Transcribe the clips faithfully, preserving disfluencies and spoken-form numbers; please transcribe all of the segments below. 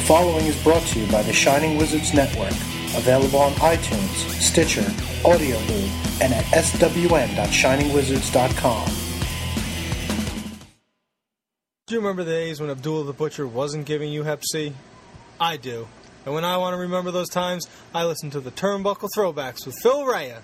following is brought to you by the Shining Wizards Network, available on iTunes, Stitcher, Audio Boo, and at s w n dot shining wizards dot com. Do you remember the days when Abdullah the Butcher wasn't giving you Hep C? I do. And when I want to remember those times, I listen to the Turnbuckle Throwbacks with Phil Raya.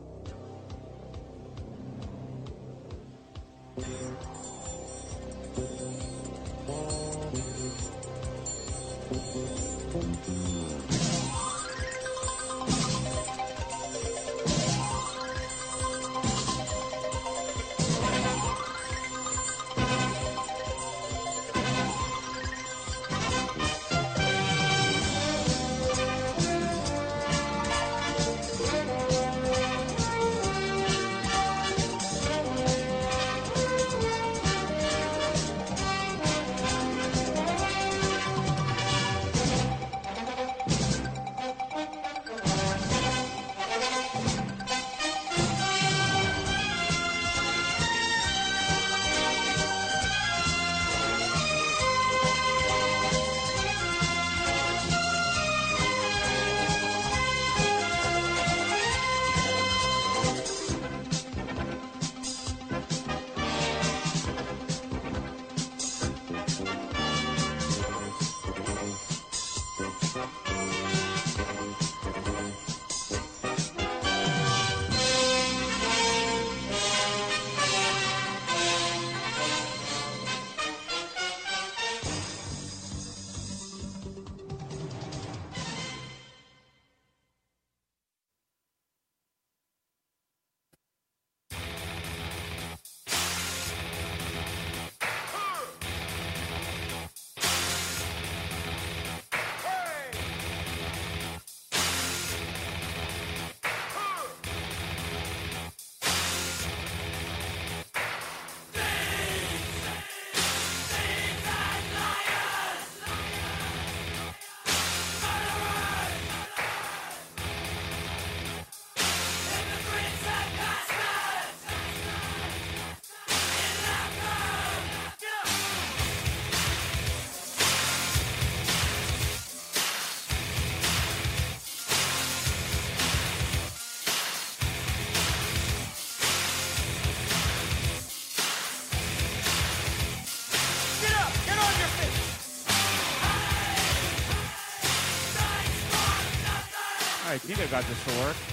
I think I got this to work.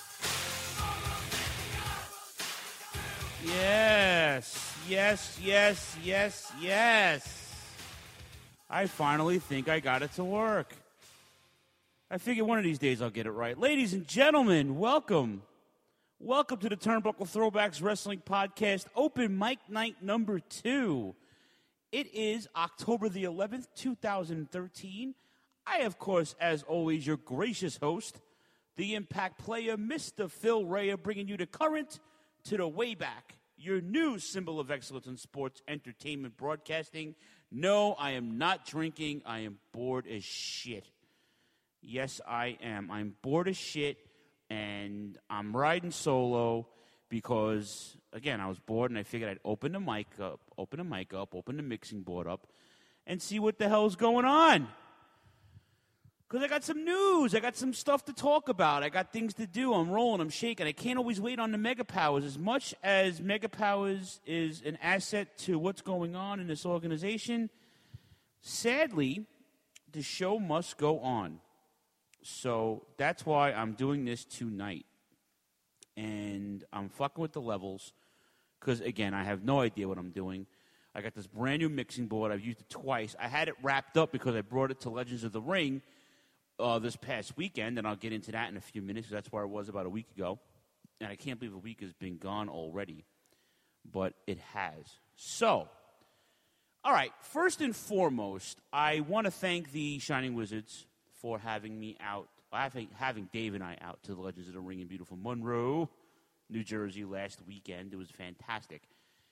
Yes, yes, yes, yes, yes. I finally think I got it to work. I figure one of these days I'll get it right. Ladies and gentlemen, welcome. Welcome to the Turnbuckle Throwbacks Wrestling Podcast, open mic night number two. It is October the eleventh, two thousand thirteen. I, of course, as always, your gracious host, the Impact player, Mister Phil Raya, bringing you the current to the way back, your new symbol of excellence in sports entertainment broadcasting. No, I am not drinking. I am bored as shit. Yes, I am. I'm bored as shit, and I'm riding solo because, again, I was bored, and I figured I'd open the mic up, open the mic up, open the mixing board up, and see what the hell's going on. Because I got some news. I got some stuff to talk about. I got things to do. I'm rolling. I'm shaking. I can't always wait on the Mega Powers. As much as Mega Powers is an asset to what's going on in this organization, sadly, the show must go on. So that's why I'm doing this tonight. And I'm fucking with the levels. Because, again, I have no idea what I'm doing. I got this brand new mixing board. I've used it twice. I had it wrapped up because I brought it to Legends of the Ring Uh, this past weekend, and I'll get into that in a few minutes, because that's where I was about a week ago. And I can't believe a week has been gone already, but it has. So, all right, first and foremost, I want to thank the Shining Wizards for having me out, having, having Dave and I out to the Legends of the Ring in beautiful Monroe, New Jersey last weekend. It was fantastic.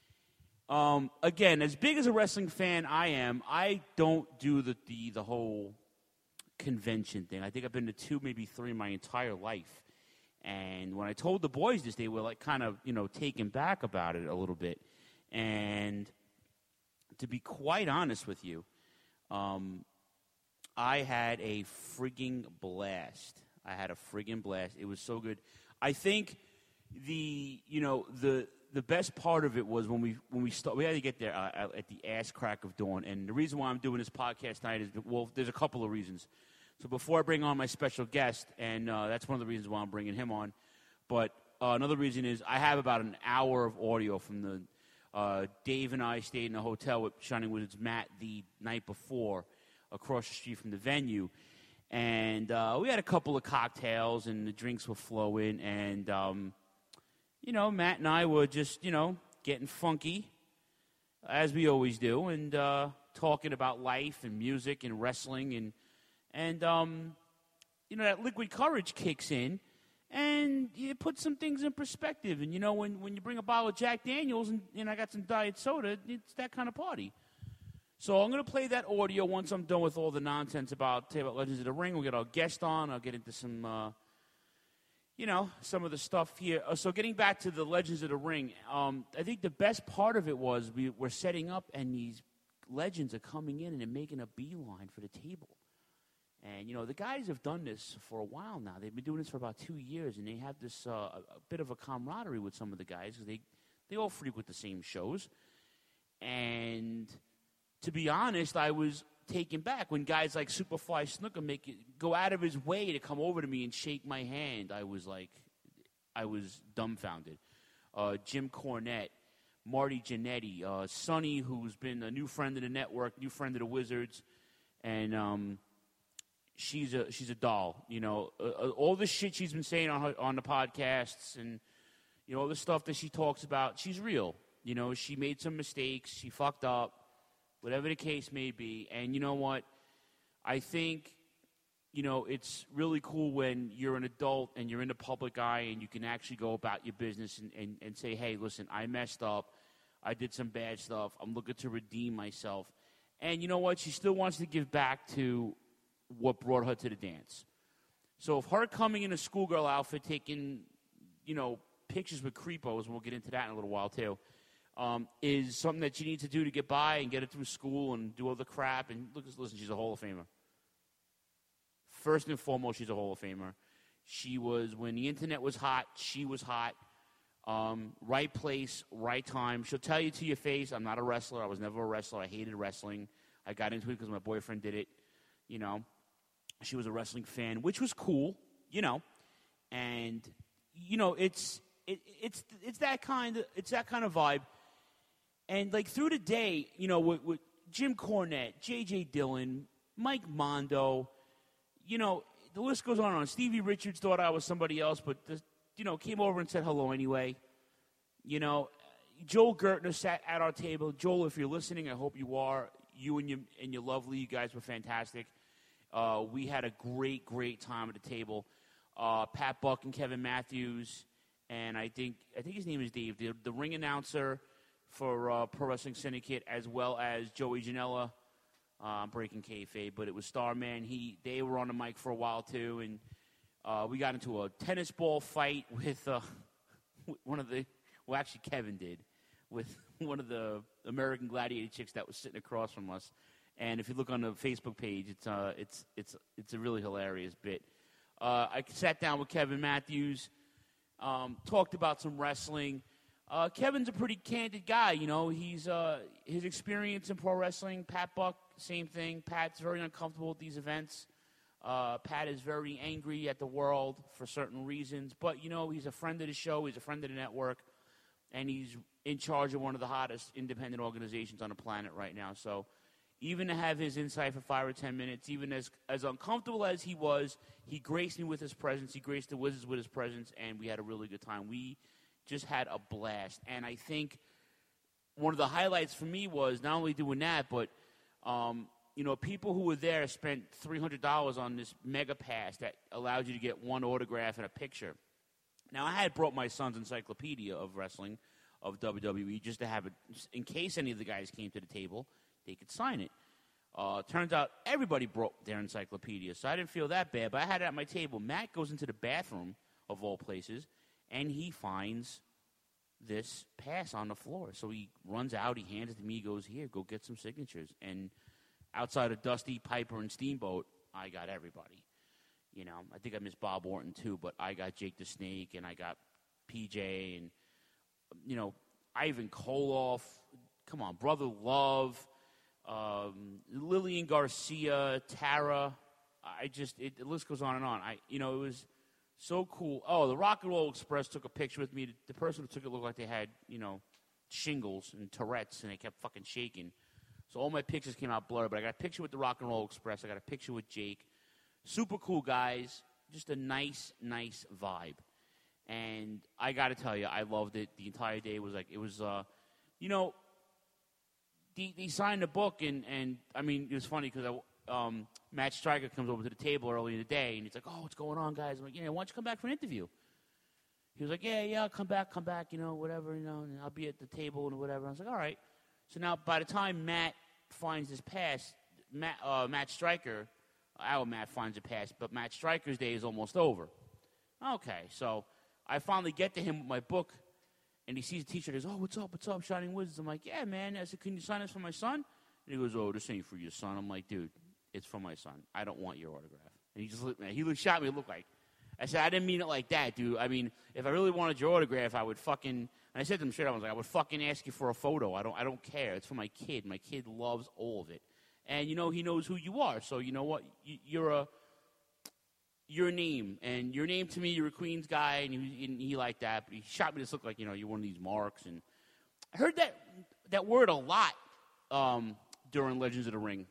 Um, again, as big as a wrestling fan I am, I don't do the, the, the whole convention thing. I think I've been to two, maybe three in my entire life. And when I told the boys this, they were like kind of, you know, taken back about it a little bit. And to be quite honest with you, um, I had a frigging blast. I had a friggin' blast. It was so good. I think the you know the the best part of it was when we when we start. We had to get there uh, at the ass crack of dawn. And the reason why I'm doing this podcast tonight is well, there's a couple of reasons. So before I bring on my special guest, and uh, that's one of the reasons why I'm bringing him on. But uh, another reason is I have about an hour of audio from the uh, Dave and I stayed in a hotel with Shining Wizards Matt the night before, across the street from the venue. And uh, we had a couple of cocktails, and the drinks were flowing. And, um, you know, Matt and I were just, you know, getting funky, as we always do, and uh, talking about life and music and wrestling. And, and um, you know, that liquid courage kicks in, and it puts some things in perspective. And, you know, when, when you bring a bottle of Jack Daniels and, and I got some diet soda, it's that kind of party. So I'm going to play that audio once I'm done with all the nonsense about, about Legends of the Ring. We'll get our guest on. I'll get into some, uh, you know, some of the stuff here. Uh, so getting back to the Legends of the Ring, um, I think the best part of it was we were setting up, and these legends are coming in and they're making a beeline for the table. And, you know, the guys have done this for a while now. They've been doing this for about two years, and they have this uh, a, a bit of a camaraderie with some of the guys because they, they all frequent the same shows. And to be honest, I was taken back when guys like Superfly Snooker make it, go out of his way to come over to me and shake my hand. I was like, I was dumbfounded. Uh, Jim Cornette, Marty Jannetty, uh, Sonny, who's been a new friend of the network, new friend of the Wizards, and um, she's a she's a doll. You know, uh, all the shit she's been saying on her, on the podcasts, and you know all the stuff that she talks about. She's real. You know, she made some mistakes. She fucked up. Whatever the case may be. And you know what? I think, you know, it's really cool when you're an adult and you're in the public eye and you can actually go about your business and, and, and say, hey, listen, I messed up. I did some bad stuff. I'm looking to redeem myself. And you know what? She still wants to give back to what brought her to the dance. So if her coming in a schoolgirl outfit, taking, you know, pictures with creepos, and we'll get into that in a little while too, Um, is something that you need to do to get by and get it through school and do all the crap. And look, listen, she's a Hall of Famer. First and foremost, she's a Hall of Famer. She was, when the internet was hot, she was hot. Um, right place, right time. She'll tell you to your face, I'm not a wrestler. I was never a wrestler. I hated wrestling. I got into it because my boyfriend did it. You know, she was a wrestling fan, which was cool, you know. And, you know, it's it, it's it's that kind of it's that kind of vibe. And, like, through the day, you know, with, with Jim Cornette, J J Dillon, Mike Mondo, you know, the list goes on and on. Stevie Richards thought I was somebody else, but, the, you know, came over and said hello anyway. You know, Joel Gertner sat at our table. Joel, if you're listening, I hope you are. You and your, and your lovely, you guys were fantastic. Uh, we had a great, great time at the table. Uh, Pat Buck and Kevin Matthews, and I think I think his name is Dave, the, the ring announcer for uh, Pro Wrestling Syndicate, as well as Joey Janela. Uh, I'm breaking kayfabe, but it was Starman. He they were on the mic for a while too, and uh, we got into a tennis ball fight with uh, one of the well, actually Kevin did, with one of the American Gladiator chicks that was sitting across from us. And if you look on the Facebook page, it's uh, it's it's it's a really hilarious bit. Uh, I sat down with Kevin Matthews, um, talked about some wrestling. Uh, Kevin's a pretty candid guy, you know. He's uh, his experience in pro wrestling. Pat Buck, same thing. Pat's very uncomfortable with these events. Uh, Pat is very angry at the world for certain reasons, but you know he's a friend of the show. He's a friend of the network, and he's in charge of one of the hottest independent organizations on the planet right now. So, even to have his insight for five or ten minutes, even as as uncomfortable as he was, he graced me with his presence. He graced the Wizards with his presence, and we had a really good time. We just had a blast. And I think one of the highlights for me was not only doing that, but, um, you know, people who were there spent three hundred dollars on this mega pass that allowed you to get one autograph and a picture. Now, I had brought my son's encyclopedia of wrestling, of W W E, just to have it, in case any of the guys came to the table, they could sign it. Uh, turns out everybody brought their encyclopedia, so I didn't feel that bad, but I had it at my table. Matt goes into the bathroom, of all places, and he finds this pass on the floor. So he runs out, he hands it to me, he goes, here, go get some signatures. And outside of Dusty, Piper, and Steamboat, I got everybody. You know, I think I missed Bob Orton too, but I got Jake the Snake, and I got P J, and, you know, Ivan Koloff. Come on, Brother Love, um, Lillian Garcia, Tara. I just, it, the list goes on and on. I, you know, it was so cool. Oh, the Rock and Roll Express took a picture with me. The, the person who took it looked like they had, you know, shingles and Tourette's, and they kept fucking shaking. So all my pictures came out blurred, but I got a picture with the Rock and Roll Express. I got a picture with Jake. Super cool guys. Just a nice, nice vibe. And I got to tell you, I loved it. The entire day was like, it was, uh, you know, they, they signed the book, and, and I mean, it was funny because um, Matt Stryker comes over to the table early in the day, and he's like, oh, what's going on, guys? I'm like, yeah, why don't you come back for an interview? He was like, yeah, yeah, I'll come back, come back, you know, whatever, you know, and I'll be at the table and whatever. I was like, all right. So now, by the time Matt finds his pass, Matt, uh, Matt Stryker, our Matt finds a pass, but Matt Stryker's day is almost over. Okay, so I finally get to him with my book, and he sees the T-shirt. He goes, oh, what's up, what's up, Shining Wizards? I'm like, yeah, man. I said, can you sign this for my son? And he goes, oh, this ain't for your son. I'm like, dude, it's for my son. I don't want your autograph. And he just looked, man, he looked, shot me, it looked like. I said, I didn't mean it like that, dude. I mean, if I really wanted your autograph, I would fucking, and I said to him straight up, I was like, I would fucking ask you for a photo. I don't I don't care. It's for my kid. My kid loves all of it. And, you know, he knows who you are. So, you know what? You, you're a, your name. And your name to me, you're a Queens guy, and he, and he liked that. But he shot me this look like, you know, you're one of these marks. And I heard that that word a lot um, during Legends of the Ring.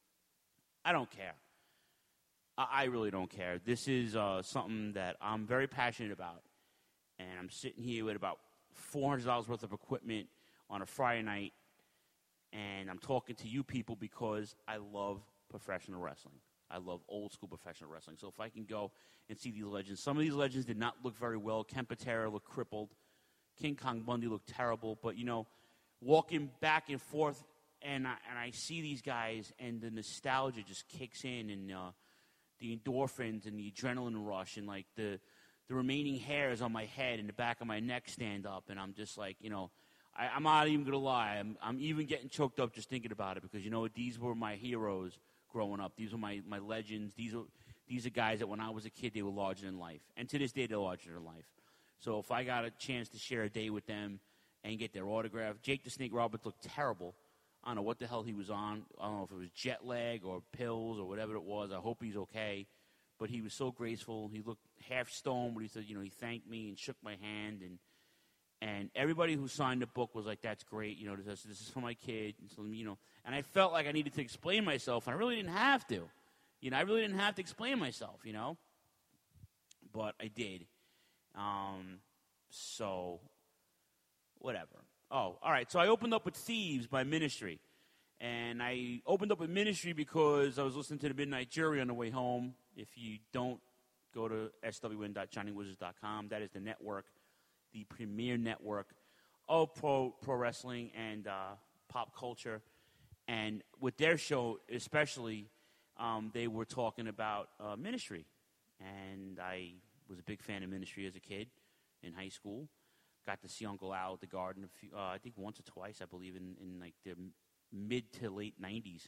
I don't care. I, I really don't care. This is uh, something that I'm very passionate about. And I'm sitting here with about four hundred dollars worth of equipment on a Friday night, and I'm talking to you people because I love professional wrestling. I love old school professional wrestling. So if I can go and see these legends, some of these legends did not look very well. Ken Patera looked crippled. King Kong Bundy looked terrible. But, you know, walking back and forth, and I, and I see these guys, and the nostalgia just kicks in, and uh, the endorphins and the adrenaline rush, and, like, the the remaining hairs on my head and the back of my neck stand up, and I'm just like, you know, I, I'm not even going to lie. I'm, I'm even getting choked up just thinking about it because, you know, these were my heroes growing up. These were my, my legends. These are, these are guys that when I was a kid, they were larger than life. And to this day, they're larger than life. So if I got a chance to share a day with them and get their autograph, Jake the Snake Roberts looked terrible. I don't know what the hell he was on. I don't know if it was jet lag or pills or whatever it was. I hope he's okay. But he was so graceful. He looked half stoned, but he said, you know, he thanked me and shook my hand. And and everybody who signed the book was like, that's great. You know, this, this is for my kid. And so, you know, and I felt like I needed to explain myself, and I really didn't have to. You know, I really didn't have to explain myself, you know. But I did. Um, so, whatever. Oh, all right. So I opened up with Thieves by Ministry. And I opened up with Ministry because I was listening to the Midnight Jury on the way home. If you don't, go to S W N dot shining wizards dot com. That is the network, the premier network of pro, pro wrestling and uh, pop culture. And with their show especially, um, they were talking about uh, Ministry. And I was a big fan of Ministry as a kid in high school. Got to see Uncle Al at the Garden, a few, uh, I think once or twice, I believe, in, in like the mid to late nineties.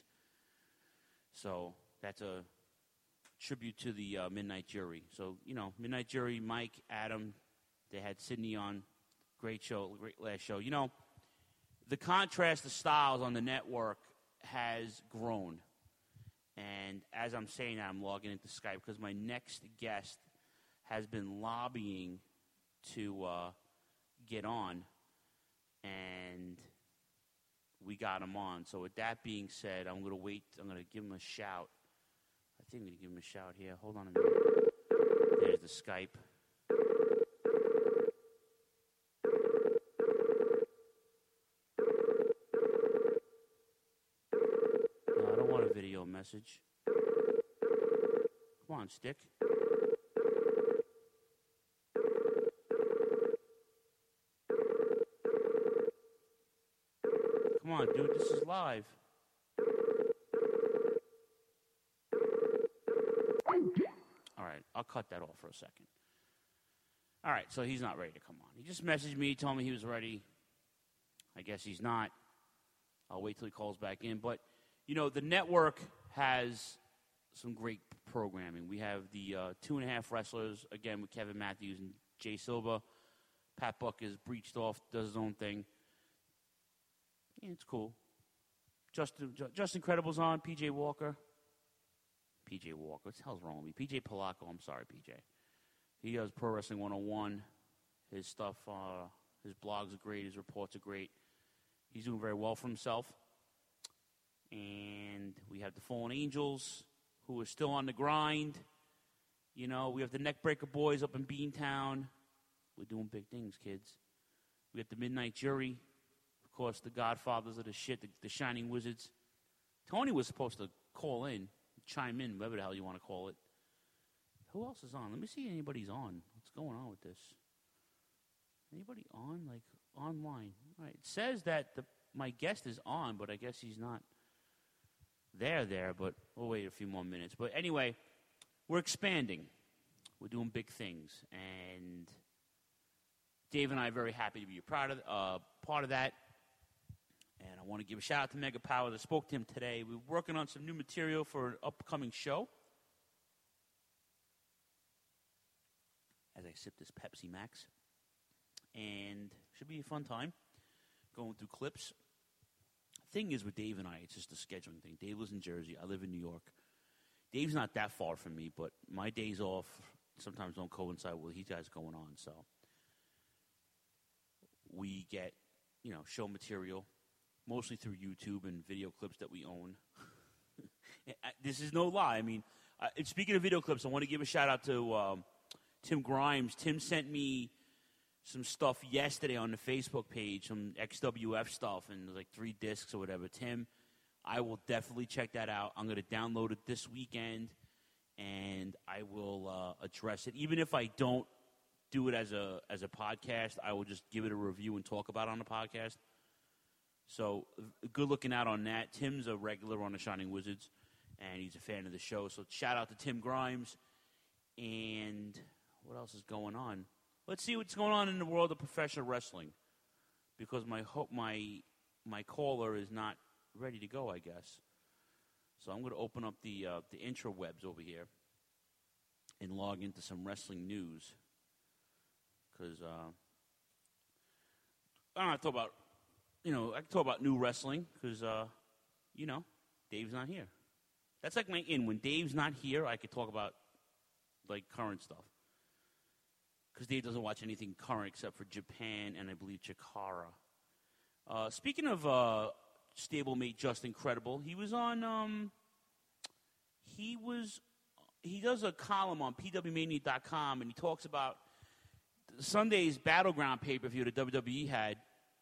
So that's a tribute to the uh, Midnight Jury. So, you know, Midnight Jury, Mike, Adam, they had Sydney on. Great show, great last show. You know, the contrast of styles on the network has grown. And as I'm saying that, I'm logging into Skype because my next guest has been lobbying to uh, get on. And we got him on. So with that being said, I'm going to wait. I'm going to give him a shout. I think I'm going to give him a shout here. Hold on a minute. There's the Skype. No, I don't want a video message. Come on, Stick. Come on, dude. This is live. All right, I'll cut that off for a second. All right, so he's not ready to come on. He just messaged me, told me he was ready. I guess he's not. I'll wait till he calls back in. But, You know, the network has some great programming. We have the uh, Two and a Half Wrestlers, again, with Kevin Matthews and Jay Silva. Pat Buck is breached off, does his own thing. Yeah, it's cool. Justin, Justin Credible's on, P J Walker. P J Walker, what the hell's wrong with me? P J Polacco, I'm sorry, P J. He does Pro Wrestling one oh one. His stuff, uh, his blogs are great, his reports are great. He's doing very well for himself. And we have the Fallen Angels, who are still on the grind. You know, we have the Neckbreaker Boys up in Beantown. We're doing big things, kids. We have the Midnight Jury. Of course, the Godfathers of the shit, the, the Shining Wizards. Tony was supposed to call in, chime in, whatever the hell you want to call it. Who else is on? Let me see if anybody's on. What's going on with this? Anybody on, like, online? All right. It says that the, my guest is on, but I guess he's not there there, but we'll wait a few more minutes. But anyway, we're expanding. We're doing big things. And Dave and I are very happy to be a proud of, uh, part of that. And I want to give a shout-out to Mega Power. I spoke to him today. We're working on some new material for an upcoming show. As I sip this Pepsi Max. And should be a fun time going through clips. Thing is with Dave and I, it's just a scheduling thing. Dave lives in Jersey. I live in New York. Dave's not that far from me, but my days off sometimes don't coincide with he has going on. So we get, you know, show material, mostly through YouTube and video clips that we own. This is no lie. I mean, uh, speaking of video clips, I want to give a shout-out to um, Tim Grimes. Tim sent me some stuff yesterday on the Facebook page, some X W F stuff, and like three discs or whatever. Tim, I will definitely check that out. I'm going to download it this weekend, and I will uh, address it. Even if I don't do it as a as a podcast, I will just give it a review and talk about it on the podcast. So good looking out on that. Tim's a regular on the Shining Wizards, and he's a fan of the show. So shout out to Tim Grimes. And what else is going on? Let's see what's going on in the world of professional wrestling, because my hope my my caller is not ready to go, I guess. So I'm going to open up the uh, the intrawebs over here and log into some wrestling news, because uh, I don't know, talk about you know I can talk about new wrestling because uh, you know Dave's not here. That's like my in. When Dave's not here, I could talk about like current stuff. Because Dave doesn't watch anything current except for Japan and I believe Chikara. Uh, speaking of uh, stablemate Justin Credible, he was on. Um, he was. He does a column on P W Mania dot com and he talks about Sunday's Battleground pay per view that W W E had,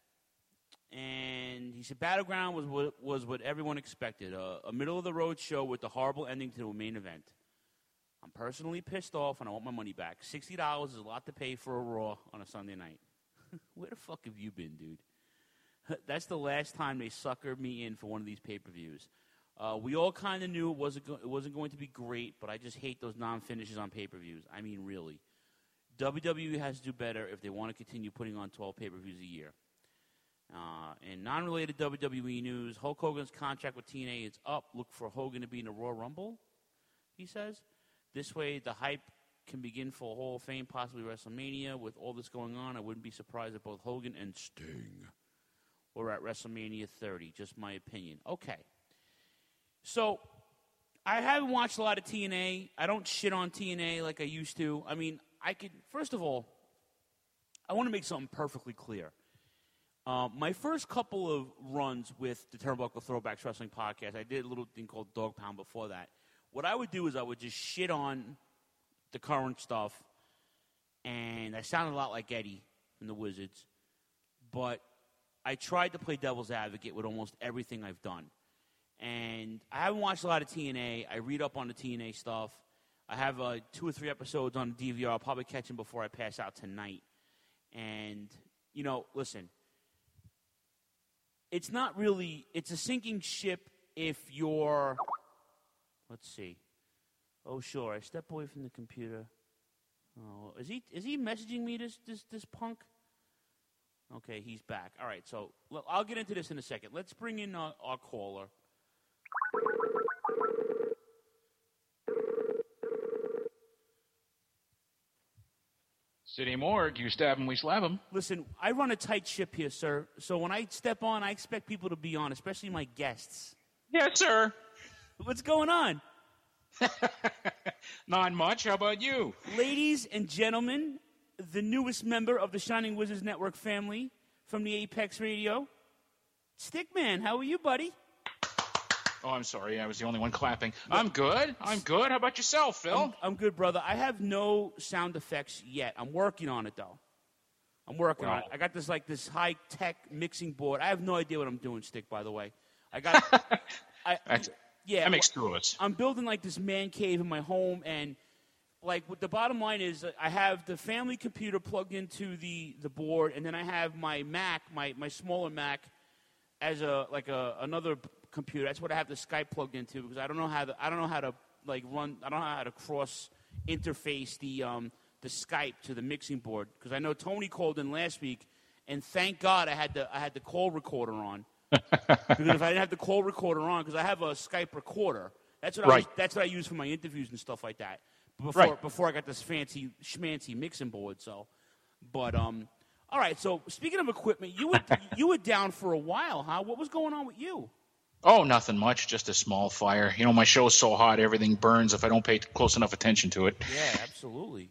and he said Battleground was what was what everyone expected, a, a middle of the road show with the horrible ending to the main event. I'm personally pissed off, and I want my money back. sixty dollars is a lot to pay for a Raw on a Sunday night. Where the fuck have you been, dude? That's the last time they suckered me in for one of these pay-per-views. Uh, we all kind of knew it wasn't, go- it wasn't going to be great, but I just hate those non-finishes on pay-per-views. I mean, really. W W E has to do better if they want to continue putting on twelve pay-per-views a year. Uh, in non-related W W E news, Hulk Hogan's contract with T N A is up. Look for Hogan to be in the Royal Rumble, he says. This way, the hype can begin for Hall of Fame, possibly WrestleMania. With all this going on, I wouldn't be surprised if both Hogan and Sting were at WrestleMania thirty. Just my opinion. Okay. So, I haven't watched a lot of T N A. I don't shit on T N A like I used to. I mean, I could, first of all, I want to make something perfectly clear. Uh, my first couple of runs with the Turnbuckle Throwbacks Wrestling Podcast, I did a little thing called Dog Pound before that. What I would do is I would just shit on the current stuff, and I sounded a lot like Eddie from the Wizards, but I tried to play devil's advocate with almost everything I've done. And I haven't watched a lot of T N A. I read up on the T N A stuff. I have uh, two or three episodes on D V R. I'll probably catch them before I pass out tonight. And, you know, listen, it's not really, it's a sinking ship if you're... Let's see. Oh, sure. I step away from the computer. Oh, is he is he messaging me, this this this punk? Okay, he's back. All right, so well, I'll get into this in a second. Let's bring in our, our caller. City Morgue, you stab him, we slap him. Listen, I run a tight ship here, sir. So when I step on, I expect people to be on, especially my guests. Yes, sir. What's going on? Not much. How about you? Ladies and gentlemen, the newest member of the Shining Wizards Network family from the Apex Radio, Stickman. How are you, buddy? Oh, I'm sorry. I was the only one clapping. I'm good. I'm good. How about yourself, Phil? I'm, I'm good, brother. I have no sound effects yet. I'm working on it, though. I'm working Wow. on it. I got this, like, this high-tech mixing board. I have no idea what I'm doing, Stick, by the way. I got I, That's, yeah, that makes two of us. I'm building, like, this man cave in my home, and, like, what the bottom line is I have the family computer plugged into the, the board, and then I have my Mac, my, my smaller Mac, as a, like, a another computer. That's what I have the Skype plugged into because I don't know how to I don't know how to like run I don't know how to cross interface the um the Skype to the mixing board because I know Tony called in last week and thank God I had the I had the call recorder on because if I didn't have the call recorder on because I have a Skype recorder that's what right. I was, that's what I use for my interviews and stuff like that before right. before I got this fancy schmancy mixing board so but um all right so speaking of equipment you were you were down for a while huh what was going on with you? Oh, nothing much, just a small fire. You know, my show's so hot, everything burns if I don't pay close enough attention to it. Yeah, absolutely.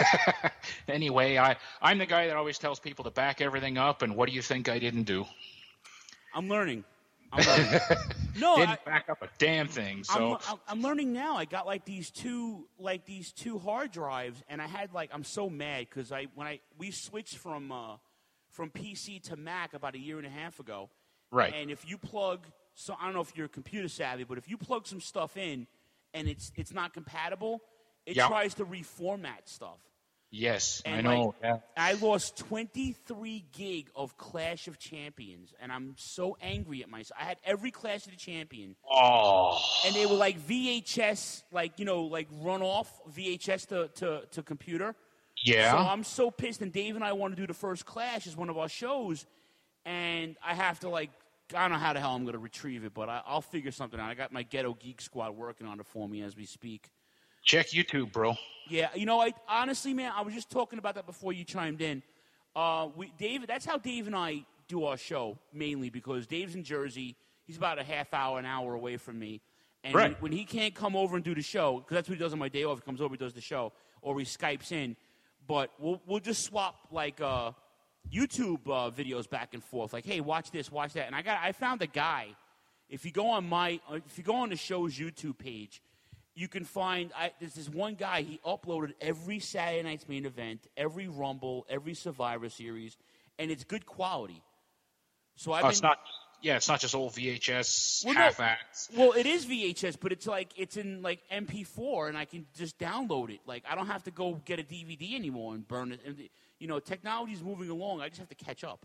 Anyway, I, I'm the guy that always tells people to back everything up, and what do you think I didn't do? I'm learning. I'm learning. No, didn't I, back up a damn thing. So I'm, I'm learning now. I got like these two, like these two hard drives, and I had like I'm so mad because I when I we switched from uh, from P C to Mac about a year and a half ago. Right. And if you plug So I don't know if you're computer savvy, but if you plug some stuff in and it's it's not compatible, it yep. tries to reformat stuff. Yes, and I know. Like, yeah. I lost twenty-three gig of Clash of Champions, and I'm so angry at myself. I had every Clash of the Champion. Oh. And they were like V H S, like, you know, like run off V H S to, to, to computer. Yeah. So I'm so pissed, and Dave and I want to do the first Clash as one of our shows, and I have to, like, I don't know how the hell I'm going to retrieve it, but I, I'll figure something out. I got my Ghetto Geek Squad working on it for me as we speak. Check YouTube, bro. Yeah, you know, I honestly, man, I was just talking about that before you chimed in. Uh, we, Dave, that's how Dave and I do our show, mainly, because Dave's in Jersey. He's about a half hour, an hour away from me. And right. when, when he can't come over and do the show, because that's what he does on my day off, he comes over, he does the show, or he Skypes in. But we'll we'll just swap, like, uh, YouTube uh, videos back and forth. Like, hey, watch this, watch that. And I got I found a guy. If you go on my, if you go on the show's YouTube page, you can find, I, there's this one guy, he uploaded every Saturday Night's Main Event, every Rumble, every Survivor Series, and it's good quality. So I've oh, been, it's not, yeah, it's not just old V H S well, half-acts. No, well, it is V H S, but it's like, it's in like M P four, and I can just download it. Like, I don't have to go get a D V D anymore and burn it. And, you know, technology's moving along. I just have to catch up.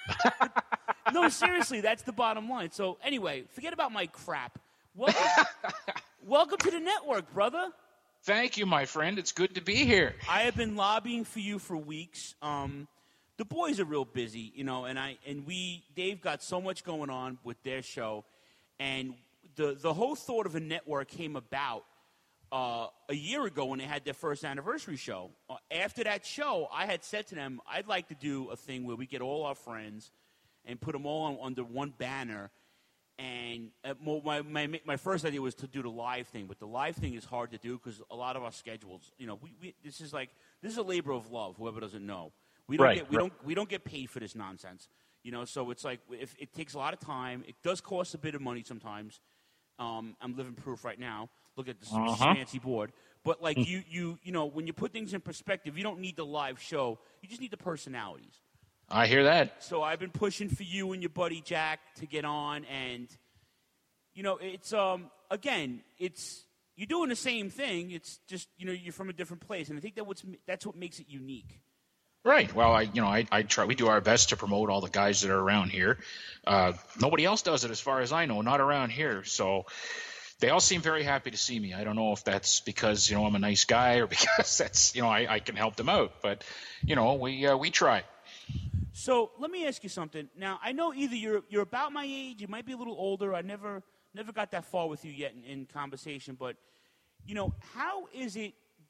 No, seriously, that's the bottom line. So, anyway, forget about my crap. Welcome, welcome to the network, brother. Thank you, my friend. It's good to be here. I have been lobbying for you for weeks. Um, the boys are real busy, you know, and I and we Dave got so much going on with their show, and the the whole thought of a network came about uh, a year ago when they had their first anniversary show. Uh, after that show, I had said to them, I'd like to do a thing where we get all our friends and put them all on, under one banner. And uh, my, my my first idea was to do the live thing, but the live thing is hard to do because a lot of our schedules, you know, we, we this is like this is a labor of love. Whoever doesn't know, we don't right, get we right. don't we don't get paid for this nonsense, you know. So it's like if it takes a lot of time, it does cost a bit of money sometimes. Um, I'm living proof right now. Look at this uh-huh. fancy board, but like you you you know when you put things in perspective, you don't need the live show. You just need the personalities. I hear that. So I've been pushing for you and your buddy Jack to get on, and you know, it's um again, it's you're doing the same thing. It's just you know you're from a different place, and I think that what's that's what makes it unique. Right. Well, I you know I, I try. We do our best to promote all the guys that are around here. Uh, nobody else does it, as far as I know, not around here. So they all seem very happy to see me. I don't know if that's because you know I'm a nice guy or because that's you know I, I can help them out, but you know we uh, we try. So let me ask you something. Now I know either you're you're about my age, you might be a little older. I never never got that far with you yet in, in conversation, but you know how is it?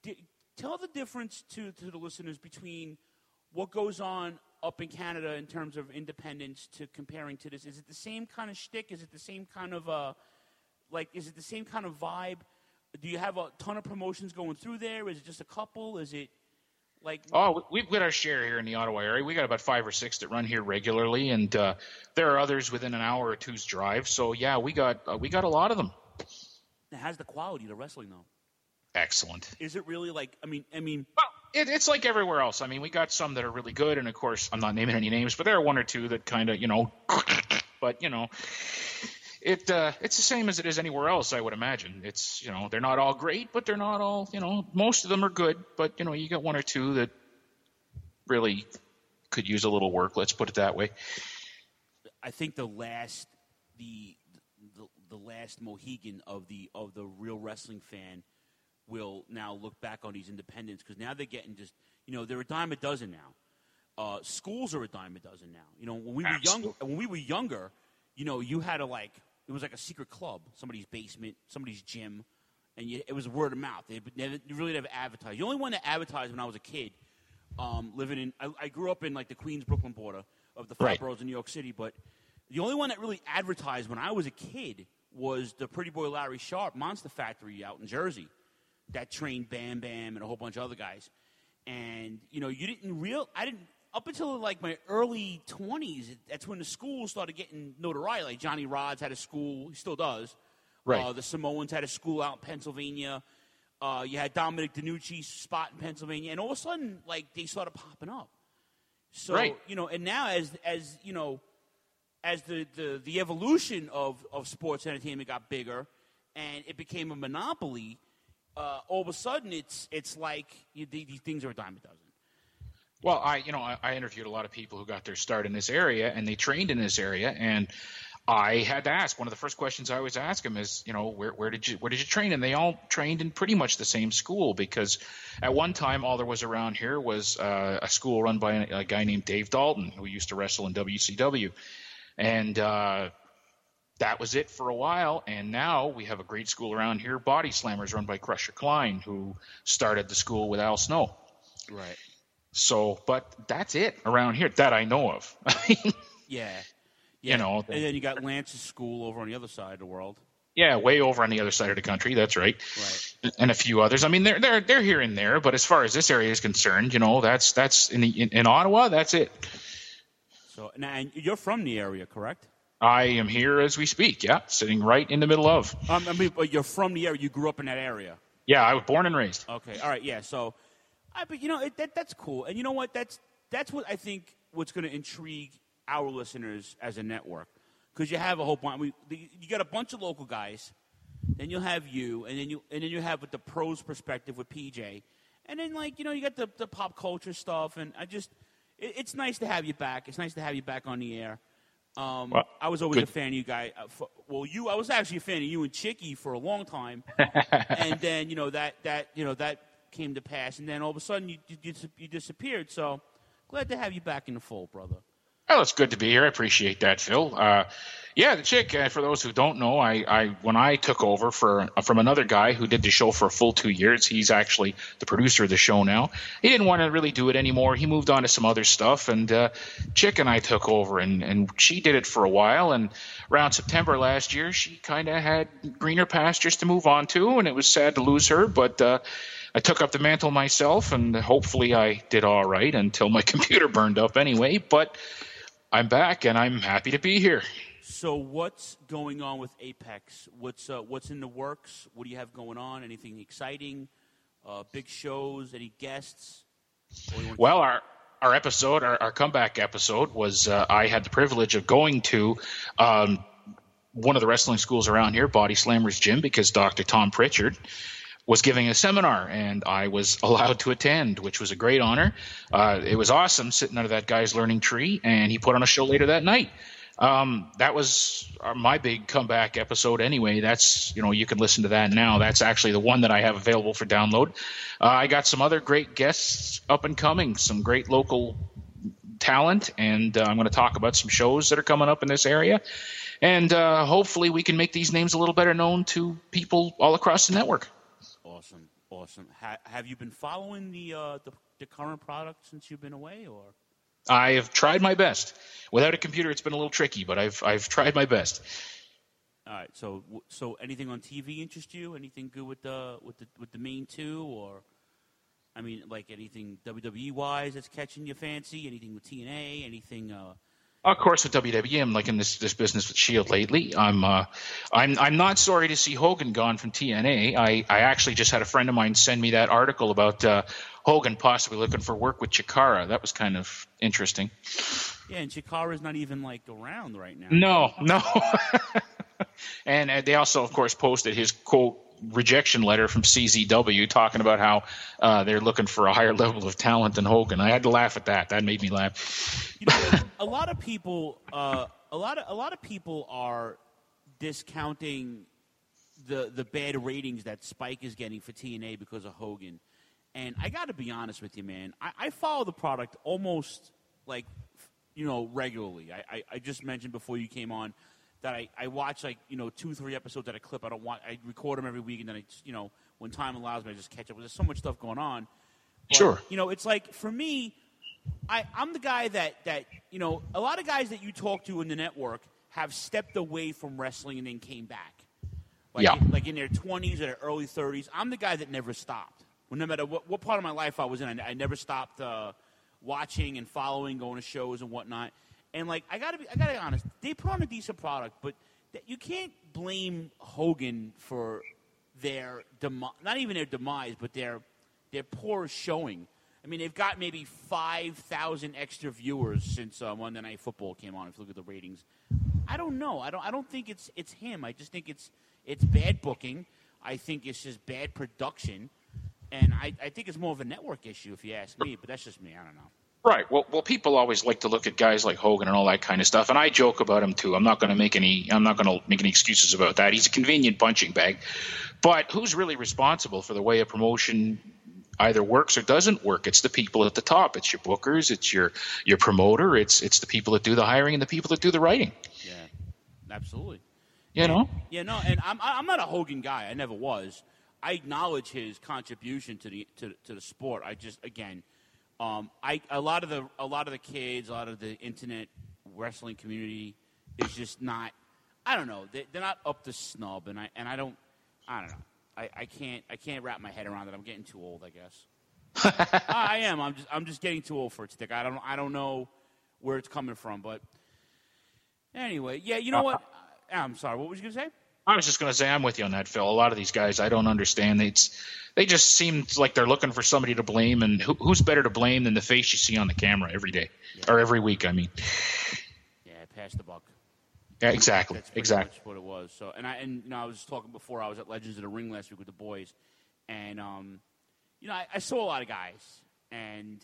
tell the difference to, to the listeners between what goes on up in Canada in terms of independence to comparing to this. Is it the same kind of shtick? Is it the same kind of, uh, like, is it the same kind of vibe? Do you have a ton of promotions going through there? Is it just a couple? Is it like? Oh, we've got our share here in the Ottawa area. We got about five or six that run here regularly, and uh, there are others within an hour or two's drive. So yeah, we got uh, we got a lot of them. How's the quality of the wrestling though? Excellent. Is it really like? I mean, I mean. Well, it, it's like everywhere else. I mean, we got some that are really good, and of course, I'm not naming any names, but there are one or two that kind of, you know, but you know. It uh, it's the same as it is anywhere else, I would imagine. It's, you know, they're not all great, but they're not all, you know, most of them are good. But, you know, you got one or two that really could use a little work. Let's put it that way. I think the last the the, the last Mohegan of the of the real wrestling fan will now look back on these independents, because now they're getting just, you know, they're a dime a dozen now. Uh, schools are a dime a dozen now. You know, when we were Absolutely. younger, when we were younger, you know, you had to like. It was like a secret club, somebody's basement, somebody's gym, and you, it was word of mouth. They never, you really never advertised. The only one that advertised when I was a kid, um, living in, I, I grew up in like the Queens, Brooklyn border of the five Right. boroughs in New York City, but the only one that really advertised when I was a kid was the Pretty Boy Larry Sharp Monster Factory out in Jersey that trained Bam Bam and a whole bunch of other guys. And, you know, you didn't real, I didn't, up until like my early twenties, that's when the schools started getting notoriety. Like Johnny Rods had a school, he still does. Right. Uh, the Samoans had a school out in Pennsylvania. Uh, you had Dominic DeNucci's spot in Pennsylvania, and all of a sudden, like they started popping up. So Right. you know, and now as as you know, as the, the, the evolution of, of sports entertainment got bigger, and it became a monopoly, uh, all of a sudden it's it's like you, these things are a dime a dozen. Well, I, you know, I, I interviewed a lot of people who got their start in this area, and they trained in this area, and I had to ask. One of the first questions I always ask them is, you know, where, where did you where did you train? And they all trained in pretty much the same school, because at one time all there was around here was uh, a school run by a, a guy named Dave Dalton, who used to wrestle in W C W, and uh, that was it for a while. And now we have a great school around here, Body Slammers, run by Crusher Klein, who started the school with Al Snow. Right. So, but that's it around here that I know of. Yeah. You know, and then you got Lance's school over on the other side of the world. Yeah, way over on the other side of the country. That's right. Right. And a few others. I mean, they're they're they're here and there, but as far as this area is concerned, you know, that's that's in the, in, in Ottawa. That's it. So now, and you're from the area, correct? I am here as we speak. Yeah, sitting right in the middle of. Um, I mean, but you're from the area. You grew up in that area. Yeah, I was born and raised. Okay. All right. Yeah. So, I but you know it, that that's cool. And you know what? That's that's what I think. What's going to intrigue our listeners as a network, because you have a whole bunch. We, you got a bunch of local guys, then you'll have you, and then you and then you have with the pros perspective with P J, and then like you know you got the, the pop culture stuff, and I just it, it's nice to have you back. It's nice to have you back on the air. Um, Well, I was always good. a fan of you guys. Uh, for, well, you I was actually a fan of you and Chicky for a long time, and then you know that that you know that came to pass, and then all of a sudden you you, you disappeared. So glad to have you back in the fold, brother. Well, it's good to be here. I appreciate that, Phil. Uh, yeah, the chick. Uh, for those who don't know, I, I when I took over for from another guy who did the show for a full two years. He's actually the producer of the show now. He didn't want to really do it anymore. He moved on to some other stuff, and uh, Chick and I took over, and, and she did it for a while. And around September last year, she kind of had greener pastures to move on to, and it was sad to lose her, but. Uh, I took up the mantle myself, and hopefully I did all right until my computer burned up anyway. But I'm back, and I'm happy to be here. So what's going on with Apex? What's uh, what's in the works? What do you have going on? Anything exciting? Uh, big shows? Any guests? What do you want Well, our our episode, our, our comeback episode, was uh, I had the privilege of going to um, one of the wrestling schools around here, Body Slammers Gym, because Doctor Tom Pritchard was giving a seminar, and I was allowed to attend, which was a great honor. Uh, it was awesome sitting under that guy's learning tree, and he put on a show later that night. Um, that was uh, my big comeback episode anyway. That's, you know, you can listen to that now. That's actually the one that I have available for download. Uh, I got some other great guests up and coming, some great local talent, and uh, I'm going to talk about some shows that are coming up in this area. And uh, hopefully we can make these names a little better known to people all across the network. Awesome, awesome. Ha- have you been following the, uh, the the current product since you've been away, or? I have tried my best. Without a computer, it's been a little tricky, but I've I've tried my best. All right. So so anything on T V interest you? Anything good with the with the with the main two, or I mean, like anything W W E wise that's catching your fancy? Anything with T N A? Anything? Uh... Of course, with W W E, I'm like in this, this business with Shield lately. I'm uh, I'm I'm not sorry to see Hogan gone from T N A. I, I actually just had a friend of mine send me that article about uh, Hogan possibly looking for work with Chikara. That was kind of interesting. Yeah, and Chikara's not even like around right now. No, no. and uh, they also, of course, posted his quote rejection letter from C Z W talking about how uh, they're looking for a higher level of talent than Hogan. I had to laugh at that. That made me laugh. You know, a lot of people, uh, a lot of a lot of people are discounting the the bad ratings that Spike is getting for T N A because of Hogan. And I got to be honest with you, man. I, I follow the product almost like, you know, regularly. I, I, I just mentioned before you came on that I, I watch, like, you know, two, three episodes at a clip. I don't want, I record them every week, and then I, just, you know, when time allows me, I just catch up. There's so much stuff going on. But, sure. You know, it's like, for me, I, I'm the guy that, that, you know, a lot of guys that you talk to in the network have stepped away from wrestling and then came back. Like, yeah. in, like in their twenties or their early thirties. I'm the guy that never stopped. Well, no matter what, what part of my life I was in, I, I never stopped uh, watching and following, going to shows and whatnot. And, like, I got to be I gotta be honest, they put on a decent product, but th- you can't blame Hogan for their demi- not even their demise, but their their poor showing. I mean, they've got maybe five thousand extra viewers since uh, Monday Night Football came on, if you look at the ratings. I don't know. I don't I don't think it's it's him. I just think it's it's bad booking. I think it's just bad production. And I, I think it's more of a network issue, if you ask me, but that's just me. I don't know. Right. Well, well, people always like to look at guys like Hogan and all that kind of stuff, and I joke about him too. I'm not going to make any. I'm not going to make any excuses about that. He's a convenient punching bag, but who's really responsible for the way a promotion either works or doesn't work? It's the people at the top. It's your bookers. It's your your promoter. It's it's the people that do the hiring and the people that do the writing. Yeah, absolutely. You and, know. Yeah, no, and I'm I'm not a Hogan guy. I never was. I acknowledge his contribution to the to, to the sport. I just again. Um, I a lot of the a lot of the kids, a lot of the internet wrestling community is just not. I don't know. They, they're not up to snub, and I and I don't. I don't know. I, I can't I can't wrap my head around it. I'm getting too old, I guess. I am. I'm just I'm just getting too old for it, Stick. I don't I don't know where it's coming from, but anyway, yeah. You know what? I'm sorry. What was you gonna say? I was just going to say I'm with you on that, Phil. A lot of these guys, I don't understand. It's they just seem like they're looking for somebody to blame, and who, who's better to blame than the face you see on the camera every day yeah. or every week? I mean, yeah, pass the buck. Yeah, exactly, That's pretty exactly. much what it was. So, and I and you know I was talking before. I was at Legends of the Ring last week with the boys, and um, you know I, I saw a lot of guys, and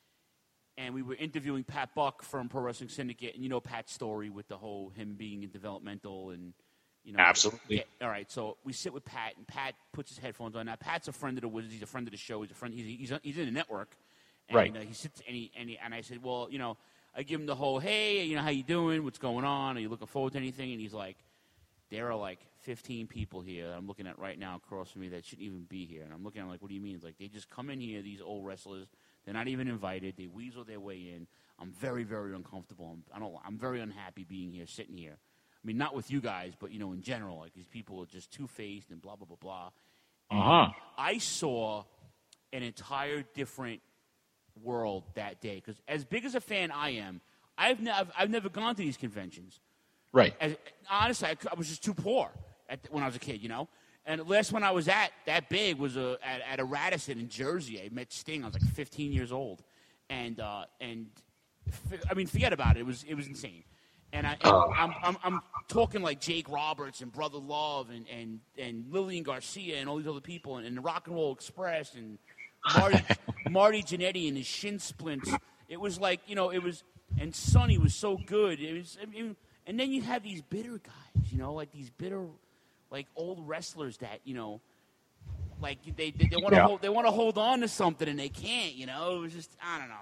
and we were interviewing Pat Buck from Pro Wrestling Syndicate, and you know Pat's story with the whole him being in developmental and. You know, absolutely. Yeah, all right, so we sit with Pat, and Pat puts his headphones on. Now, Pat's a friend of the Wizards. He's a friend of the show. He's a friend. He's he's, he's in the network, and, right? Uh, he sits and he, and he and I said, well, you know, I give him the whole, hey, you know, how you doing? What's going on? Are you looking forward to anything? And he's like, there are like fifteen people here that I'm looking at right now across from me that shouldn't even be here. And I'm looking at them like, what do you mean? It's like they just come in here. These old wrestlers, they're not even invited. They weasel their way in. I'm very, very uncomfortable. I'm, I don't. I'm very unhappy being here, sitting here. I mean, not with you guys, but, you know, in general, like these people are just two-faced and blah, blah, blah, blah. Uh-huh. I saw an entire different world that day. Because as big as a fan I am, I've, ne- I've, I've never gone to these conventions. Right. As, honestly, I, I was just too poor at the, when I was a kid, you know? And the last one I was at, that big, was a, at, at a Radisson in Jersey. I met Sting. I was like fifteen years old. And, uh, and I mean, forget about it. It was, it was insane. And, I, and oh. I'm, I'm I'm talking like Jake Roberts and Brother Love and, and, and Lillian Garcia and all these other people and, and the Rock and Roll Express and Marty Marty Jannetty and his shin splints. It was like, you know, it was – and Sonny was so good. It was I mean, and then you have these bitter guys, you know, like these bitter, like old wrestlers that, you know, like they they, they want to yeah. hold they want to hold on to something and they can't, you know. It was just – I don't know.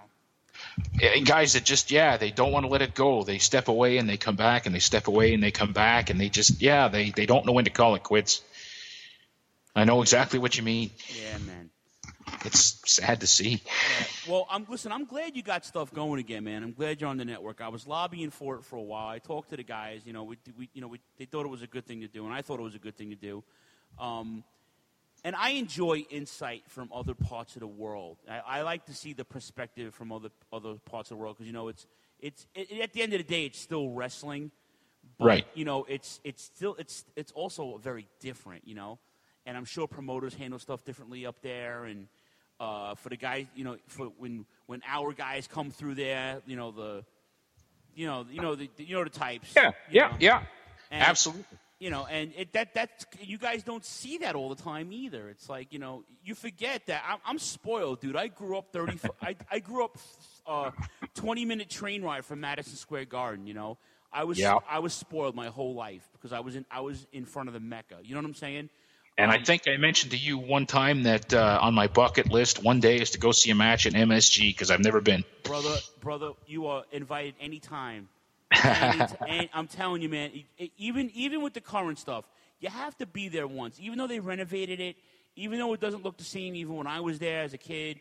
Guys that just, yeah, they don't want to let it go. They step away and they come back, and they step away and they come back, and they just, yeah, they, they don't know when to call it quits. I know exactly what you mean. Yeah, man. It's sad to see. Yeah. Well, I'm listen. I'm glad you got stuff going again, man. I'm glad you're on the network. I was lobbying for it for a while. I talked to the guys. You know, we, we you know, we, they thought it was a good thing to do, and I thought it was a good thing to do. Um, and I enjoy insight from other parts of the world. I, I like to see the perspective from other other parts of the world because you know, it's it's it, at the end of the day, it's still wrestling, but, right? You know, it's it's still it's it's also very different. You know, and I'm sure promoters handle stuff differently up there, and. Uh, for the guys, you know, for when when our guys come through there, you know the, you know, you know the, you know the types. Yeah, yeah, know? yeah, and, absolutely. You know, and it, that that's you guys don't see that all the time either. It's like you know, you forget that I'm, I'm spoiled, dude. I grew up thirty. I I grew up uh, twenty minute train ride from Madison Square Garden. You know, I was yeah. I was spoiled my whole life because I was in I was in front of the Mecca. You know what I'm saying? And um, I think I mentioned to you one time that uh, on my bucket list one day is to go see a match at M S G because I've never been. Brother, brother, you are invited anytime. And, and I'm telling you, man, it, it, even even with the current stuff, you have to be there once. Even though they renovated it, even though it doesn't look the same, even when I was there as a kid.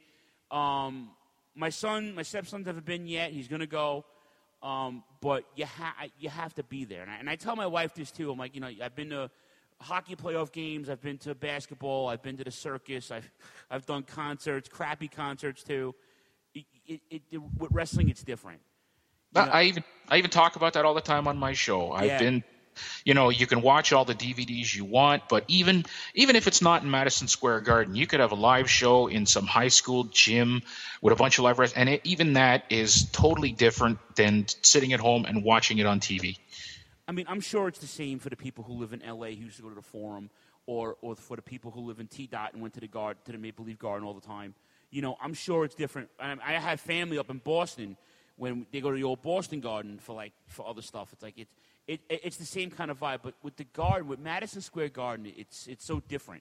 Um, my son, my stepson's never been yet. He's going to go. Um, but you, ha- you have to be there. And I, and I tell my wife this, too. I'm like, you know, I've been to hockey playoff games. I've been to basketball. I've been to the circus. I've I've done concerts, crappy concerts too. It, it, it, it, with wrestling, it's different. You know? I even I even talk about that all the time on my show. I've yeah. been, you know, you can watch all the D V Ds you want, but even even if it's not in Madison Square Garden, you could have a live show in some high school gym with a bunch of live wrestlers, and it, even that is totally different than sitting at home and watching it on T V. I mean, I'm sure it's the same for the people who live in L A who used to go to the Forum, or or for the people who live in T-Dot and went to the guard to the Maple Leaf Garden all the time. You know, I'm sure it's different. I, I have family up in Boston when they go to the old Boston Garden for like for other stuff. It's like it's it, it's the same kind of vibe, but with the Garden, with Madison Square Garden, it's it's so different.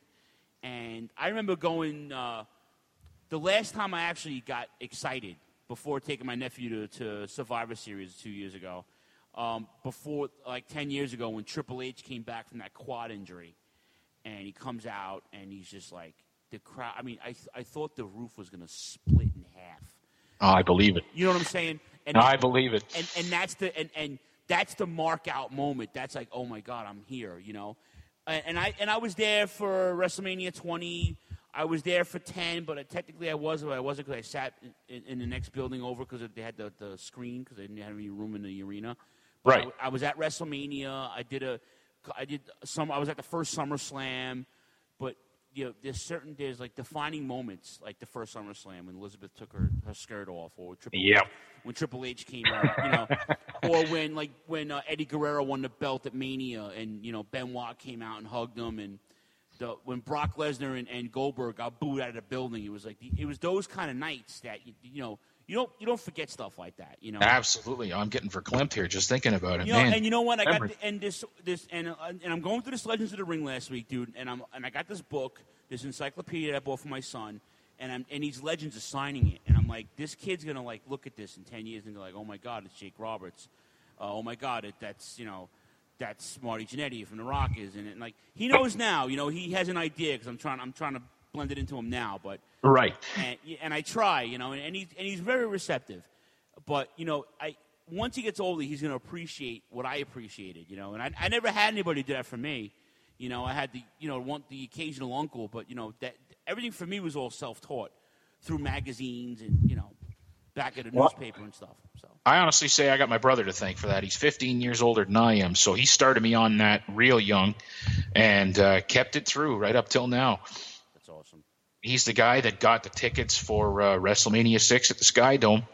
And I remember going uh, the last time I actually got excited before taking my nephew to, to Survivor Series two years ago. Um, before, like ten years ago, when Triple H came back from that quad injury, and he comes out and he's just like the crowd. I mean, I I thought the roof was going to split in half. Oh, I believe it. You know what I'm saying? And I believe it. And and that's the and, and that's the mark out moment. That's like, oh my God, I'm here. You know, and, and I and I was there for WrestleMania twenty. I was there for ten, but I, technically I wasn't. But I wasn't because I sat in, in the next building over because they had the, the screen because they didn't have any room in the arena. But right. I, I was at WrestleMania. I did a, I did some. I was at the first SummerSlam, but you know, there's certain there's like defining moments, like the first SummerSlam when Elizabeth took her, her skirt off, or Triple yep. H, when Triple H came out, you know, or when like when uh, Eddie Guerrero won the belt at Mania, and you know Benoit came out and hugged him, and the, when Brock Lesnar and, and Goldberg got booed out of the building, it was like it was those kind of nights that you, you know. You don't you don't forget stuff like that, you know. Absolutely, I'm getting verklempt here just thinking about it, you know, man. And you know what? I got the, and this this and uh, and I'm going through this Legends of the Ring last week, dude. And I'm and I got this book, this encyclopedia I bought for my son, and I'm and these legends are signing it, and I'm like, this kid's gonna like look at this in ten years and go like, oh my God, it's Jake Roberts. Uh, oh my God, it, that's you know, that's Marty Jannetty from the Rockers, and, and like he knows now, you know, he has an idea because I'm trying I'm trying to blend it into him now, but right. And, and I try, you know, and, and he's and he's very receptive. But, you know, I once he gets older, he's going to appreciate what I appreciated, you know. And I, I never had anybody do that for me. You know, I had the, you know, want the occasional uncle, but, you know, that everything for me was all self-taught through magazines and, you know, back at a well, newspaper and stuff. So I honestly say I got my brother to thank for that. He's fifteen years older than I am, so he started me on that real young and uh, kept it through right up till now. That's awesome. He's the guy that got the tickets for uh, WrestleMania six at the Sky Dome.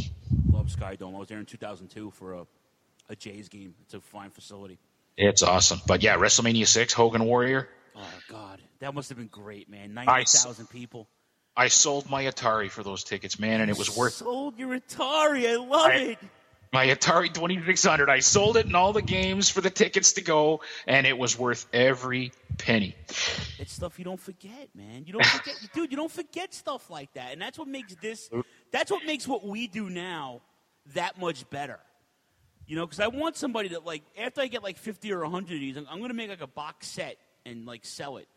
Love Sky Dome. I was there in two thousand two for a, a Jays game. It's a fine facility. It's awesome. But, yeah, WrestleMania six, Hogan Warrior. Oh, God. That must have been great, man. ninety thousand people. I sold my Atari for those tickets, man, and it was worth it. Sold your Atari. I love I, it. My Atari twenty-six hundred. I sold it in all the games for the tickets to go, and it was worth every penny. It's stuff you don't forget, man. You don't forget, dude. You don't forget stuff like that, and that's what makes this. That's what makes what we do now that much better. You know, because I want somebody that like after I get like fifty or a hundred of these, I'm, I'm going to make like a box set and like sell it.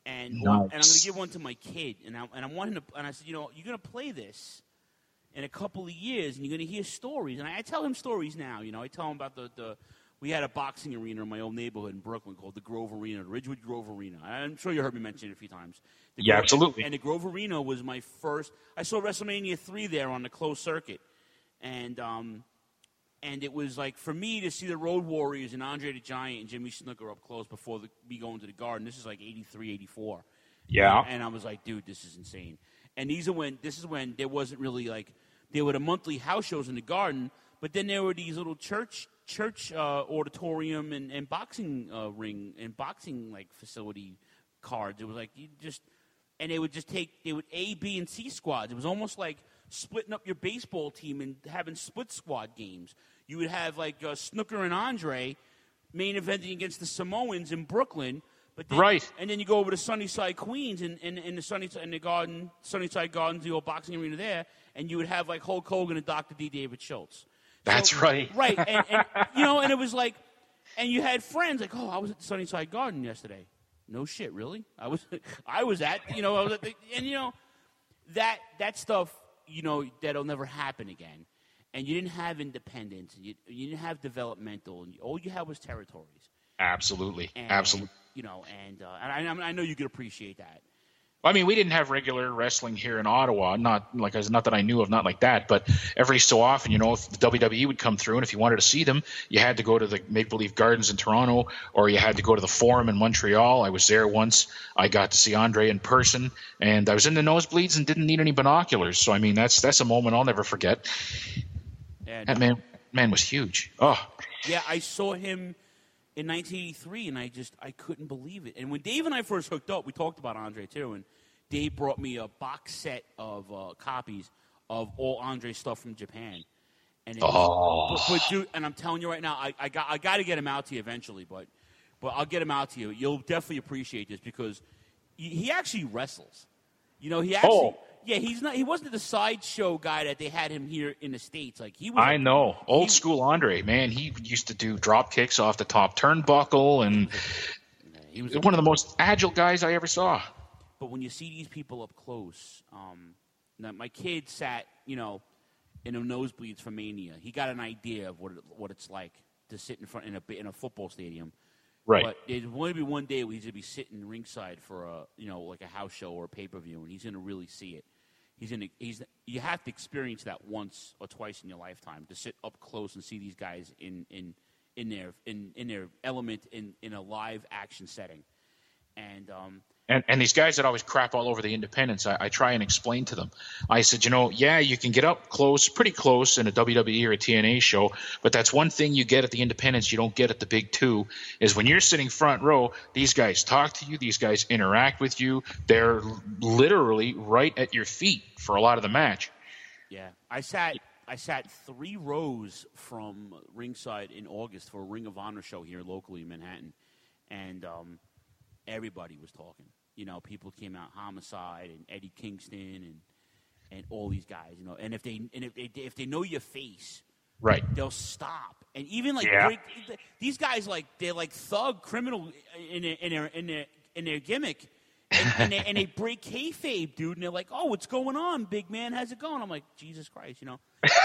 And, nice. one, and I'm going to give one to my kid. And I, and I want him to, and I said, you know, you're going to play this in a couple of years, and you're going to hear stories. And I, I tell him stories now. You know, I tell him about the, the we had a boxing arena in my old neighborhood in Brooklyn called the Grove Arena, the Ridgewood Grove Arena. I'm sure you heard me mention it a few times. The yeah, Grove, absolutely. And, and the Grove Arena was my first. I saw WrestleMania three there on the closed circuit, and um, and it was like for me to see the Road Warriors and Andre the Giant and Jimmy Snuka up close before the, me going to the Garden. This is like eighty-three, eighty-four. Yeah. And, and I was like, dude, this is insane. And these are when this is when there wasn't really like there were the monthly house shows in the Garden, but then there were these little church church uh, auditorium and, and boxing uh, ring and boxing like facility cards. It was like you just and they would just take they would A, B, and C squads. It was almost like splitting up your baseball team and having split squad games. You would have like uh, Snooker and Andre main eventing against the Samoans in Brooklyn. But then, right. And then you go over to Sunnyside, Queens, and in, in, in the Sunnyside, in the garden, Sunnyside Gardens, the old boxing arena there, and you would have like Hulk Hogan and Doctor D. David Schultz. That's so, right. Right. And, and, you know, and it was like, and you had friends like, oh, I was at the Sunnyside Garden yesterday. No shit, really? I was, I was at, you know, I was at the, and you know, that that stuff, you know, that'll never happen again. And you didn't have independence. You, you didn't have developmental. And all you had was territories. Absolutely. And, Absolutely. You know, and, uh, and I, I know you could appreciate that. I mean, we didn't have regular wrestling here in Ottawa. Not like not that I knew of, not like that. But every so often, you know, if the W W E would come through, and if you wanted to see them, you had to go to the Make Believe Gardens in Toronto, or you had to go to the Forum in Montreal. I was there once. I got to see Andre in person, and I was in the nosebleeds and didn't need any binoculars. So I mean, that's that's a moment I'll never forget. And, that man man was huge. Oh, yeah, I saw him in nineteen eighty-three, and I just I couldn't believe it. And when Dave and I first hooked up, we talked about Andre too, and Dave brought me a box set of uh, copies of all Andre stuff from Japan. And it was, oh, but, but dude, and I'm telling you right now, I, I got I got to get him out to you eventually, but but I'll get him out to you. You'll definitely appreciate this because he, he actually wrestles. You know, he actually. Oh. Yeah, he's not. He wasn't the sideshow guy that they had him here in the States. Like he was. I know, old he, school Andre, man. He used to do drop kicks off the top turnbuckle, and he was one of the most agile guys I ever saw. But when you see these people up close, um, now my kid sat, you know, in the nosebleeds for Mania. He got an idea of what it, what it's like to sit in front in a in a football stadium. Right. But there's going to be one day where he's going to be sitting ringside for a, you know, like a house show or a pay per view, and he's going to really see it. He's in. He's. You have to experience that once or twice in your lifetime to sit up close and see these guys in in, in their in, in their element in, in a live action setting, and um, and and these guys that always crap all over the independents, I, I try and explain to them. I said, you know, yeah, you can get up close, pretty close in a W W E or a T N A show, but that's one thing you get at the independents you don't get at the big two is when you're sitting front row, these guys talk to you, these guys interact with you, they're literally right at your feet for a lot of the match. Yeah, I sat I sat three rows from ringside in August for a Ring of Honor show here locally in Manhattan, and um, everybody was talking. You know, people came out, Homicide and Eddie Kingston and and all these guys. You know, and if they and if they if they know your face, right, they'll stop. And even like yeah. break, these guys, like they're like thug criminal in their in their in their, in their gimmick. and, and, they, and they break kayfabe, dude, and they're like, "Oh, what's going on, big man? How's it going?" I'm like, "Jesus Christ, you know,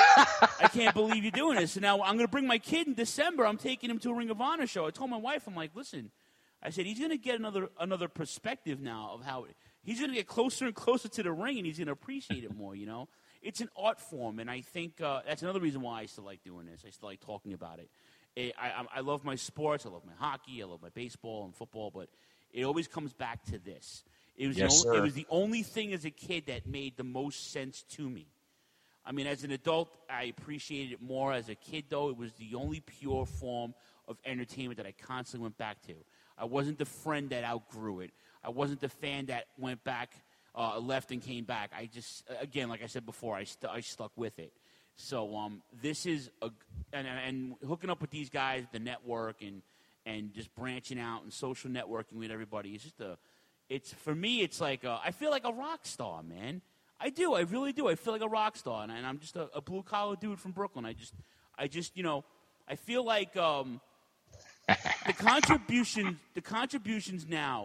I can't believe you're doing this." And now I'm going to bring my kid in December. I'm taking him to a Ring of Honor show. I told my wife, I'm like, "Listen," I said, "he's going to get another another perspective now of how it, he's going to get closer and closer to the ring, and he's going to appreciate it more. You know, it's an art form, and I think uh, that's another reason why I still like doing this. I still like talking about it. I, I, I love my sports. I love my hockey. I love my baseball and football, but it always comes back to this. It was, yes, the only, sir. it was the only thing as a kid that made the most sense to me. I mean, as an adult, I appreciated it more. As a kid, though, it was the only pure form of entertainment that I constantly went back to. I wasn't the friend that outgrew it. I wasn't the fan that went back, uh, left and came back. I just, again, like I said before, I, st- I stuck with it. So um, this is, a, and, and hooking up with these guys, the network, and and just branching out and social networking with everybody, it's just a, it's, for me, it's like, a, I feel like a rock star, man. I do, I really do. I feel like a rock star, and, and I'm just a, a blue-collar dude from Brooklyn. I just, I just, you know, I feel like um, the contributions, the contributions now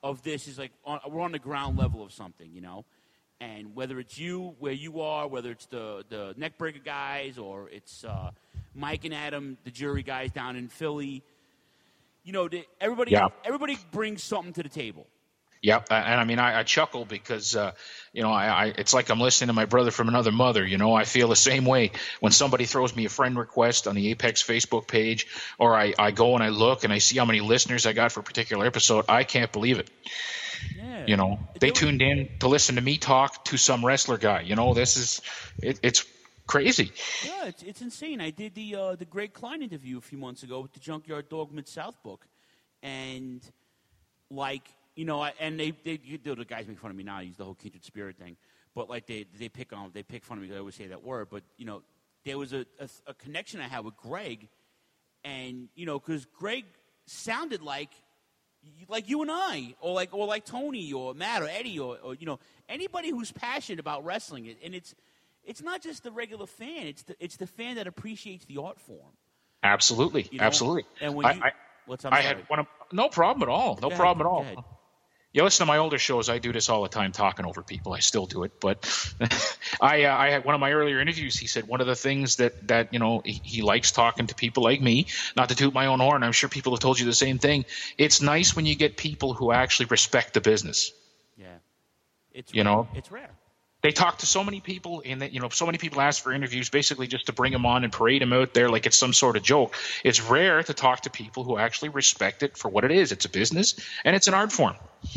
of this is like on, we're on the ground level of something, you know. And whether it's you, where you are, whether it's the the neckbreaker guys, or it's uh, Mike and Adam, the jury guys down in Philly, you know, the, everybody Yeah. everybody brings something to the table. Yep, and I mean, I, I chuckle because, uh, you know, I, I it's like I'm listening to my brother from another mother. You know, I feel the same way when somebody throws me a friend request on the Apex Facebook page, or I, I go and I look and I see how many listeners I got for a particular episode. I can't believe it. Yeah. You know, they tuned in to listen to me talk to some wrestler guy. You know, this is it, it's crazy. Yeah, it's, it's insane. I did the uh, the Greg Klein interview a few months ago with the Junkyard Dog Mid-South book, and like. You know, and they, they the guys make fun of me now. I use the whole kindred spirit thing, but like they they pick on they pick fun of me. I always say that word, but you know, there was a, a, a connection I had with Greg, and you know, because Greg sounded like like you and I, or like or like Tony or Matt or Eddie or, or you know anybody who's passionate about wrestling. And it's it's not just the regular fan; it's the it's the fan that appreciates the art form. Absolutely, You know? absolutely. And when I, you, I, what's I'm I sorry. had one of no problem at all. No Go ahead, problem at go all. ahead. You listen to my older shows. I do this all the time, talking over people. I still do it, but I, uh, I had one of my earlier interviews. He said one of the things that that you know he, he likes talking to people like me. Not to toot my own horn. I'm sure people have told you the same thing. It's nice when you get people who actually respect the business. Yeah, it's You rare. know? it's rare. They talk to so many people, and that you know, so many people ask for interviews, basically just to bring them on and parade them out there like it's some sort of joke. It's rare to talk to people who actually respect it for what it is. It's a business, and it's an art form.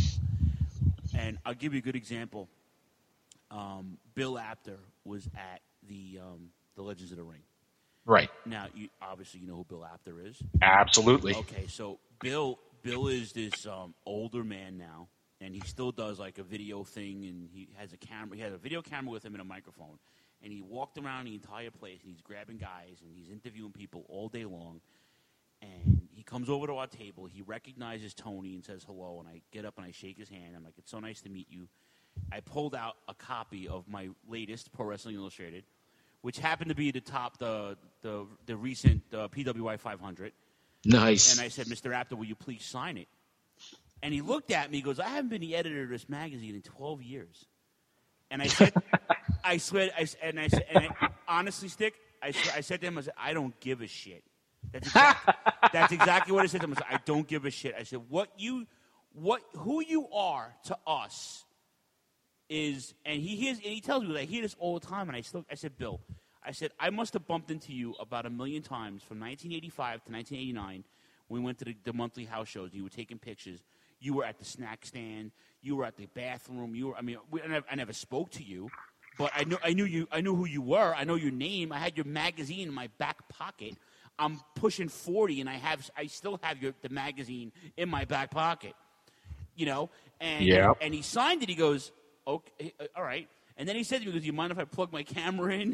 And I'll give you a good example. Um, Bill Apter was at the um, the Legends of the Ring. Right. Now, you, obviously, you know who Bill Apter is. Absolutely. Okay, so Bill Bill is this um, older man now, and he still does like a video thing, and he has a camera. He has a video camera with him and a microphone, and he walked around the entire place, and he's grabbing guys, and he's interviewing people all day long. And he comes over to our table. He recognizes Tony and says hello, and I get up and I shake his hand. I'm like, it's so nice to meet you. I pulled out a copy of my latest Pro Wrestling Illustrated, which happened to be the top, the the, the recent uh, P W I five hundred. Nice. And I said, Mister Apter, will you please sign it? And he looked at me. He goes, I haven't been the editor of this magazine in twelve years. And I said, I swear, I, and I said, and I, honestly, Stick, I, I said to him, I said, I don't give a shit. That's exactly, that's exactly what I said to him. I said, I don't give a shit. I said, what you, what, who you are to us is, and he hears, and he tells me that I hear this all the time. And I still, I said, Bill, I said, I must have bumped into you about a million times from nineteen eighty-five to nineteen eighty-nine. When we went to the, the monthly house shows. And you were taking pictures. You were at the snack stand. You were at the bathroom. You were, I mean, we, I, never, I never spoke to you, but I knew, I knew you, I knew who you were. I know your name. I had your magazine in my back pocket. I'm pushing forty, and I have, I still have your, the magazine in my back pocket, you know. And Yeah. and he signed it. He goes, okay, all right. And then he said to me, he goes, do you mind if I plug my camera in?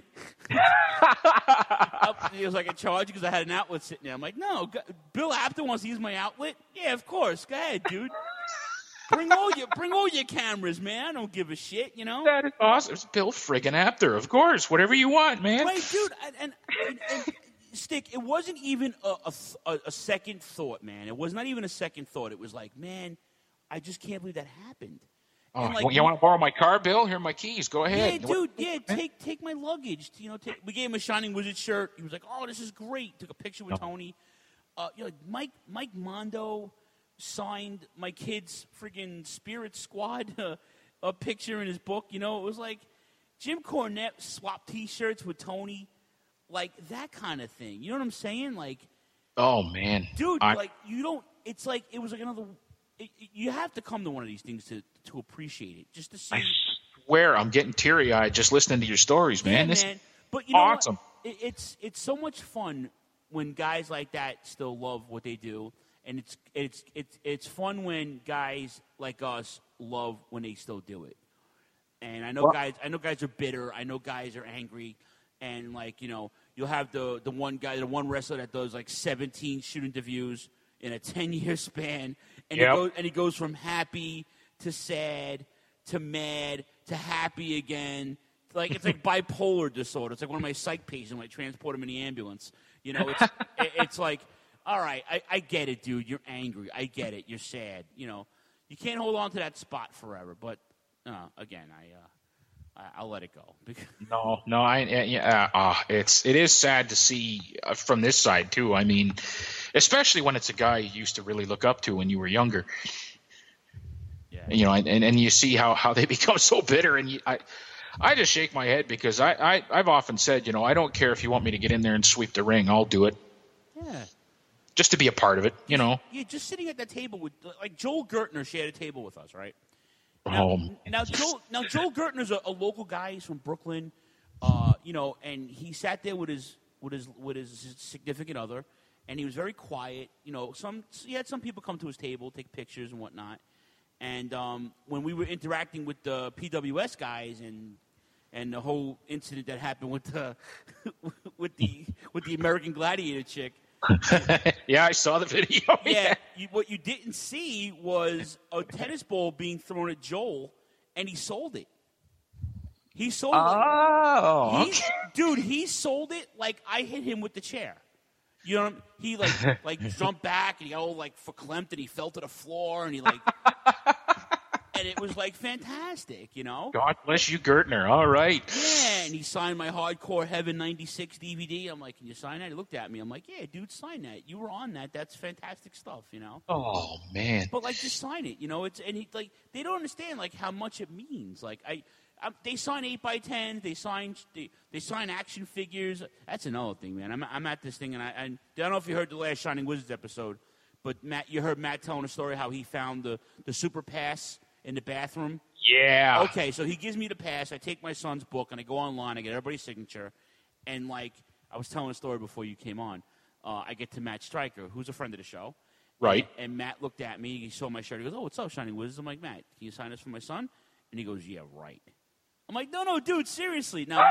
He was like, I charge you because I had an outlet sitting there. I'm like, no, go, Bill Apter wants to use my outlet? Yeah, of course. Go ahead, dude. Bring all your bring all your cameras, man. I don't give a shit, you know. That is awesome. It's Bill friggin' Apter, of course. Whatever you want, man. Right, dude. And, and, and, and Stick, it wasn't even a, a, a second thought, man. It was not even a second thought. It was like, man, I just can't believe that happened. Oh, And, like, well, you want to borrow my car, Bill? Here are my keys. Go ahead. Yeah, dude. Yeah, take take my luggage. You know, take, we gave him a Shining Wizard shirt. He was like, "Oh, this is great." Took a picture with Oh. Tony. Uh, you know, Mike Mike Mondo signed my kid's friggin' Spirit Squad uh, a picture in his book. You know, it was like Jim Cornette swapped T-shirts with Tony, like that kind of thing. You know what I'm saying? Like, Oh, man. dude, I- like you don't. It's like it was like another. It, it- you have to come to one of these things to to appreciate it, just to see. I swear I'm getting teary-eyed just listening to your stories, man. Yeah, This man. But you know awesome. what? It, it's it's so much fun when guys like that still love what they do, and it's it's it's it's fun when guys like us love when they still do it. And I know Well- guys, I know guys are bitter. I know guys are angry, and like you know, you'll have the the one guy, the one wrestler that does like seventeen shoot interviews in a ten year span, and Yep. he goes and he goes from happy to sad to mad to happy again. Like it's like bipolar disorder. It's like one of my psych patients when I transport him in the ambulance. You know, it's it, it's like, all right, I, I get it, dude. You're angry. I get it. You're sad. You know, you can't hold on to that spot forever. But uh, again, I. Uh, I'll let it go. no, no, I yeah, uh, it's it is sad to see uh, from this side too. I mean, especially when it's a guy you used to really look up to when you were younger. Yeah. You know, and, and you see how, how they become so bitter, and you, I I just shake my head because I, I I've often said, you know, I don't care if you want me to get in there and sweep the ring, I'll do it. Yeah. Just to be a part of it, you know. Yeah, just sitting at that table with like Joel Gertner shared a table with us, right? Now, um, now, Joel, now Joel Gertner's a, a local guy. He's from Brooklyn, uh, you know, and he sat there with his with his with his significant other, and he was very quiet. You know, some he had some people come to his table, take pictures and whatnot. And um, when we were interacting with the P W S guys and and the whole incident that happened with the with the with the American Gladiator chick. Yeah, I saw the video. Yeah, yeah. You, what you didn't see was a tennis ball being thrown at Joel, and he sold it. He sold oh, it. Oh, dude, he sold it like I hit him with the chair. You know, what I mean? He like like jumped back and he got all like verklempt and he fell to the floor and he like, and it was like fantastic, you know. God bless you, Gertner. All right. Yeah, and he signed my Hardcore Heaven ninety-six D V D. I'm like, can you sign that? He looked at me. I'm like, yeah, dude, sign that. You were on that. That's fantastic stuff, you know. Oh man. But like, just sign it, you know. It's and he like they don't understand like how much it means. Like I. Um, they sign eight by ten. They sign they, they sign action figures. That's another thing, man. I'm I'm at this thing, and I, I don't know if you heard the last Shining Wizards episode, but Matt, you heard Matt telling a story how he found the, the super pass in the bathroom. Yeah. Okay, so he gives me the pass. I take my son's book and I go online. I get everybody's signature, and like I was telling a story before you came on, uh, I get to Matt Stryker, who's a friend of the show. Right. And, and Matt looked at me. He saw my shirt. He goes, "Oh, what's up, Shining Wizards?" I'm like, "Matt, can you sign this for my son?" And he goes, "Yeah, right." I'm like, no, no, dude, seriously. Now,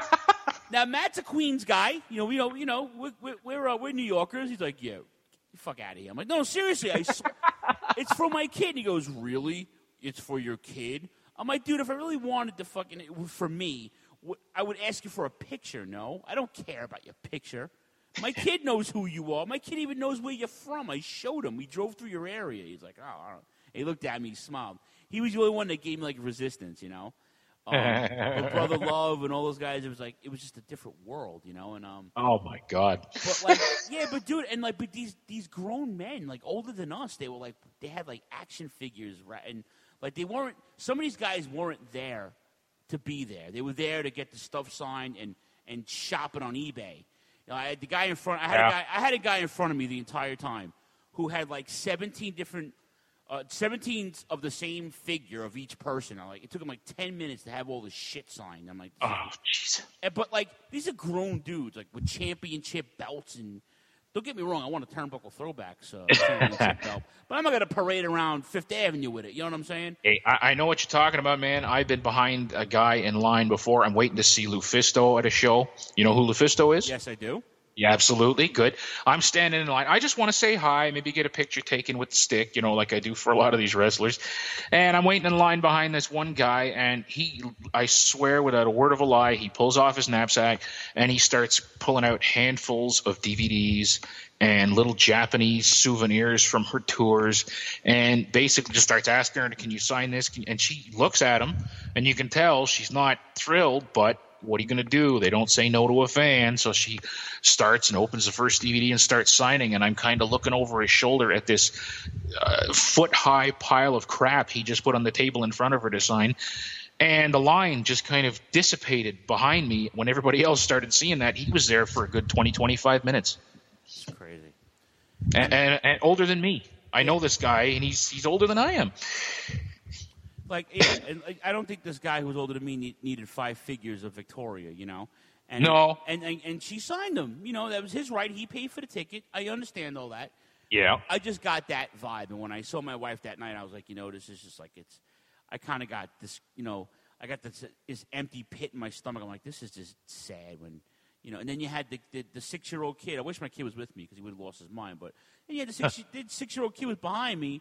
now Matt's a Queens guy. You know, we know, you know, we're we're we're, uh, we're New Yorkers. He's like, yeah, fuck out of here. I'm like, no, seriously, I sw- it's for my kid. And he goes, really? It's for your kid? I'm like, dude, if I really wanted to fucking for me, I would ask you for a picture. No, I don't care about your picture. My kid knows who you are. My kid even knows where you're from. I showed him. We drove through your area. He's like, oh, I don't. He looked at me, he smiled. He was the only one that gave me like resistance, you know. Um, but Brother Love and all those guys, it was like it was just a different world, you know. And um, oh my God. But like, yeah, but dude, and like, but these these grown men, like older than us, they were like they had like action figures, right? And like they weren't. Some of these guys weren't there to be there. They were there to get the stuff signed and and shop it on eBay. You know, I had the guy in front. I had yeah. a guy. I had a guy in front of me the entire time who had like seventeen different. Uh, seventeen of the same figure of each person. I like it took him like ten minutes to have all this shit signed. I'm like, oh jeez. But like these are grown dudes, like with championship belts, and don't get me wrong, I want a turnbuckle throwbacks uh, championship belt, but I'm not gonna parade around Fifth Avenue with it. You know what I'm saying? Hey, I, I know what you're talking about, man. I've been behind a guy in line before. I'm waiting to see Lufisto at a show. You know who Lufisto is? Yes, I do. Yeah, absolutely. Good. I'm standing in line. I just want to say hi, maybe get a picture taken with the stick, you know, like I do for a lot of these wrestlers. And I'm waiting in line behind this one guy, and he, I swear without a word of a lie, he pulls off his knapsack, and he starts pulling out handfuls of D V Ds and little Japanese souvenirs from her tours, and basically just starts asking her, can you sign this? And she looks at him, and you can tell she's not thrilled, but what are you going to do? They don't say no to a fan. So she starts and opens the first D V D and starts signing. And I'm kind of looking over his shoulder at this uh, foot-high pile of crap he just put on the table in front of her to sign. And the line just kind of dissipated behind me. When everybody else started seeing that, he was there for a good twenty, twenty-five minutes. It's crazy. And, and, and older than me. I know this guy, and he's he's older than I am. Like, yeah, and like, I don't think this guy who was older than me need, needed five figures of Victoria, you know. And, no. And, and and she signed them. You know, that was his right. He paid for the ticket. I understand all that. Yeah. I just got that vibe, and when I saw my wife that night, I was like, you know, this is just like it's. I kind of got this, you know, I got this, this empty pit in my stomach. I'm like, this is just sad when, you know. And then you had the the, the six year old kid. I wish my kid was with me because he would have lost his mind. But then you had the six the six year old kid was behind me.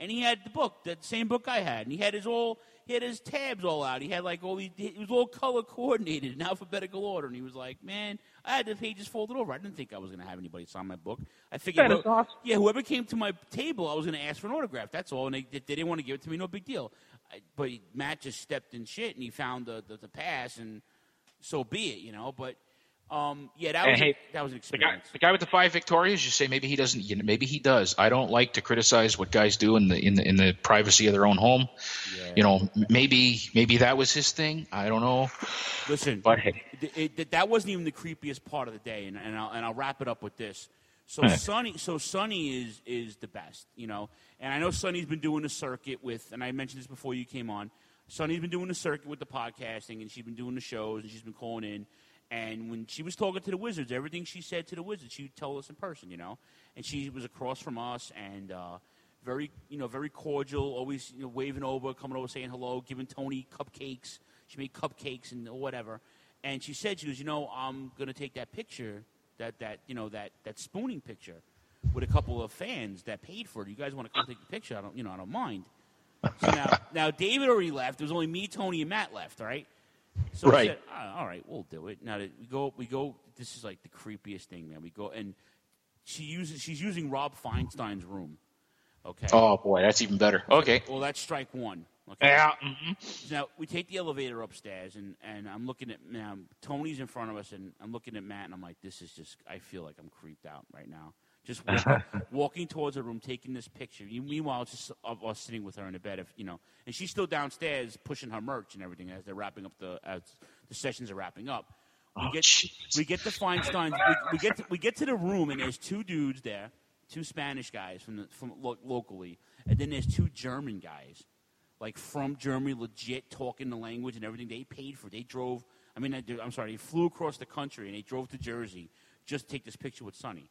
and he had the book, that same book I had, and he had his all, he had his tabs all out. He had like all these, it was all color coordinated in alphabetical order, and he was like, "Man, I had the pages folded over. I didn't think I was going to have anybody sign my book. I figured, That is awesome. yeah, whoever came to my table, I was going to ask for an autograph. That's all, and they, they didn't want to give it to me. No big deal. I, but Matt just stepped in shit, and he found the the, the pass, and so be it, you know. But um, yeah, that was hey, a, that was an The guy, experience. the guy with the five Victorias, you say maybe he doesn't. You know, maybe he does. I don't like to criticize what guys do in the in the in the privacy of their own home. Yeah. You know, maybe maybe that was his thing. I don't know. Listen, But hey. it, it, that wasn't even the creepiest part of the day, and, and, I'll, and I'll wrap it up with this. So Huh. Sonny, so Sonny is is the best, you know. And I know Sonny's been doing a circuit with, and I mentioned this before you came on. Sonny's been doing a circuit with the podcasting, and she's been doing the shows, and she's been calling in. And when she was talking to the Wizards, everything she said to the Wizards, she would tell us in person, you know. And she was across from us, and uh, very, you know, very cordial, always, you know, waving over, coming over, saying hello, giving Tony cupcakes. She made cupcakes and whatever. And she said, she goes, you know, I'm going to take that picture, that, that you know, that, that spooning picture with a couple of fans that paid for it. You guys want to come take the picture? I don't, you know, I don't mind. So now, now David already left. There was only me, Tony, and Matt left, right? So I Right. said, oh, all right, we'll do it. Now that we go, we go. This is like the creepiest thing, man. We go, and she uses, she's using Rob Feinstein's room. Okay. Oh boy, that's even better. Okay. Well, that's strike one. Okay. Yeah. Mm-hmm. Now we take the elevator upstairs, and, and I'm looking at now. Tony's in front of us, and I'm looking at Matt, and I'm like, this is just. I feel like I'm creeped out right now. Just walk, walking towards her room, taking this picture. You, meanwhile, it's just of us sitting with her in the bed, if you know, and she's still downstairs pushing her merch and everything as they're wrapping up the as the sessions are wrapping up. We Oh, get jeez. we get to Feinstein's. We, we get to, we get to the room, and there's two dudes there, two Spanish guys from the, from lo- locally, and then there's two German guys, like from Germany, legit talking the language and everything. They paid for. They drove. I mean, I, I'm sorry, they flew across the country and they drove to Jersey just to take this picture with Sonny.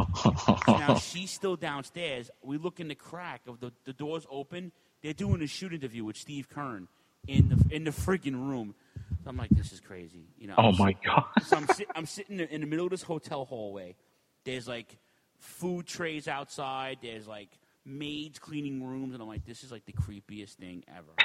Now she's still downstairs. We look in the crack of the the doors open. They're doing a shoot interview with Steve Kern in the in the friggin' room. So I'm like, this is crazy, you know. Oh I'm my sit- God. So I'm, sit- I'm sitting in the middle of this hotel hallway. There's like food trays outside. There's like maids cleaning rooms, and I'm like, this is like the creepiest thing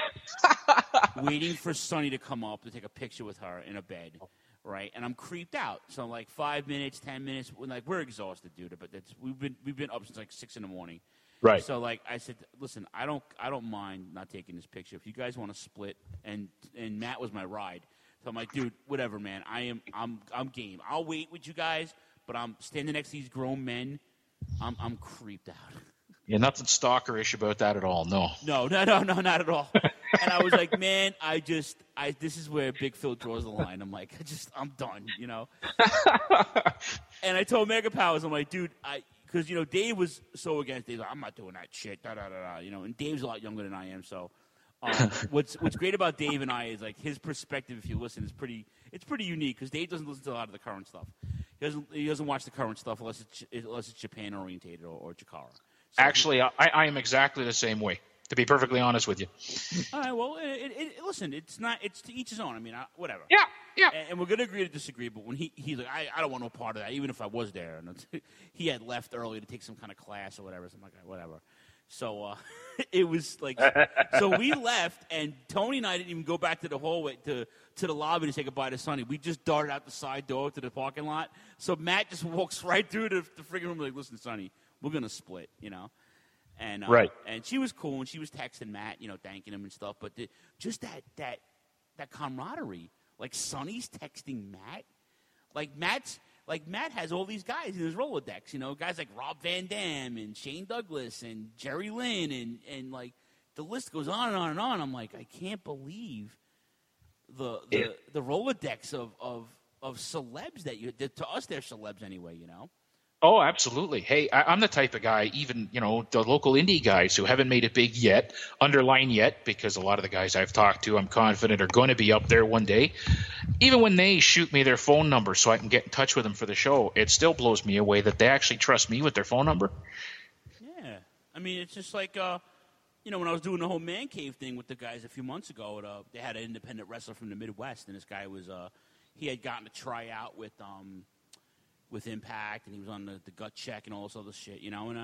ever. Waiting for Sonny to come up to take a picture with her in a bed. Right, and I'm creeped out. So like five minutes, ten minutes, we're like we're exhausted, dude. But that's we've been we've been up since like six in the morning. Right. So like I said, listen, I don't I don't mind not taking this picture. If you guys want to split, and and Matt was my ride, so I'm like, dude, whatever, man. I am I'm I'm game. I'll wait with you guys, but I'm standing next to these grown men. I'm I'm creeped out. Yeah, nothing stalkerish about that at all. No. No, no, no, no, not at all. And I was like, man, I just, I this is where Big Phil draws the line. I'm like, I just, I'm done, you know. And I told Mega Powers, I'm like, dude, I, because you know Dave was so against. Dave, like, I'm not doing that shit, da da da da. You know, and Dave's a lot younger than I am, so. Um, what's what's great about Dave and I is like his perspective. If you listen, is pretty. It's pretty unique because Dave doesn't listen to a lot of the current stuff. He doesn't. He doesn't watch the current stuff unless it's unless it's Japan orientated or, or Chikara. So Actually, I, I am exactly the same way, to be perfectly honest with you. All right. Well, it, it, it, listen. It's not. It's to each his own. I mean, I, whatever. Yeah, yeah. And, and we're gonna agree to disagree. But when he he's like, I, I don't want no part of that, even if I was there. And it's, he had left early to take some kind of class or whatever. So I'm like, whatever. So uh, it was like, so we left, and Tony and I didn't even go back to the hallway to to the lobby to say goodbye to Sonny. We just darted out the side door to the parking lot. So Matt just walks right through the, the freaking room, like, listen, Sonny, we're gonna split, you know. And uh, Right. and she was cool, and she was texting Matt, you know, thanking him and stuff. But the, just that that that camaraderie, like Sonny's texting Matt, like Matt's like Matt has all these guys in his Rolodex, you know, guys like Rob Van Dam and Shane Douglas and Jerry Lynn, and and like the list goes on and on and on. I'm like, I can't believe the the, Yeah. the Rolodex of of of celebs that you that to us they're celebs anyway, you know. Oh, absolutely. Hey, I, I'm the type of guy, even, you know, the local indie guys who haven't made it big yet, underline yet, because a lot of the guys I've talked to, I'm confident are going to be up there one day. Even when they shoot me their phone number so I can get in touch with them for the show, it still blows me away that they actually trust me with their phone number. Yeah. I mean, it's just like, uh, you know, when I was doing the whole man cave thing with the guys a few months ago, it, uh, they had an independent wrestler from the Midwest, and this guy was, uh, he had gotten to try out with, um, with Impact, and he was on the, the gut check and all this other shit, you know, and uh,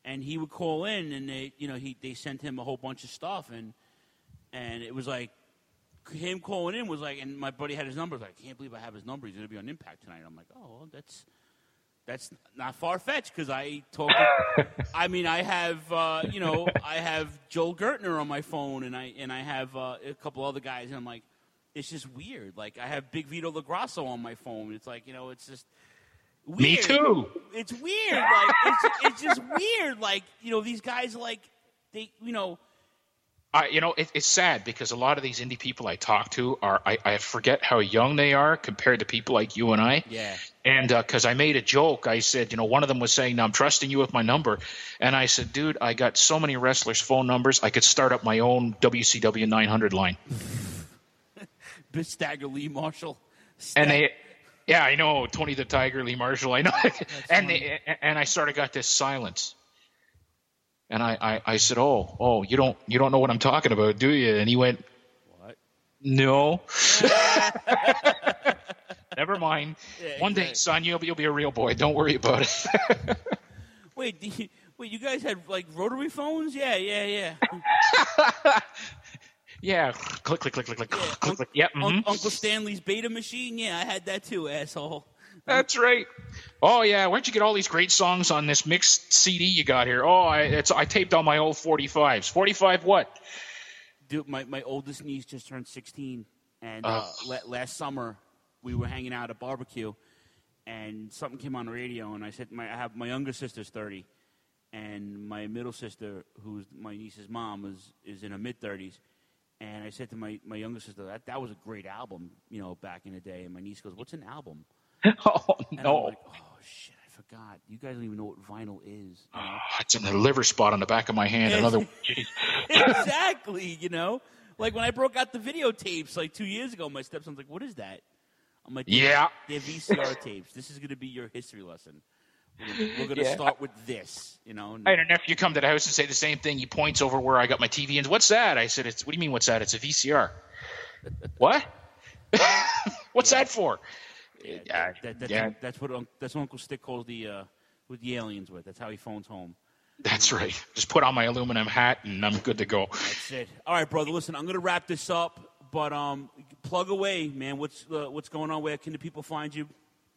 and he would call in, and they, you know, he they sent him a whole bunch of stuff, and and it was like him calling in was like, and my buddy had his number. I was like, I can't believe I have his number. He's going to be on Impact tonight. I'm like, oh, well, that's that's not far fetched because I talk. To, I mean, I have uh, you know, I have Joel Gertner on my phone, and I and I have uh, a couple other guys, and I'm like, it's just weird. Like I have Big Vito LaGrasso on my phone. It's like, you know, it's just. Weird. Me too. It's weird. Like it's, it's just weird. Like, you know, these guys like they, you know. I, you know, it, it's sad because a lot of these indie people I talk to are I, I forget how young they are compared to people like you and I. Yeah. And because uh, I made a joke, I said, you know, one of them was saying, "I'm trusting you with my number," and I said, "Dude, I got so many wrestlers' phone numbers, I could start up my own W C W nine hundred line." Bit Stagger Lee Marshall. Stag- and they. Yeah, I know, Tony the Tiger, Lee Marshall, I know. and they, and I sort of got this silence. And I, I, I said, oh, oh, you don't you don't know what I'm talking about, do you? And he went, what? No. Never mind. Yeah, One day, son, you'll be, you'll be a real boy. Don't worry about it. Wait, do you, wait, you guys had, like, rotary phones? Yeah, yeah, yeah. Yeah, click, click, click, click, click, yeah. click, Un- click. Yep. Mm-hmm. Un- Uncle Stanley's Beta machine. Yeah, I had that too, asshole. That's right. Oh yeah, where'd you get all these great songs on this mixed C D you got here? Oh, I, it's I taped all my old forty-fives. forty-five what? Dude, my my oldest niece just turned sixteen, and uh, la- last summer we were hanging out at a barbecue, and something came on the radio, and I said, my I have my younger sister's thirty, and my middle sister, who's my niece's mom, is is in her mid thirties. And I said to my, my younger sister, that that was a great album, you know, back in the day. And my niece goes, what's an album? Oh, and no. I'm like, oh, shit, I forgot. You guys don't even know what vinyl is. You know? Oh, it's in the liver spot on the back of my hand. Another Exactly, you know? Like when I broke out the videotapes like two years ago, my stepson's like, what is that? I'm like, yeah. They're V C R tapes. This is going to be your history lesson. We're going to yeah. start with this, you know. I don't know if you come to the house and say the same thing. He points over where I got my T V and what's that? I said, "It's what do you mean? What's that? It's a V C R." What? What's yeah. that for? Yeah, that, that, that's, yeah. that's what that's what Uncle Stick calls the uh, with the aliens with. That's how he phones home. That's right. Just put on my aluminum hat and I'm good to go. That's it. All right, brother. Listen, I'm going to wrap this up, but um, plug away, man. What's uh, what's going on? Where can the people find you?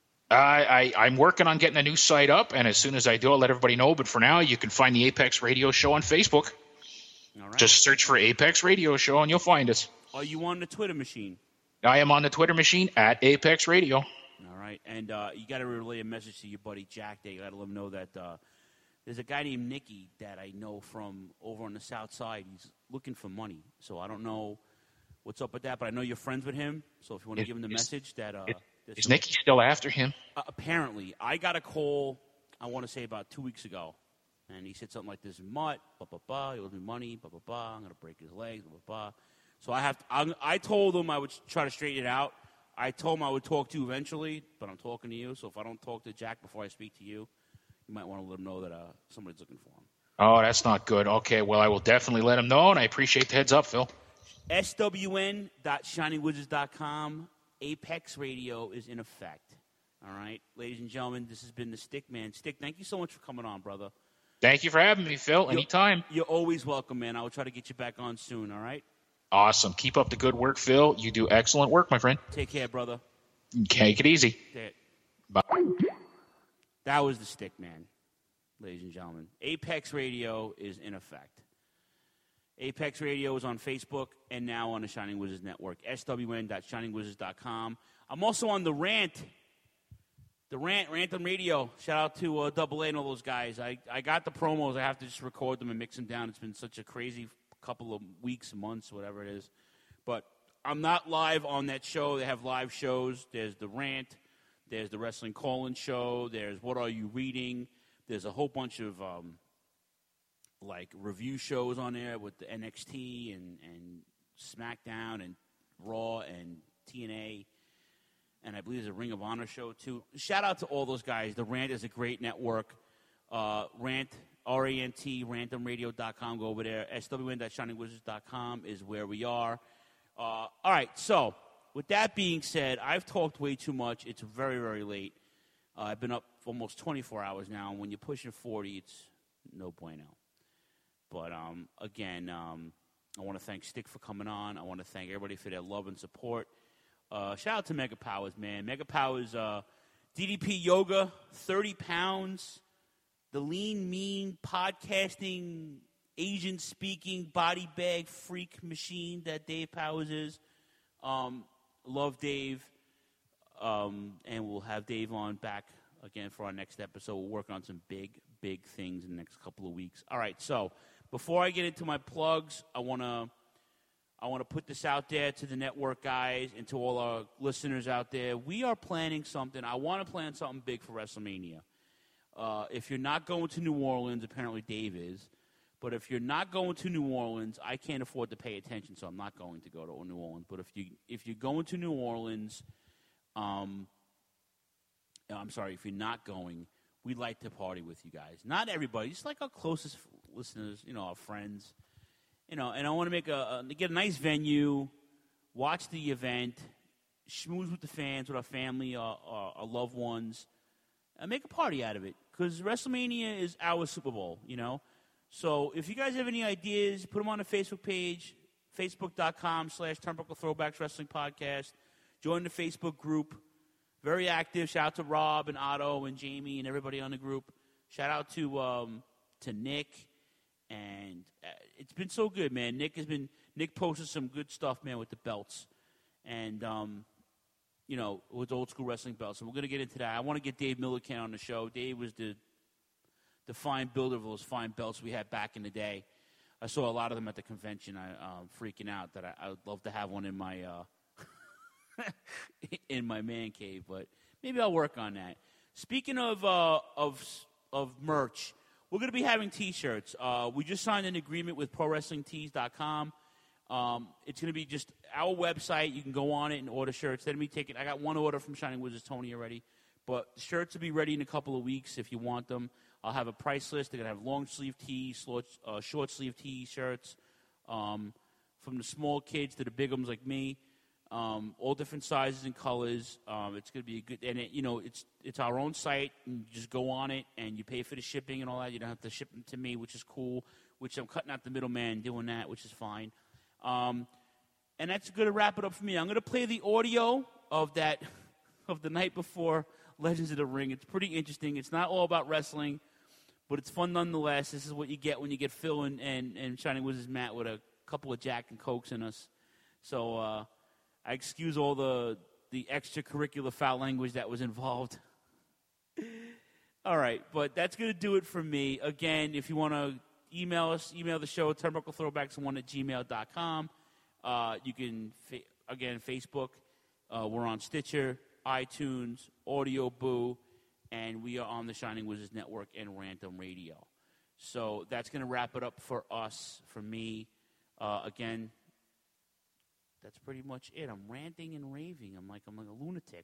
I, I, I'm working on getting a new site up, and as soon as I do, I'll let everybody know. But for now, you can find the Apex Radio Show on Facebook. All right. Just search for Apex Radio Show, and you'll find us. Are you on the Twitter machine? I am on the Twitter machine at Apex Radio. All right. And uh, you got to relay a message to your buddy Jack there. You got to let him know that uh, there's a guy named Nicky that I know from over on the south side. He's looking for money. So I don't know what's up with that, but I know you're friends with him. So if you want to it, give him the message that uh, – Is Nicky still after him? Uh, apparently. I got a call, I want to say about two weeks ago, and he said something like this, Mutt, blah, blah, blah, he owes me money, blah, blah, blah, I'm going to break his legs, blah, blah, blah. So I have, to, I, I told him I would try to straighten it out. I told him I would talk to you eventually, but I'm talking to you, so if I don't talk to Jack before I speak to you, you might want to let him know that uh, somebody's looking for him. Oh, that's not good. Okay, well, I will definitely let him know, and I appreciate the heads up, Phil. S W N dot shining wizards dot com. Apex Radio is in effect. All right, ladies and gentlemen, this has been the Stick Man. Stick, thank you so much for coming on, brother. Thank you for having me, Phil. Anytime. You're, you're always welcome, man. I will try to get you back on soon, all right? Awesome. Keep up the good work, Phil. You do excellent work, my friend. Take care, brother. Take it easy. Take it. Bye. That was the Stick Man, ladies and gentlemen. Apex Radio is in effect. Apex Radio is on Facebook and now on the Shining Wizards Network. S W N dot shining wizards dot com. I'm also on the Rant. The Rant, Rantham Radio. Shout out to uh, Double A and all those guys. I, I got the promos. I have to just record them and mix them down. It's been such a crazy couple of weeks, months, whatever it is. But I'm not live on that show. They have live shows. There's the Rant. There's the Wrestling Call-In Show. There's What Are You Reading? There's a whole bunch of um, like review shows on there with the N X T and, and SmackDown and Raw and T N A. And I believe there's a Ring of Honor show, too. Shout out to all those guys. The Rant is a great network. Uh, Rant, R A N T, rantham radio dot com. Go over there. S W N dot shining wizards dot com is where we are. Uh, all right, so with that being said, I've talked way too much. It's very, very late. Uh, I've been up for almost twenty-four hours now. And when you're pushing forty, it's no bueno. But, um, again, um, I want to thank Stick for coming on. I want to thank everybody for their love and support. Uh, shout out to Mega Powers, man. Mega Powers, uh, D D P Yoga, thirty pounds. The lean, mean, podcasting, Asian-speaking, body bag freak machine that Dave Powers is. Um, love Dave. Um, and we'll have Dave on back again for our next episode. We'll work on some big, big things in the next couple of weeks. All right, so before I get into my plugs, I want to I want to put this out there to the network guys and to all our listeners out there. We are planning something. I want to plan something big for WrestleMania. Uh, if you're not going to New Orleans, apparently Dave is. But if you're not going to New Orleans, I can't afford to pay attention, so I'm not going to go to New Orleans. But if you if you're going to New Orleans, um, I'm sorry, if you're not going, we'd like to party with you guys. Not everybody, just like our closest listeners, you know, our friends, you know. And I want to make a, a get a nice venue, watch the event, schmooze with the fans, with our family, our, our, our loved ones, and make a party out of it. Because WrestleMania is our Super Bowl, you know. So if you guys have any ideas, put them on the Facebook page, facebook.com slash Turnbuckle Throwbacks Wrestling Podcast. Join the Facebook group. Very active. Shout out to Rob and Otto and Jamie and everybody on the group. Shout out to um, to Nick. And uh, it's been so good, man. Nick has been Nick posted some good stuff, man, with the belts. And, um, you know, with old school wrestling belts. And we're going to get into that. I want to get Dave Millican on the show. Dave was the the fine builder of those fine belts we had back in the day. I saw a lot of them at the convention. I um, freaking out that I, I would love to have one in my uh, in my man cave, but maybe I'll work on that. Speaking of uh, of of merch, we're going to be having T-shirts. Uh, we just signed an agreement with Pro Wrestling Tees dot com. Um, it's going to be just our website. You can go on it and order shirts. Let me take it. I got one order from Shining Wizards Tony already, but the shirts will be ready in a couple of weeks if you want them. I'll have a price list. They're going to have long-sleeve tees, uh, short-sleeve T-shirts, um, from the small kids to the big ones like me, um, all different sizes and colors. Um, it's going to be a good – and, it, you know, it's it's our own site. And you just go on it, and you pay for the shipping and all that. You don't have to ship them to me, which is cool, which I'm cutting out the middleman doing that, which is fine. Um, and that's going to wrap it up for me. I'm going to play the audio of that of the night before Legends of the Ring. It's pretty interesting. It's not all about wrestling. But it's fun nonetheless. This is what you get when you get Phil and, and, and Shining Wizards Matt with a couple of Jack and Cokes in us. So uh, I excuse all the the extracurricular foul language that was involved. All right, but that's going to do it for me. Again, if you want to email us, email the show, turnbuckle throwbacks one at gmail dot com. Uh, you can, fa- again, Facebook. Uh, we're on Stitcher, iTunes, Audio Boo. And we are on the Shining Wizards Network and Random Radio. So that's going to wrap it up for us, for me. Uh, again, that's pretty much it. I'm ranting and raving. I'm like I'm like a lunatic.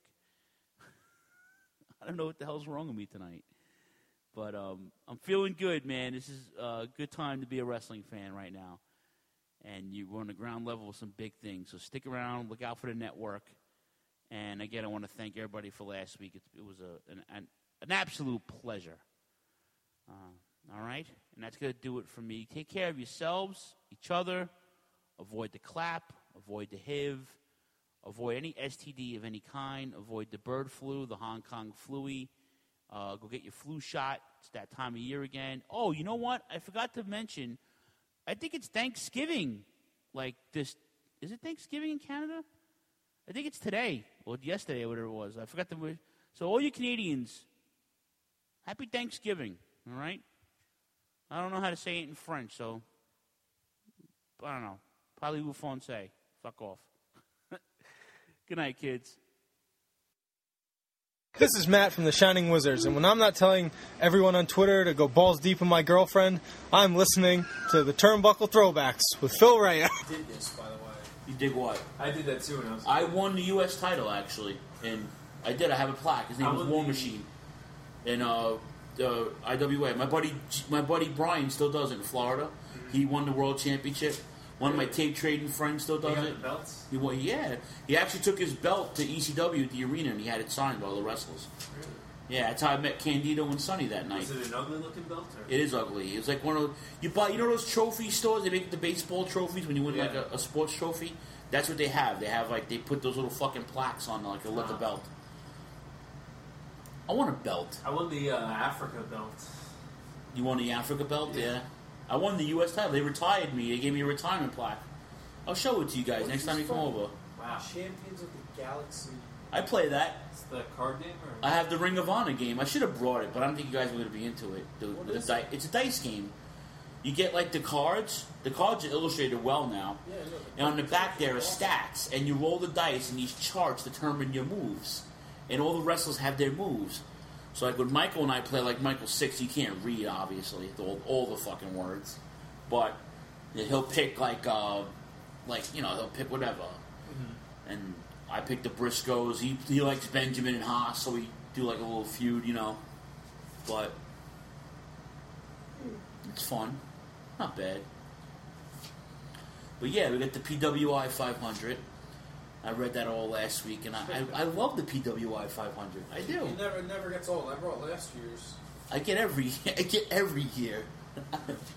I don't know what the hell's wrong with me tonight. But um, I'm feeling good, man. This is a good time to be a wrestling fan right now. And you, we're on the ground level with some big things. So stick around. Look out for the network. And, again, I want to thank everybody for last week. It, it was a, an, an, an absolute pleasure. Uh, all right? And that's going to do it for me. Take care of yourselves, each other. Avoid the clap. Avoid the H I V. Avoid any S T D of any kind. Avoid the bird flu, the Hong Kong flu-y. Uh, go get your flu shot. It's that time of year again. Oh, you know what? I forgot to mention, I think it's Thanksgiving. Like this. Is it Thanksgiving in Canada? I think it's today, or yesterday, or whatever it was. I forgot the word. So all you Canadians, happy Thanksgiving, all right? I don't know how to say it in French, so I don't know. Parlez-vous français. Fuck off. Good night, kids. This is Matt from the Shining Wizards, and when I'm not telling everyone on Twitter to go balls deep in my girlfriend, I'm listening to the Turnbuckle Throwbacks with Phil Rea. I did this, by the way. You did what? I did that too when I was. I won the U S title actually, and I did. I have a plaque. His name I was War the... Machine, and uh, the I W A. My buddy, my buddy Brian still does it in Florida. Mm-hmm. He won the world championship. One really? of my tape trading friends still does he got it. The belts? He won. Yeah, he actually took his belt to E C W at the arena, and he had it signed by all the wrestlers. Really? Yeah, that's how I met Candido and Sonny that night. Is it an ugly looking belt? Or? It is ugly. It's like one of those, you buy. You know those trophy stores? They make the baseball trophies when you win Yeah. like a, a sports trophy. That's what they have. They have like they put those little fucking plaques on like a leather Wow. belt. I want a belt. I won the uh, Africa belt. You won the Africa belt? Yeah. Yeah. I won the U S title. They retired me. They gave me a retirement plaque. I'll show it to you guys What's next this time you come from? over. Wow. Champions of the Galaxy. I play that. It's the card game? Or? I have the Ring of Honor game. I should have brought it, but I don't think you guys are going to be into it. The, What the is di- it? It's a dice game. You get like the cards. The cards are illustrated well now. Yeah, no, And on the back there are stats, and you roll the dice, and these charts determine your moves. And all the wrestlers have their moves. So like when Michael and I play, like Michael Six, you can't read obviously all, all the fucking words, but he'll pick like, uh, like you know, he'll pick whatever. Mm-hmm. And I pick the Briscoes. He he likes Benjamin and Haas, so we do like a little feud, you know. But it's fun, not bad. But yeah, we got the P W I five hundred. I read that all last week, and I, I, I love the P W I five hundred. I do. It never, it never gets old. I brought last year's. I get every I get every year. I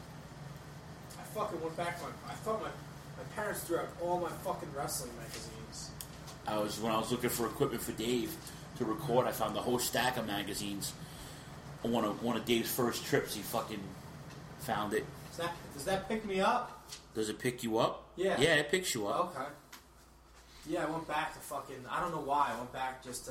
fucking went back. My, I thought my my parents threw out all my fucking wrestling magazines. I was when I was looking for equipment for Dave to record. I found the whole stack of magazines. On one of one of Dave's first trips, he fucking found it. Does that does that pick me up? Does it pick you up? Yeah. Yeah, it picks you up. Okay. Yeah, I went back to fucking. I don't know why. I went back just to.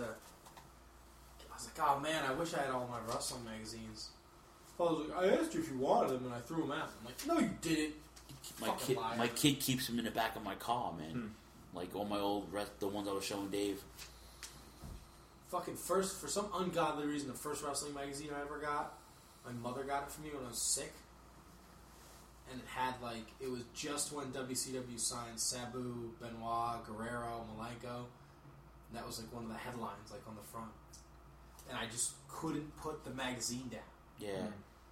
I was like, oh man, I wish I had all my wrestling magazines. I was like, I asked you if you wanted them, and I threw them out. I'm like, no, you didn't. My Fucking kid, liar. my kid keeps them in the back of my car, man. Like all my old, rest, the ones I was showing Dave. Fucking first, for some ungodly reason, the first wrestling magazine I ever got, my mother got it for me when I was sick. And it had, like, it was just when W C W signed Sabu, Benoit, Guerrero, Malenko. And that was, like, one of the headlines, like, on the front. And I just couldn't put the magazine down. Yeah.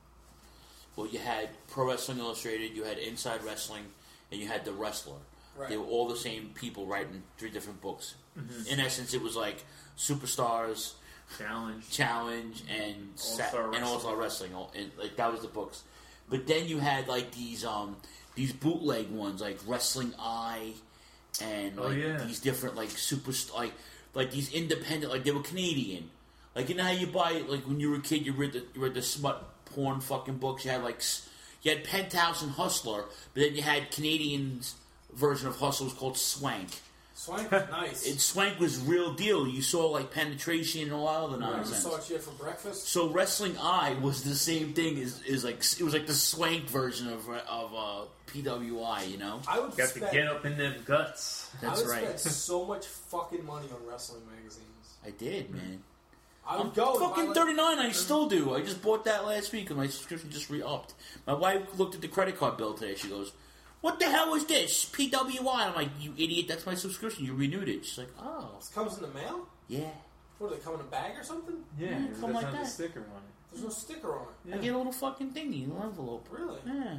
Well, you had Pro Wrestling Illustrated, you had Inside Wrestling, and you had The Wrestler. Right. They were all the same people writing three different books. In essence, it was like Superstars, Challenge. Challenge, and All-Star Sa- and Wrestling. All Star Wrestling. All- And like that was the books. But then you had like these um these bootleg ones like Wrestling Eye, and Oh, like yeah. these different like super like like these independent like they were Canadian. Like you know how you buy like when you were a kid you read the you read the smut porn fucking books. You had like s- you had Penthouse and Hustler, but then you had Canadians version of Hustler was called Swank. Swank was nice. And Swank was real deal. You saw like penetration and all that other I never nonsense. saw what you had for breakfast. So Wrestling Eye was the same thing as is like it was like the Swank version of of uh, P W I. You know, I would Got to spend, get up in them guts. that's I would right. spend so much fucking money on wrestling magazines. I did, man. I would I'm go and buy, fucking like- thirty-nine. I still do. I just bought that last week, and my subscription just re-upped. My wife looked at the credit card bill today. She goes, "What the hell is this? P W I?" I'm like, "You idiot! That's my subscription. You renewed it." She's like, "Oh, This comes in the mail? yeah." What, do they come in a bag or something? Yeah, Yeah, it something doesn't like have that. the sticker on it. There's no sticker on it. I get a little fucking thingy, a little envelope. Really? Yeah.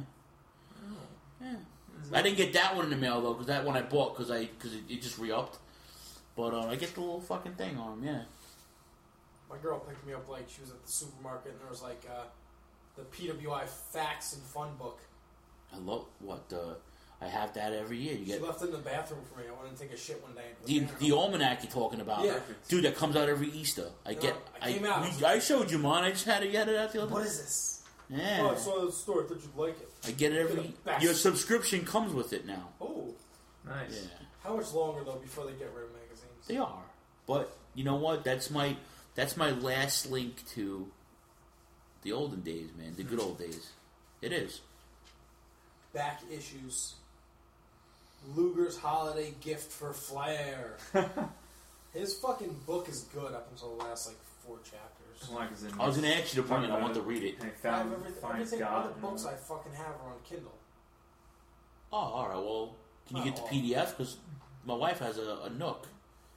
Yeah. I didn't get that one in the mail though, because that one I bought because I because it, it just re-upped. But uh, I get the little fucking thing on them. Yeah. My girl picked me up like she was at the supermarket and there was like uh, the P W I Facts and Fun book. I love what the. I have that every year. You She get left it in the bathroom for me. I went to take a shit one day. And put the it in the her. almanac you're talking about, Yeah. dude. That comes out every Easter. I No, get. I I came out. we- I showed you mine. I just had it. You had it out the other. What is this? Yeah. Oh, I saw it at the store. I thought you'd like it. I get it You're every. the best. Your subscription comes with it now. Oh. Nice. Yeah. How much longer, though, before they get rid of magazines? They are, but you know what? That's my that's my last link to the olden days, man. The good old days. It is. Back issues. Luger's holiday gift for Flair. His fucking book is good up until the last, like, four chapters. As long as it I was going to ask you to bring it. I Talk want to about read it. And I have found, everything, finds everything all God. the and books all I fucking have are on Kindle. Oh, all right. Well, can you Not get the all. P D F? Because my wife has a, a Nook.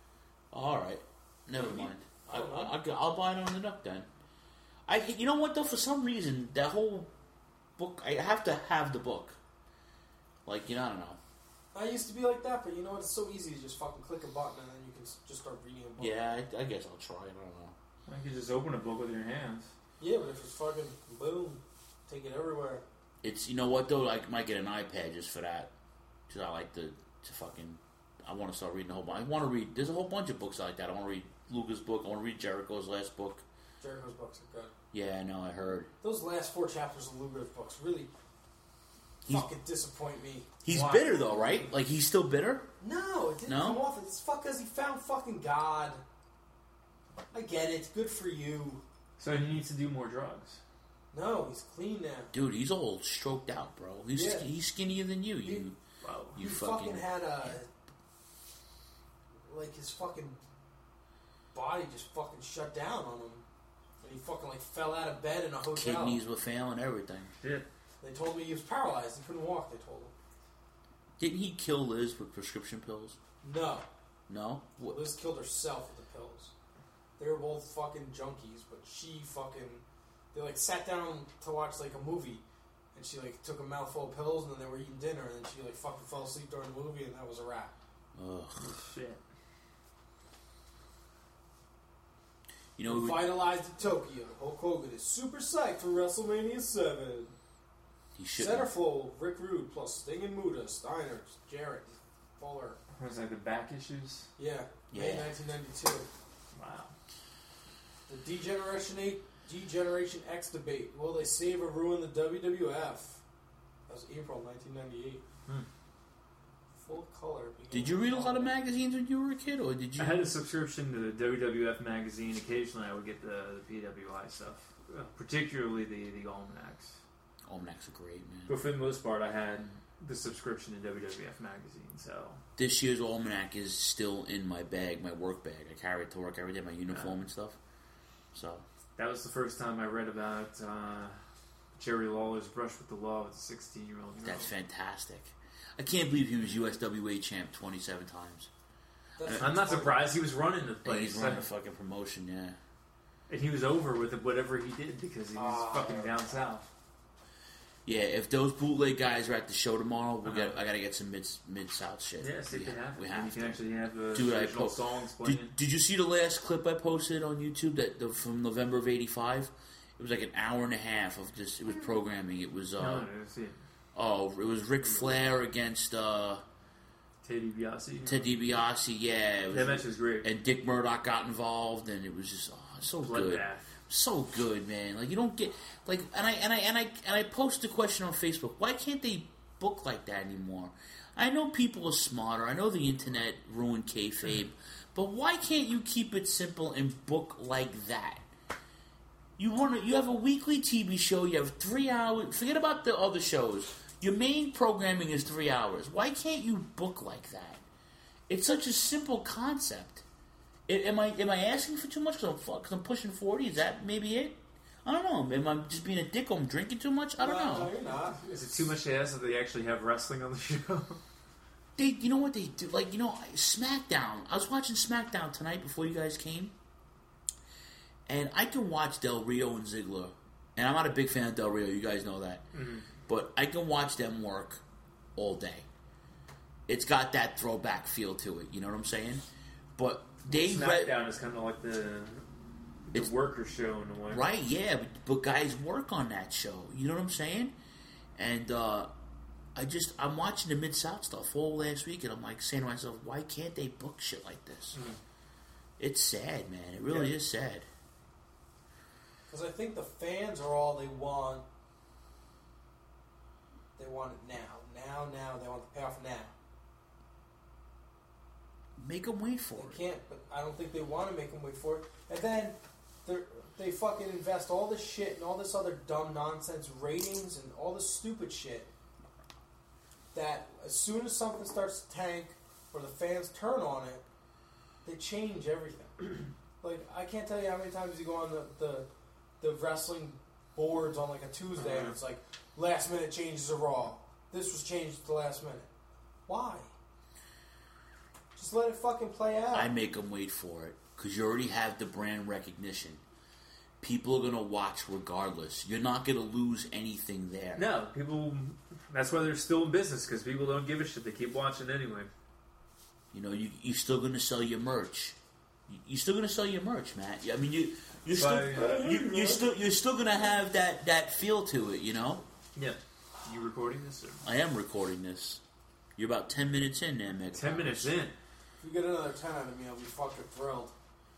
All right. Never mind. I, I, I'll, I'll buy it on the Nook then. I, you know what though? For some reason, that whole book, I have to have the book. Like you know, I don't know. I used to be like that, but you know what? It's so easy to just fucking click a button and then you can s- just start reading a book. Yeah, I, I guess I'll try it. I don't know. I could just open a book with your hands. Yeah, but if it's fucking boom, take it everywhere. It's, you know what though, I might get an iPad just for that. Because I like to, to fucking, I want to start reading a whole bunch. I want to read, there's a whole bunch of books like that. I want to read Luca's book. I want to read Jericho's last book. Jericho's books are good. Yeah, I know, I heard. Those last four chapters of Luca's books really He's- fucking disappoint me. He's Why? bitter though, right? Like, he's still bitter? No, it didn't No? come off. It's fuck because he found fucking God. I get it. Good for you. So he needs to do more drugs. No, he's clean now. Dude, he's all stroked out, bro. He's Yeah. he's skinnier than you. He- You, Wow. you he fucking... fucking had a like his fucking body just fucking shut down on him, and he fucking like fell out of bed in a hotel. Kidneys were failing, everything. Yeah. They told me he was paralyzed. He couldn't walk. They told him. Didn't he kill Liz with prescription pills? No, No? What? Liz killed herself with the pills. They were both fucking junkies, but she fucking they like sat down to watch like a movie, and she like took a mouthful of pills, and then they were eating dinner, and then she like fucking fell asleep during the movie, and that was a wrap. Ugh. Shit. You know, we- Vitalized in Tokyo. Hulk Hogan is super psyched for WrestleMania seven. he should Centerfold, Rick Rude, plus Sting and Muda, Steiner, Jarrett, Fuller. Was that the back issues? Yeah, May Yeah. nineteen ninety-two. Wow. The Degeneration eight, Degeneration X debate. Will they save or ruin the W W F? That was April nineteen ninety-eight. Hmm. Full color. Did you read a lot of magazines when you were a kid, or did you? I had a subscription to the W W F magazine. Occasionally, I would get the, the P W I stuff, uh, particularly the the almanacs. Almanacs are great, man. But for the most part, I had the subscription to W W F magazine. So This year's almanac is still in my bag, my work bag. I carry it to work every day, my uniform and stuff. So that was the first time I read about uh, Jerry Lawler's brush with the law with a sixteen-year-old girl. that's fantastic. I can't believe he was U S W A champ twenty-seven times. That's I'm not surprised he was running the And place. he's running a fucking promotion, yeah. And he was over with whatever he did because he was Ah, fucking yeah. down south. Yeah, if those bootleg guys are at the show tomorrow, we'll get. I gotta get some mid mid south shit. Yeah, see we if they have, have it. we And have you can to. actually have the Dude, I original po- songs playing. Did, did you see the last clip I posted on YouTube that the, from November of eighty-five? It was like an hour and a half of just. It was programming. It was. Uh, no, I didn't see it. Oh, it was Ric Flair against uh, Ted DiBiase. Ted DiBiase. Yeah, it was, That match was great. and Dick Murdoch got involved, and it was just oh, so good, Bloodbath. so good, man. Like you don't get like, and I and I and I and I posted a question on Facebook. Why can't they book like that anymore? I know people are smarter. I know the internet ruined kayfabe, but why can't you keep it simple and book like that? You want to, you have a weekly T V show. You have three hours. Forget about the other shows. Your main programming is three hours. Why can't you book like that? It's such a simple concept. I- Am I am I asking for too much? Because I'm, fu- 'cause I'm pushing forty. Is that maybe it? I don't know. Am I just being a dick? I'm drinking too much. I don't No, know. no, you're not. Is it too much to ask that they actually have wrestling on the show? They, you know what they do? Like, you know, SmackDown. I was watching SmackDown tonight before you guys came, and I can watch Del Rio and Ziggler, and I'm not a big fan of Del Rio. You guys know that, Mm-hmm. but I can watch them work all day. It's got that throwback feel to it. You know what I'm saying? But they re- SmackDown is kind of like the, the It's- worker show in a way. right, yeah, but, but guys work on that show. You know what I'm saying? And uh, I just I'm watching the Mid South stuff all last week, and I'm like saying to myself, why can't they book shit like this? Mm-hmm. It's sad, man. It really Yeah. is sad. Because I think the fans are all they want. They want it now. Now, now. They want the payoff now. Make them wait for They it. can't, but I don't think they want to make them wait for it. And then they they fucking invest all this shit and all this other dumb nonsense ratings and all this stupid shit. That as soon as something starts to tank or the fans turn on it, they change everything. Like I can't tell you how many times you go on the the, the wrestling boards on like a Tuesday and it's like last minute changes of Raw. This was changed at the last minute. Why? Just let it fucking play out. I make them wait for it because you already have the brand recognition. People are gonna watch regardless. You're not gonna lose anything there. No, people. That's why they're still in business because people don't give a shit. They keep watching anyway. You know, you you're still gonna sell your merch. You- You're still gonna sell your merch, Matt. I mean, you you're still But- you, you're still you're still gonna have that, that feel to it, you know. Yeah. You recording this? Or? I am recording this. You're about ten minutes in, there, Mick. Ten minutes in. If you get another ten out of me, I'll be fucking thrilled.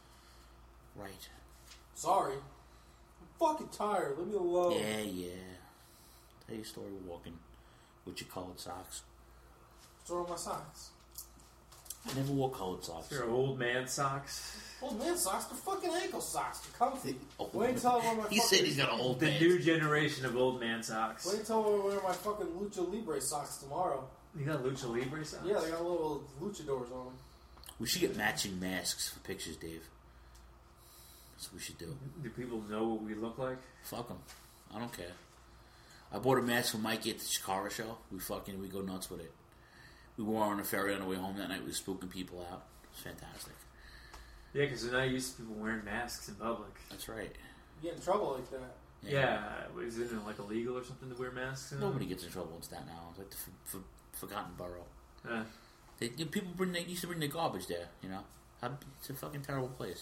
Right. Sorry. I'm fucking tired. Leave me alone. Yeah, yeah. Tell your story walking with your colored socks. Throw my socks. I never wore colored socks. Your old man socks. Old man socks, they're fucking ankle socks. They're comfy. Oh, Wait until I wear my he fucking... said he's got an old The man. new generation of old man socks. Wait until I wear my fucking Lucha Libre socks tomorrow. You got Lucha Libre socks? Yeah, they got little luchadors on them. We should get matching masks for pictures, Dave. That's what we should do. Do people know what we look like? Fuck them. I don't care. I bought a mask for Mikey at the Chikara show. We fucking, we go nuts with it. We wore on a ferry on the way home that night. We were spooking people out. It's fantastic. Yeah, because they're not used to people wearing masks in public. That's right. You get in trouble like that. Yeah, is it like illegal or something to wear masks? In Nobody gets in trouble in Staten Island. It's like the f- f- forgotten borough. Uh, They, you know, people bring they used to bring their garbage there. You know, How, it's a fucking terrible place.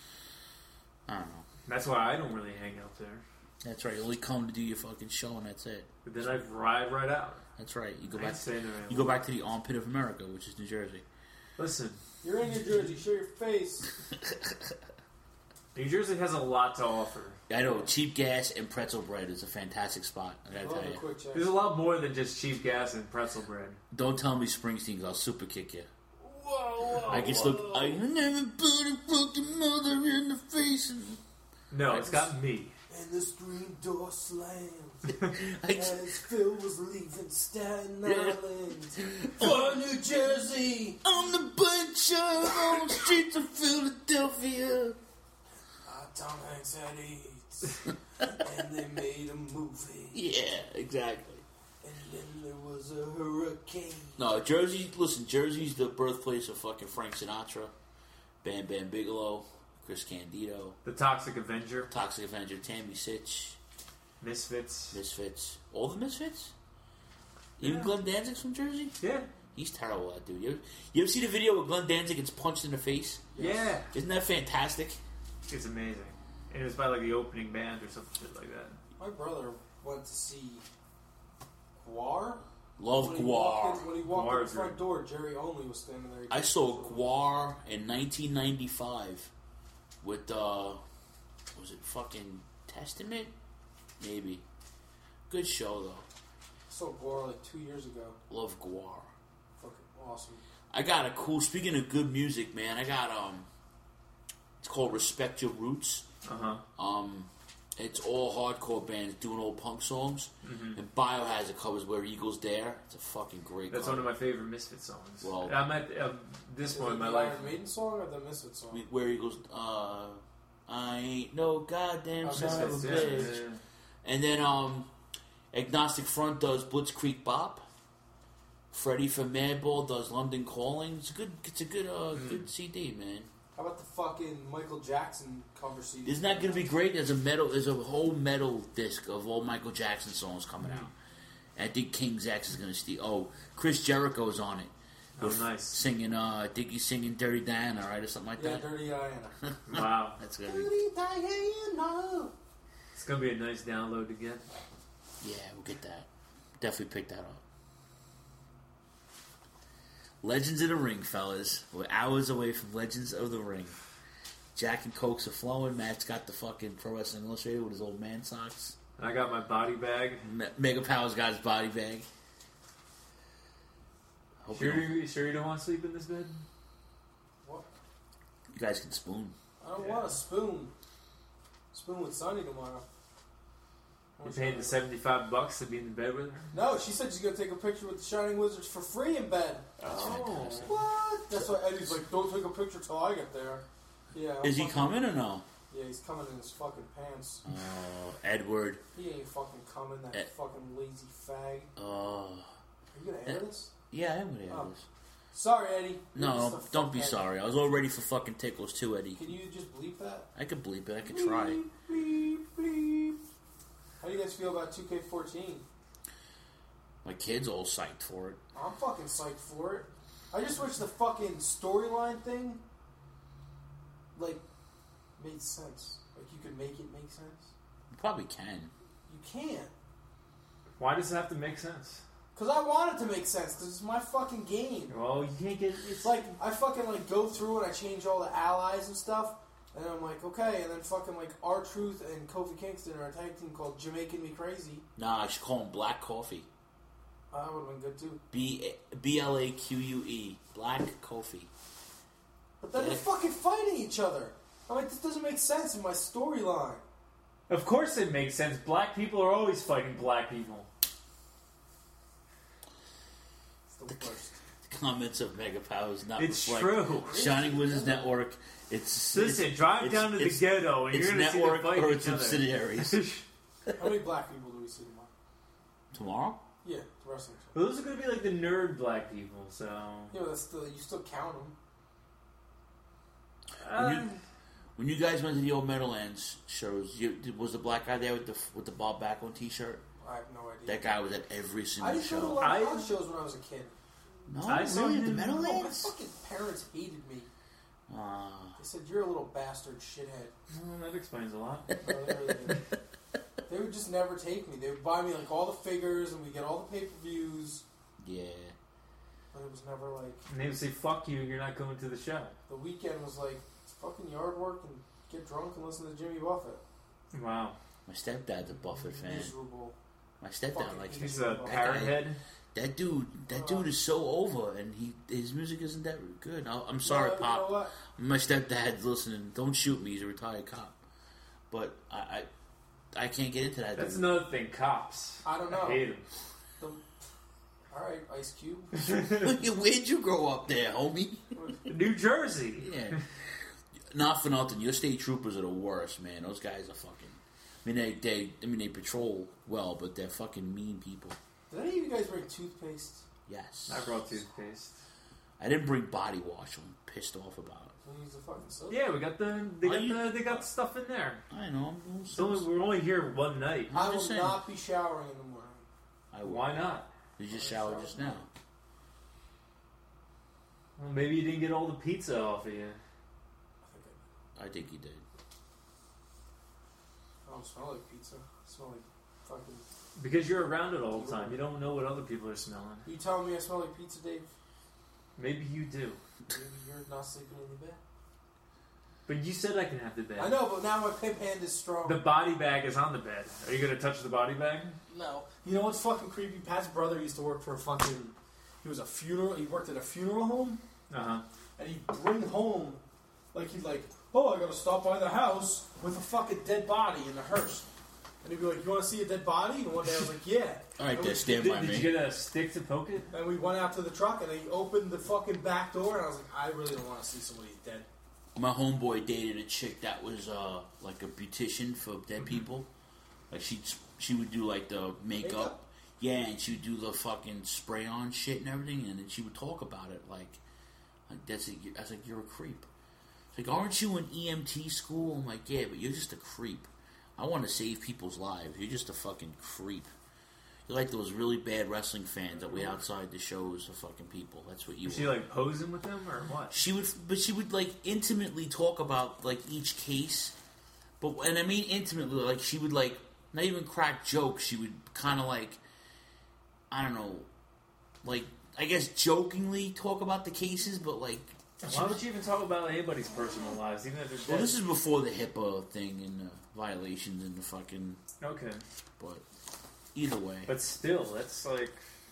I don't know. that's why I don't really hang out there. That's right. You only come to do your fucking show, and that's it. But then I ride right out. That's right. You go I back. ain't staying there You go back to the armpit of America, which is New Jersey. Listen, You're in New Jersey, show your face. New Jersey has a lot to offer. I know. Cheap gas and pretzel bread is a fantastic spot. I gotta Love tell a you. quick check. There's a lot more than just cheap gas and pretzel bread. Don't tell me Springsteen, 'cause I'll super kick you. Whoa, whoa, I can whoa, still. whoa. I never put a fucking mother in the face. And, No, it's got me. And the screen door slammed I, as Phil was leaving Staten Yeah. Island for New Jersey. on the butcher on the streets of Philadelphia. Uh, Tom Hanks had AIDS, and they made a movie. Yeah, exactly. And then there was a hurricane. No, Jersey. Listen, Jersey's the birthplace of fucking Frank Sinatra, Bam Bam Bigelow, Chris Candido, The Toxic Avenger, Toxic Avenger, Tammy Sitch, Misfits. Misfits, all the Misfits. Even Yeah. Glenn Danzig's from Jersey. Yeah. He's terrible, that dude. You ever, you ever see the video where Glenn Danzig gets punched in the face? Yeah. Isn't that fantastic? It's amazing. And it was by like the opening band or some shit like that. My brother went to see Guar. Love When he walked Guar. in, when he walked Guar in the is front great. door, Jerry Only was standing there. He I took saw pictures of him. Guar in nineteen ninety-five with, uh, was it fucking Testament? Maybe. Good show, though. I saw Guar like two years ago. Love Guar. Fucking awesome. I got a cool, speaking of good music, man, I got, um, it's called Respect Your Roots. Uh huh. Um, it's all hardcore bands doing old punk songs. Mm-hmm. And Biohazard covers Where Eagles Dare. It's a fucking great That's cover. one of my favorite Misfit songs. Well- I'm at um, this Is point it in my the life. Iron Maiden song or the Misfit song? Where Eagles, uh, I ain't no goddamn Oh, son of a Misfits, yeah, bitch. yeah, yeah. And then um, Agnostic Front does Blitzkrieg Bop. Freddie from Madball does London Calling. It's a good, it's a good, uh, Mm. good C D, man. How about the fucking Michael Jackson cover C D? Isn't that going to be great? There's a metal, there's a whole metal disc of all Michael Jackson songs coming out. And I think King X is going to steal. Oh, Chris Jericho's on it. Oh, With nice. Singing, uh, I think he's singing Dirty Diana, right, or something like Yeah, that. Dirty Diana. Wow. That's gonna be, Dirty Diana. It's going to be a nice download to get. yeah, we'll get that. Definitely pick that up. Legends of the Ring, fellas. We're hours away from Legends of the Ring. Jack and Cokes are flowing. Matt's got the fucking Pro Wrestling Illustrated with his old man socks. And I got my body bag. Me- Mega Power's got his body bag. Hope Sure you, don't- you, sure you don't want to sleep in this bed? What? you guys can spoon. I don't Yeah. want a spoon. Spoon with Sonny tomorrow. I You want paying the Sonny. seventy-five bucks to be in bed with her? No, she said she's gonna take a picture with the Shining Wizards for free in bed. Oh. What? That's why Eddie's like, don't take a picture till I get there. Yeah. I'm Is he fucking- coming or no? Yeah, he's coming in his fucking pants. Oh, Edward. He ain't fucking coming, that Eh. fucking lazy fag. Oh. Are you gonna air Eh. this? Yeah, I am going to Oh. have this. Sorry, Eddie. You're No, just a don't be fuckhead. sorry. I was all ready for fucking tickles too, Eddie. Can you just bleep that? I could bleep it. I could try. Bleep, bleep, bleep. How do you guys feel about two K fourteen? My kid's all psyched for it. I'm fucking psyched for it. I just wish the fucking storyline thing like made sense? Like you could make it make sense? You probably can. You can't. Why does it have to make sense? Because I want it to make sense, because it's my fucking game. Well, you can't get... It's like, I fucking, like, go through and I change all the allies and stuff, and I'm like, okay, and then fucking, like, R-Truth and Kofi Kingston are a tag team called Jamaican Me Crazy. Nah, I should call him Black Coffee. Uh, that would have been good, too. B B L A Q U E. Black Coffee. But then they're fucking fighting each other. I'm like, this doesn't make sense in my storyline. Of course it makes sense. Black people are always fighting black people. The worst. Comments of Mega Powers not It's reflect true. Shining Wizards Network. It's Listen, it's, drive it's, down to the it's, ghetto and it's you're going to see network them fight or each its other. subsidiaries. How many black people do we see tomorrow? Tomorrow? Yeah, the wrestling show. Well, those are going to be like the nerd black people, so... Yeah, but that's still, you still count them. Uh, When you, when you guys went to the old Meadowlands shows, you, was the black guy there with the with the Bob Backlund T-shirt? I have no idea. That guy was at every I single didn't go to a show. lot of I- house shows when I was a kid. No, I saw really, at the him- No, my Meadowlands? fucking parents hated me. Uh, They said, you're a little bastard shithead. well, that explains a lot. No, they really didn't. They would just never take me. They would buy me like all the figures and we get all the pay-per-views. yeah. But it was never like... And they would say, fuck you, you're not going to the show. The weekend was like, it's fucking yard work and get drunk and listen to Jimmy Buffett. Wow. My stepdad's a Buffett fan. Miserable. My stepdad Fucking likes hate He's Jimmy a Buffett. parrot head. that dude. That dude is so over, and he his music isn't that good. I, I'm sorry, No, you Pop. know what? My stepdad's listening. Don't shoot me. He's a retired cop. But I, I, I can't get into that. That's dude. another thing, cops. I don't know. I hate them. The, all right, Ice Cube. Where'd you grow up there, homie? New Jersey. Yeah. Not for nothing. Your state troopers are the worst, man. Those guys are fucking. I mean, they, they, I mean, they patrol well, but they're fucking mean people. Did any of you guys bring toothpaste? Yes. I brought toothpaste. I didn't bring body wash. I'm pissed off about it. We use the fucking soap. Yeah, we got the they Are got you- the they got the stuff in there. I know. I'm doing It's only, we're only here one night. I I'm will just saying. not be showering in the morning. I will. Why not? You just showered just now. Well, maybe you didn't get all the pizza off of you. I think I, I think you did. I don't smell like pizza. I smell like fucking... Because you're around it all the time. You don't know what other people are smelling. You telling me I smell like pizza, Dave? Maybe you do. Maybe you're not sleeping in the bed. But you said I can have the bed. I know, but now my pimp hand is strong. The body bag is on the bed. Are you going to touch the body bag? No. You know what's fucking creepy? Pat's brother used to work for a fucking... He was a funeral... He worked at a funeral home. Uh-huh. And he'd bring home... Like, he'd like... Oh, I gotta stop by the house with a fucking dead body in the hearse. And he'd be like, you want to see a dead body? And one day I was like, yeah. All right, And there, we- stand Did, by did me. you get a stick to poke it? And we went out to the truck, and he opened the fucking back door, and I was like, I really don't want to see somebody dead. My homeboy dated a chick that was uh, like a beautician for dead people. Like she she would do like the makeup. Makeup? Yeah, and she would do the fucking spray on shit and everything, and then she would talk about it like, like that's a, I was like, you're a creep. It's like, aren't you in E M T school? I'm like, yeah, but you're just a creep. I want to save people's lives. You're just a fucking creep. You're like those really bad wrestling fans that wait outside the shows for fucking people. That's what you Was she are. like posing with them or what? She would, but she would like intimately talk about like each case, but and I mean intimately, like she would like not even crack jokes. She would kind of like, I don't know, like I guess jokingly talk about the cases, but like. Why would you even talk about anybody's personal lives, even if they're dead? Well, this is before the HIPAA thing and the violations and the fucking. Okay. But either way, But still, that's like...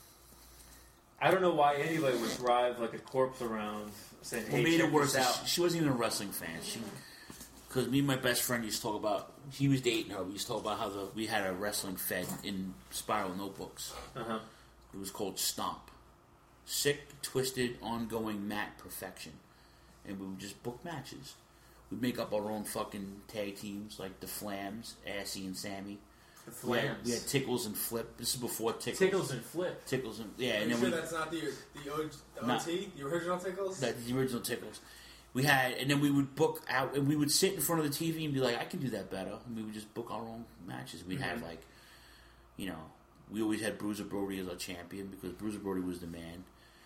I don't know why anybody would drive like a corpse around saying, hey, what made check it worse this is out. she, she wasn't even a wrestling fan. She, because me and my best friend used to talk about. He was dating her. We used to talk about how the, we had a wrestling fed in Spiral Notebooks. Uh-huh. It was called Stomp. Sick, twisted, ongoing mat perfection. And we would just book matches. We'd make up our own fucking tag teams, like the Flams, Assy and Sammy. The We had, Flams. we had Tickles and Flip. This is before Tickles. Tickles and Flip. Tickles and... Yeah, Are and you then sure we... that's not the, the, O- the Nah. O T? The original Tickles? That's the original Tickles. We had... And then we would book out... And we would sit in front of the T V and be like, I can do that better. And we would just book our own matches. We'd have, like... You know... We always had Bruiser Brody as our champion because Bruiser Brody was the man.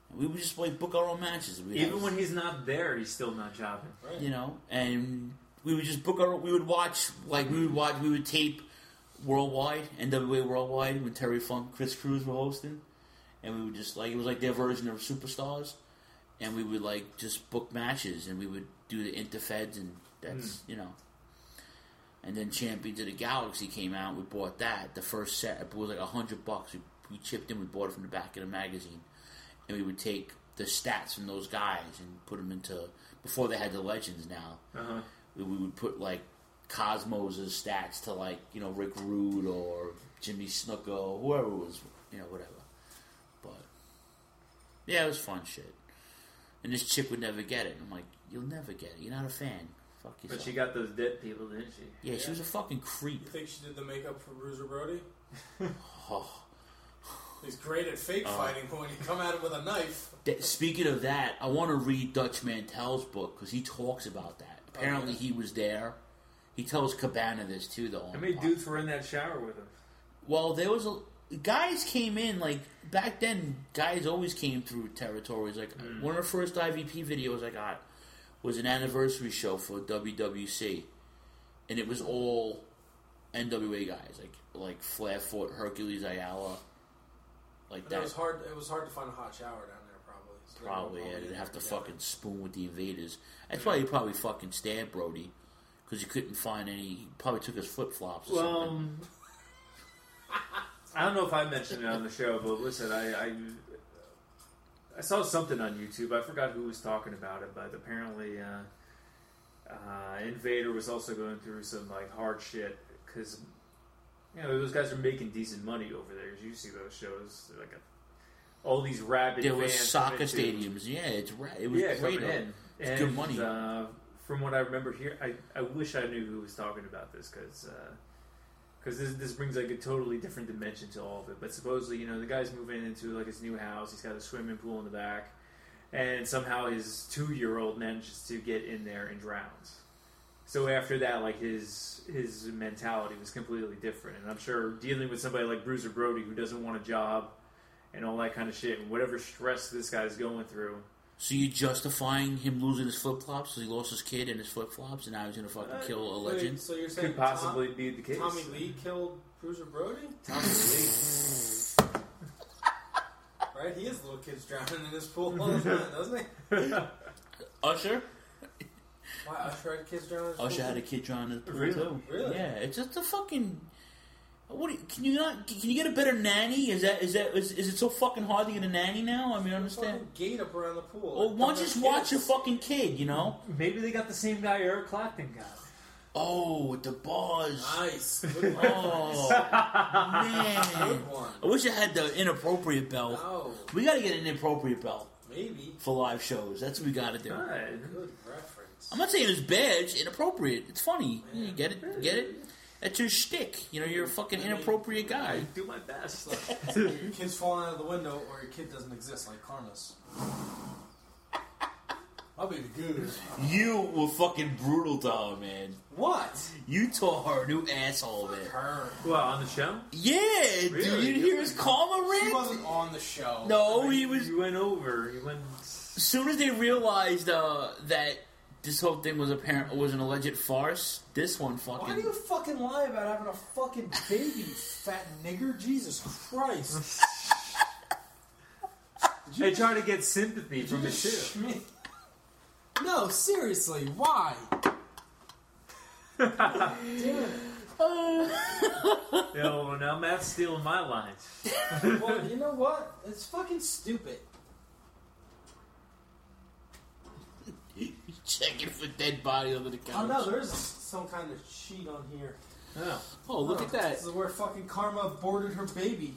We would just like book our own matches. We'd Even have, when he's not there, he's still not jobbing. Right. you know, and we would just book our. We would watch like we would watch. We would tape Worldwide, N W A Worldwide, when Terry Funk, Chris Cruz were hosting, and we would just like it was like their version of Superstars, and we would like just book matches, and we would do the interfeds, and that's mm. you know. And then Champions of the Galaxy came out. We bought that. The first set, it was like a hundred bucks. We, we chipped in. We bought it from the back of the magazine. And we would take the stats from those guys and put them into, before they had the legends now, uh-huh. we, we would put like Cosmos' stats to like, you know, Rick Rude or Jimmy Snuka or whoever was, you know, whatever. But, yeah, it was fun shit. And this chick would never get it. I'm like, you'll never get it. You're not a fan. Fuck yourself. But she got those dead people, didn't she? Yeah, yeah. she was a fucking creep. You think she did the makeup for Bruiser Brody? Oh. He's great at fake Uh, fighting when you come at him with a knife. Th- speaking of that, I want to read Dutch Mantel's book because he talks about that. Apparently, oh, yeah. he was there. He tells Cabana this too, though. How many dudes were in that shower with him? Well, there was a guys came in like back then. Guys always came through territories. Like mm. one of the first I V P videos I got was an anniversary show for W W C, and it was all N W A guys like like Flairfoot, Hercules Ayala. Like but that. It was hard. It was hard to find a hot shower down there, probably. So Probably, yeah. They'd have to together. fucking spoon with the invaders. That's why he probably fucking stabbed Brody, because he couldn't find any. He probably took his flip flops or Well, something. I don't know if I mentioned it on the show, but listen, I, I I saw something on YouTube. I forgot who was talking about it, but apparently, uh, uh, Invader was also going through some like hard shit because. You know, those guys are making decent money over there. As you see those shows, They're like a, all these rabid. There was fans soccer come into- stadiums. Yeah, it's ra- it was yeah, great. coming in. It's and, good money. Uh, from what I remember here, I, I wish I knew who was talking about this because because uh, this this brings like a totally different dimension to all of it. But supposedly, you know, the guy's moving into like his new house. He's got a swimming pool in the back, and somehow his two year old manages to get in there and drowns. So after that, like his his mentality was completely different, and I'm sure dealing with somebody like Bruiser Brody who doesn't want a job and all that kind of shit, and whatever stress this guy's going through. So you're justifying him losing his flip flops because he lost his kid and his flip flops, and now he's gonna fucking Uh, kill a Wait, legend? so you're saying Could possibly Tom, be the case. Tommy Lee killed Bruiser Brody? Tommy Lee. Right? He has little kids drowning in his pool all the time, doesn't he? Usher? Why, Usher had kids drowning in his Usher pool? had a kid drowning in the pool Really? too. Really? Yeah, it's just a fucking. What do you, can you not? Can you get a better nanny? Is that is that is, is it so fucking hard to get a nanny now? I mean, I There's a understand. fucking gate up around the pool. Well, why don't you Don't just have watch your kids. fucking kid? You know? Maybe they got the same guy Eric Clapton got. Oh, with the bars. Nice. Good Oh man! Good one. I wish I had the inappropriate belt. No, We got to get an inappropriate belt maybe. for live shows. That's what we got to do. Good. Good reference. I'm not saying it's bad. It's inappropriate. It's funny. You get it? Get it? That's your shtick. You know, you're a fucking inappropriate guy. I do my best. It's like your kid's falling out of the window or your kid doesn't exist like Karma's. I'll be the goose. You were fucking brutal to her, man. What? You tore her a new asshole, man. Her. Well, on the show? Yeah, dude. Really? You didn't hear his karma She rant? wasn't on the show. No, he was. You went over. You went. As soon as they realized uh, that this whole thing was apparent was an alleged farce, this one fucking. Why do you fucking lie about having a fucking baby, you fat nigger? Jesus Christ. They try to get sympathy from the Just too. schmi- No, seriously, why? Damn it. You know, now Matt's stealing my lines. Well, you know what? It's fucking stupid. Checking for dead body under the couch. Oh no, there's some kind of sheet on here. Oh. Oh, look Oh, at that. This is where fucking Karma aborted her baby.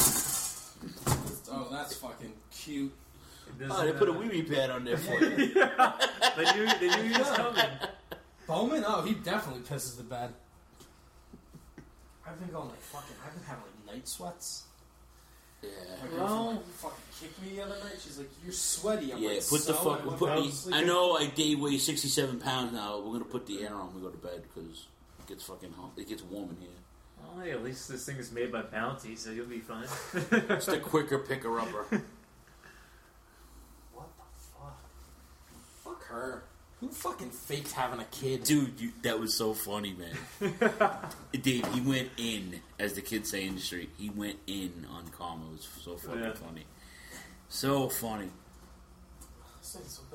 Oh, that's fucking cute. Oh, they put a wee wee pad on there for you. They knew, they knew he was coming. Bowman? Oh, he definitely pisses the bed. I've been going like fucking. I've been having like night sweats. Yeah. My girlfriend like, fucking kicked me the other night. She's like, "You're sweaty." I'm Yeah, like, put the "So?" fuck. I went Put down the, to sleep. I know I day weigh sixty-seven pounds now. We're gonna put the air on when we go to bed because it gets fucking hot. It gets warm in here. Oh, yeah, at least this thing is made by Bounty, so you'll be fine. It's the quicker picker upper. her. Who fucking faked having a kid? Dude, you, that was so funny, man. Dave, he went in, as the kids say in the street. He went in on Karma. It was so fucking Yeah. funny. So funny. This ain't so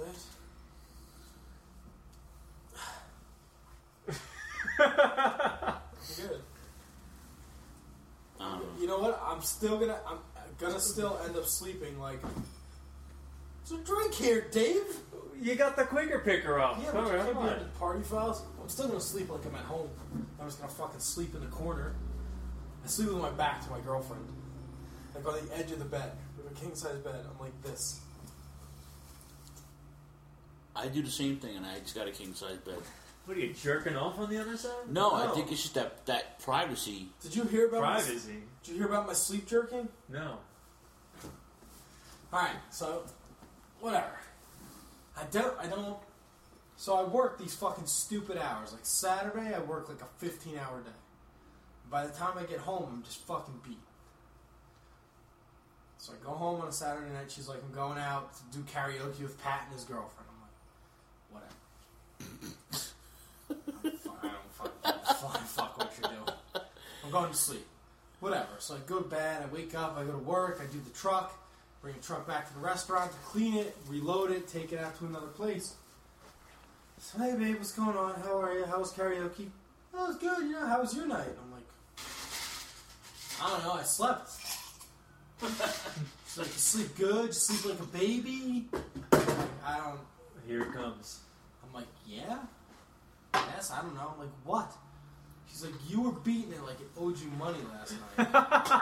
bad. Good. I don't know. You know what? I'm still gonna. I'm gonna still end up sleeping like. So drink here, Dave. You got the Quaker picker off. Yeah, Come but you on, can't come be on. at the party files. I'm still gonna sleep like I'm at home. I'm just gonna fucking sleep in the corner. I sleep with my back to my girlfriend, like on the edge of the bed, with a king size bed. I'm like this. I do the same thing, and I just got a king-size bed. What are you jerking off on the other side? No, I No. think it's just that, that privacy. Did you hear about My, Privacy. did you hear about my sleep jerking? No. All right, so whatever. I don't. I don't. So I work these fucking stupid hours. Like Saturday, I work like a fifteen-hour day. By the time I get home, I'm just fucking beat. So I go home on a Saturday night. She's like, "I'm going out to do karaoke with Pat and his girlfriend." I'm like, "Whatever." I don't fuck, I don't fuck, I don't fucking fuck what you're doing. I'm going to sleep. Whatever. So I go to bed. I wake up. I go to work. I do the truck. Bring the truck back to the restaurant to clean it, reload it, take it out to another place. So, hey, babe, what's going on? How are you? How was karaoke? Oh, it was good. You know, how was your night? I'm like, I don't know. I slept. She's like, you sleep good? You sleep like a baby? I'm like, I don't. Here it comes. I'm like, yeah? Yes, I don't know. I'm like, what? She's like, you were beating it like it owed you money last night.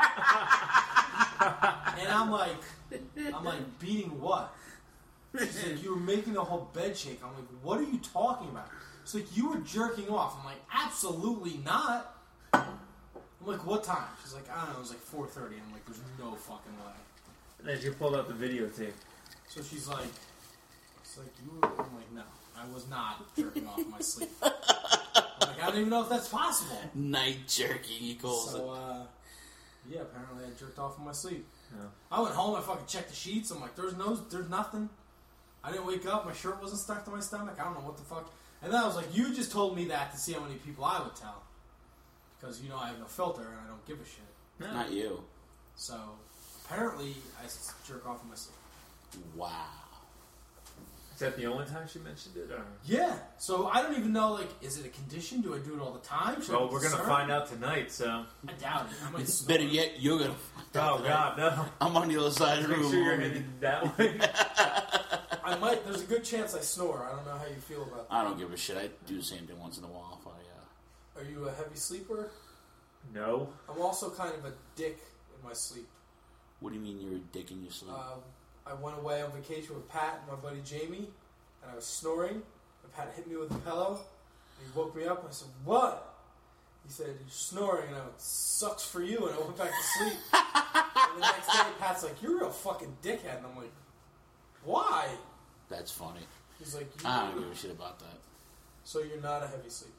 And I'm like, I'm like, beating what? She's like, you were making the whole bed shake. I'm like, what are you talking about? She's like, you were jerking off. I'm like, absolutely not. I'm like, what time? She's like, I don't know, it was like four thirty. I'm like, there's no fucking way. And then you pulled out the videotape. So she's like, she's like, you were, I'm like, no, I was not jerking off in my sleep. I'm like, I don't even know if that's possible. Night jerking, he calls So, it. uh, yeah, apparently I jerked off in my sleep. Yeah. I went home, I fucking checked the sheets. I'm like, there's no, there's nothing. I didn't wake up, my shirt wasn't stuck to my stomach. I don't know what the fuck. And then I was like, you just told me that to see how many people I would tell. Because, you know, I have no filter and I don't give a shit. Not you. So, apparently, I jerk off in my sleep. Wow. Is that the only time she mentioned it? Or? Yeah. So, I don't even know, like, is it a condition? Do I do it all the time? Should I Well, be we're going to concerned? find out tonight, so. I doubt it. I might It's snore. better yet, you're gonna. Oh, God, no. I'm on the other side of the Make room. sure you're homie. heading that way. I might. There's a good chance I snore. I don't know how you feel about that. I don't give a shit. I do the same thing once in a while. If I, uh, Are you a heavy sleeper? No. I'm also kind of a dick in my sleep. what do you mean you're a dick in your sleep? Um, I went away on vacation with Pat and my buddy Jamie, and I was snoring. And Pat hit me with a pillow, and he woke me up, and I said, "What?" He said, "You're snoring," and I went, "Sucks for you," and I went back to sleep. And the next day, Pat's like, "You're a real fucking dickhead," and I'm like, "Why?" That's funny. He's like, you I don't give a shit about that. "So you're not a heavy sleeper?"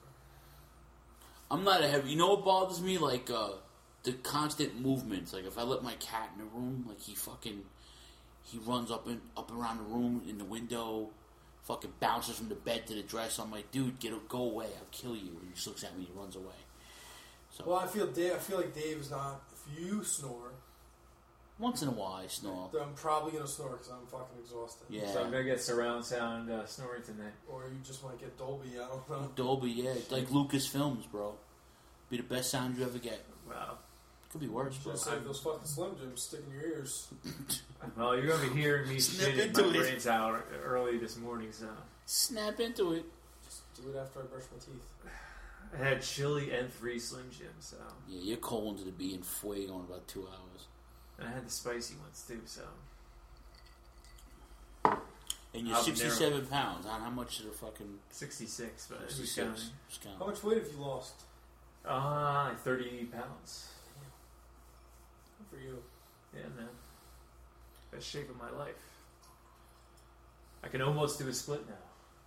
I'm not a heavy. You know what bothers me? Like uh, the constant movements. Like if I let my cat in the room, like he fucking he runs up and up around the room in the window, fucking bounces from the bed to the dresser. I'm like, dude, get go away! I'll kill you. And he just looks at me and runs away. So Well, I feel Dave. I feel like Dave is not. If you snore, once in a while I snore. then I'm probably gonna snore because I'm fucking exhausted. Yeah, So I'm going to get surround sound uh, snoring tonight. Or you just want to get Dolby. I don't know. Dolby, yeah, like Lucasfilms, bro. Be the best sound you ever get. Wow. Could be worse, bro. Just like those fucking Slim Jims stick in your ears. Well, you're going to be hearing me Snip shitting into my it. brains out early this morning, so. Snap into it. Just do it after I brush my teeth. I had chili and three Slim Jims, so. Yeah, you're cold to the be in fuego in about two hours. And I had the spicy ones, too, so. And you're Habanero. sixty-seven pounds. How how much is a fucking sixty-six, but who's sixty-six? counting? Just count. How much weight have you lost? Ah, uh, thirty pounds. Good for you. Yeah, man. Best shape of my life. I can almost do a split now.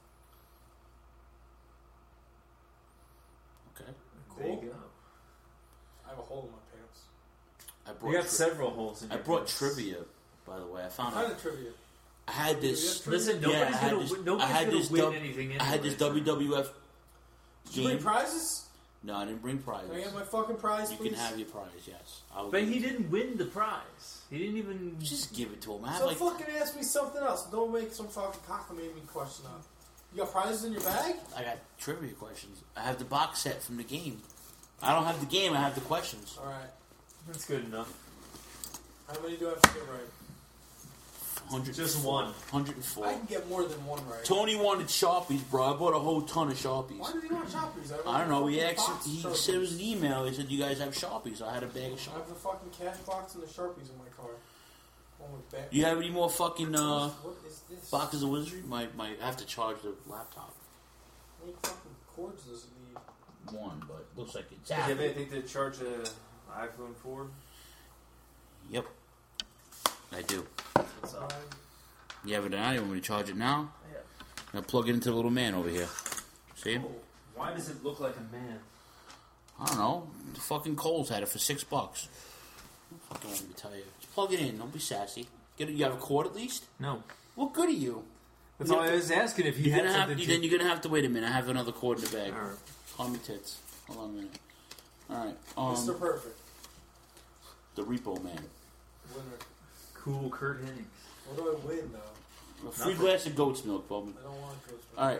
Okay. There you Cool. go. I have a hole in my pants. I brought You got tri- several holes in I your brought pants. trivia, by the way. I found What kind out of trivia? I had this. Listen, yeah, nobody's I had gonna this, win- nobody's I had gonna this win dub- anything I had this anyway, so- W W F Did you bring game. prizes? No, I didn't bring prizes. Can I get my fucking prize, You please? can have your prize, yes. I'll But give he it. didn't win the prize. He didn't even. Just give it to him. I have So like, fucking ask me something else. Don't make some fucking cockamamie question up. You got prizes in your bag? I got trivia questions. I have the box set from the game. I don't have the game. I have the questions. All right. That's good enough. How many do I have to get right? one hundred Just one. one hundred four. I can get more than one right. Tony wanted Sharpies, bro. I bought a whole ton of Sharpies. Why did he want Sharpies? I don't know. He fucking actually box he of said it was Sharpies. an email. He said you guys have Sharpies. I had a bag of I Sharpies. have the fucking cash box and the Sharpies in my car. One with back. Do you have any more fucking uh, What is this? boxes of Wizardry? My my. I have to charge the laptop. How many fucking cords does it need? One, but looks like it's Do you out. have anything to charge an iPhone four? Yep, I do. What's up? You have it now? You want me to charge it now? Yeah. I'm gonna plug it into the little man over here. See him? Oh, why does it look like a man? I don't know. The fucking Coles had it for six bucks. I don't fucking want me to tell you. Just plug it in. Don't be sassy. Get it. You have a cord at least? No. What good are you? That's all I was asking if you You're had gonna have, something then to... you're gonna have to wait a minute. I have another cord in the bag. Alright. Call me tits. Hold on a minute. Alright. Um, Mister Perfect. the Repo Man. Winner. Cool Kurt Hennig. What do I win, though? A free glass of goat's milk, Bowman. I don't want Coach. Alright.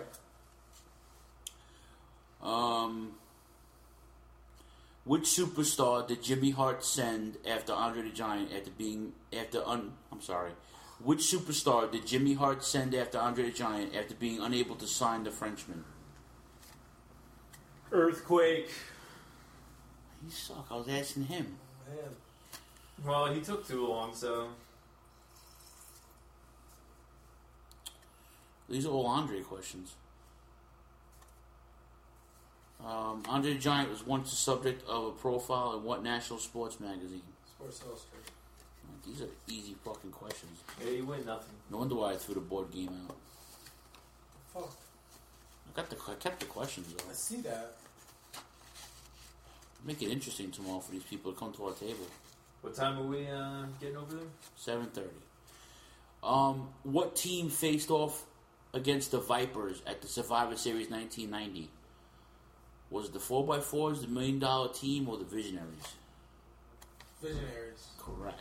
Um, which superstar did Jimmy Hart send after Andre the Giant after being after un I'm sorry. Which superstar did Jimmy Hart send after Andre the Giant after being unable to sign the Frenchman? Earthquake. He suck. I was asking him. Man. Well, he took too long, so... These are all Andre questions. Um, Andre the Giant was once the subject of a profile in what national sports magazine? Sports Illustrated. These are easy fucking questions. Yeah, you win nothing. No wonder why I threw the board game out. Fuck. I got the I kept the questions though. I see that. Make it interesting tomorrow for these people to come to our table. What time are we uh, getting over there? Seven thirty. Um, what team faced off against the Vipers at the Survivor Series nineteen ninety? Was it the four by fours, the Million Dollar Team, or the Visionaries? Visionaries. Correct.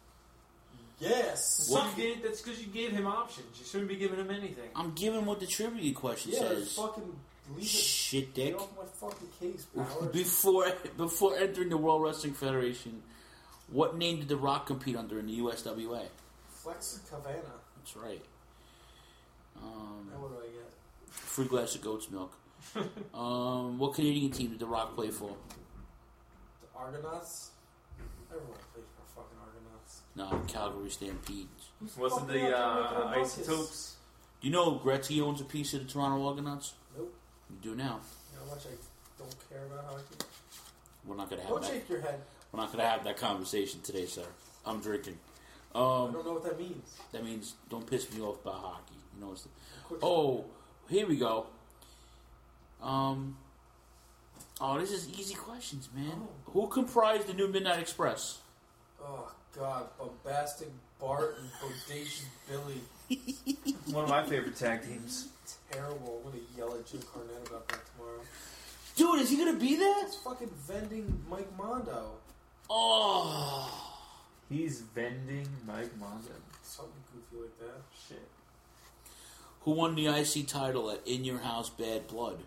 Yes. So you gave, that's because you gave him options. You shouldn't be giving him anything. I'm giving what the trivia question Yeah, says. fucking leave it. Shit, Get dick. off my fucking case, Powers. Before before entering the World Wrestling Federation, what name did The Rock compete under in the U S W A? Flex Cabana. That's right. Um, Now what do I get? free glass of goat's milk. um, what Canadian team did The Rock play for? The Argonauts? Everyone plays for fucking Argonauts. No, Calgary Stampede. Wasn't fucking the out there uh, making a ruckus? Isotopes? Do you know Gretzky owns a piece of the Toronto Argonauts? Nope. You do now. You know how much I don't care about hockey? We're not gonna have Don't that. shake your head. We're not gonna have that conversation today, sir. I'm drinking. I Um, don't know what that means. that means don't piss me off about hockey. You know. It's the, Quit- oh, here we go. Um. Oh, this is easy questions, man. Oh. Who comprised the New Midnight Express? Oh, God. Bombastic Bart and Bodacious Billy. One of my favorite tag teams. Terrible. I'm going to yell at Jim Cornette about that tomorrow. Dude, is he gonna be there? It's fucking vending Mike Mondo. Oh. He's vending Mike Mondo. Something goofy like that. Shit. Who won the I C title at In Your House Bad Blood?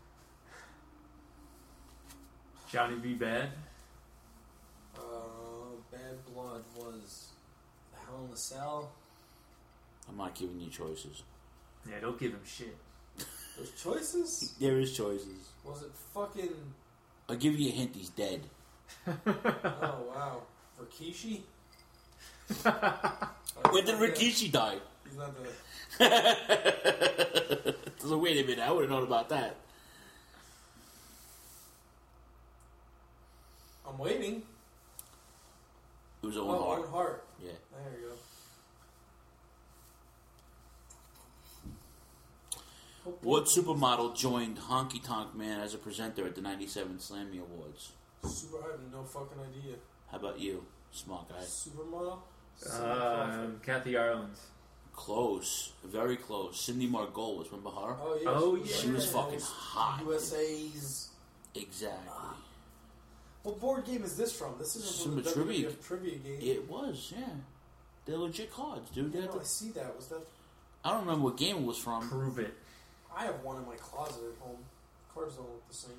Johnny B. Bad. Uh, Bad Blood was the Hell in a Cell. I'm not giving you choices. Yeah, don't give him shit. There's choices? There is choices. Was it fucking... I'll give you a hint. He's dead. Oh, wow. Rikishi? When did Rikishi die? He's not the... So wait a minute. I would have known about that. I'm waiting. It was Oh, Owen Hart. Owen Hart. Yeah. There you go. What supermodel joined Honky Tonk Man as a presenter at the ninety-seven Slammy Awards? Super, I have no fucking idea. How about you, smart guy? Supermodel? Um, Kathy Ireland. Close. Very close. Cindy Margolis. Remember her? Oh yeah. Oh, she was, yeah. She was yeah, fucking it was hot. U S A's. Exactly. What board game is this from? This isn't Some from the trivia- W W F trivia game. It was, yeah. They're legit cards, dude. Yeah, They're no, I the- see that. Was that? I don't remember what game it was from. Prove it. I have one in my closet at home. Cards don't look the same.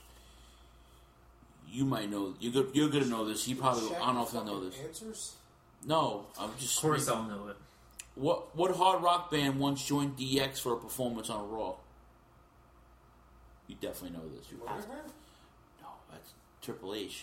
You might know. You're good. You're gonna know this. You probably. Check I don't know if you'll know fucking this. Answers. No, I'm just. Of course I'll know it. What What hard rock band once joined D X for a performance on Raw? You definitely know this. You have to. Motorhead? No, that's Triple H.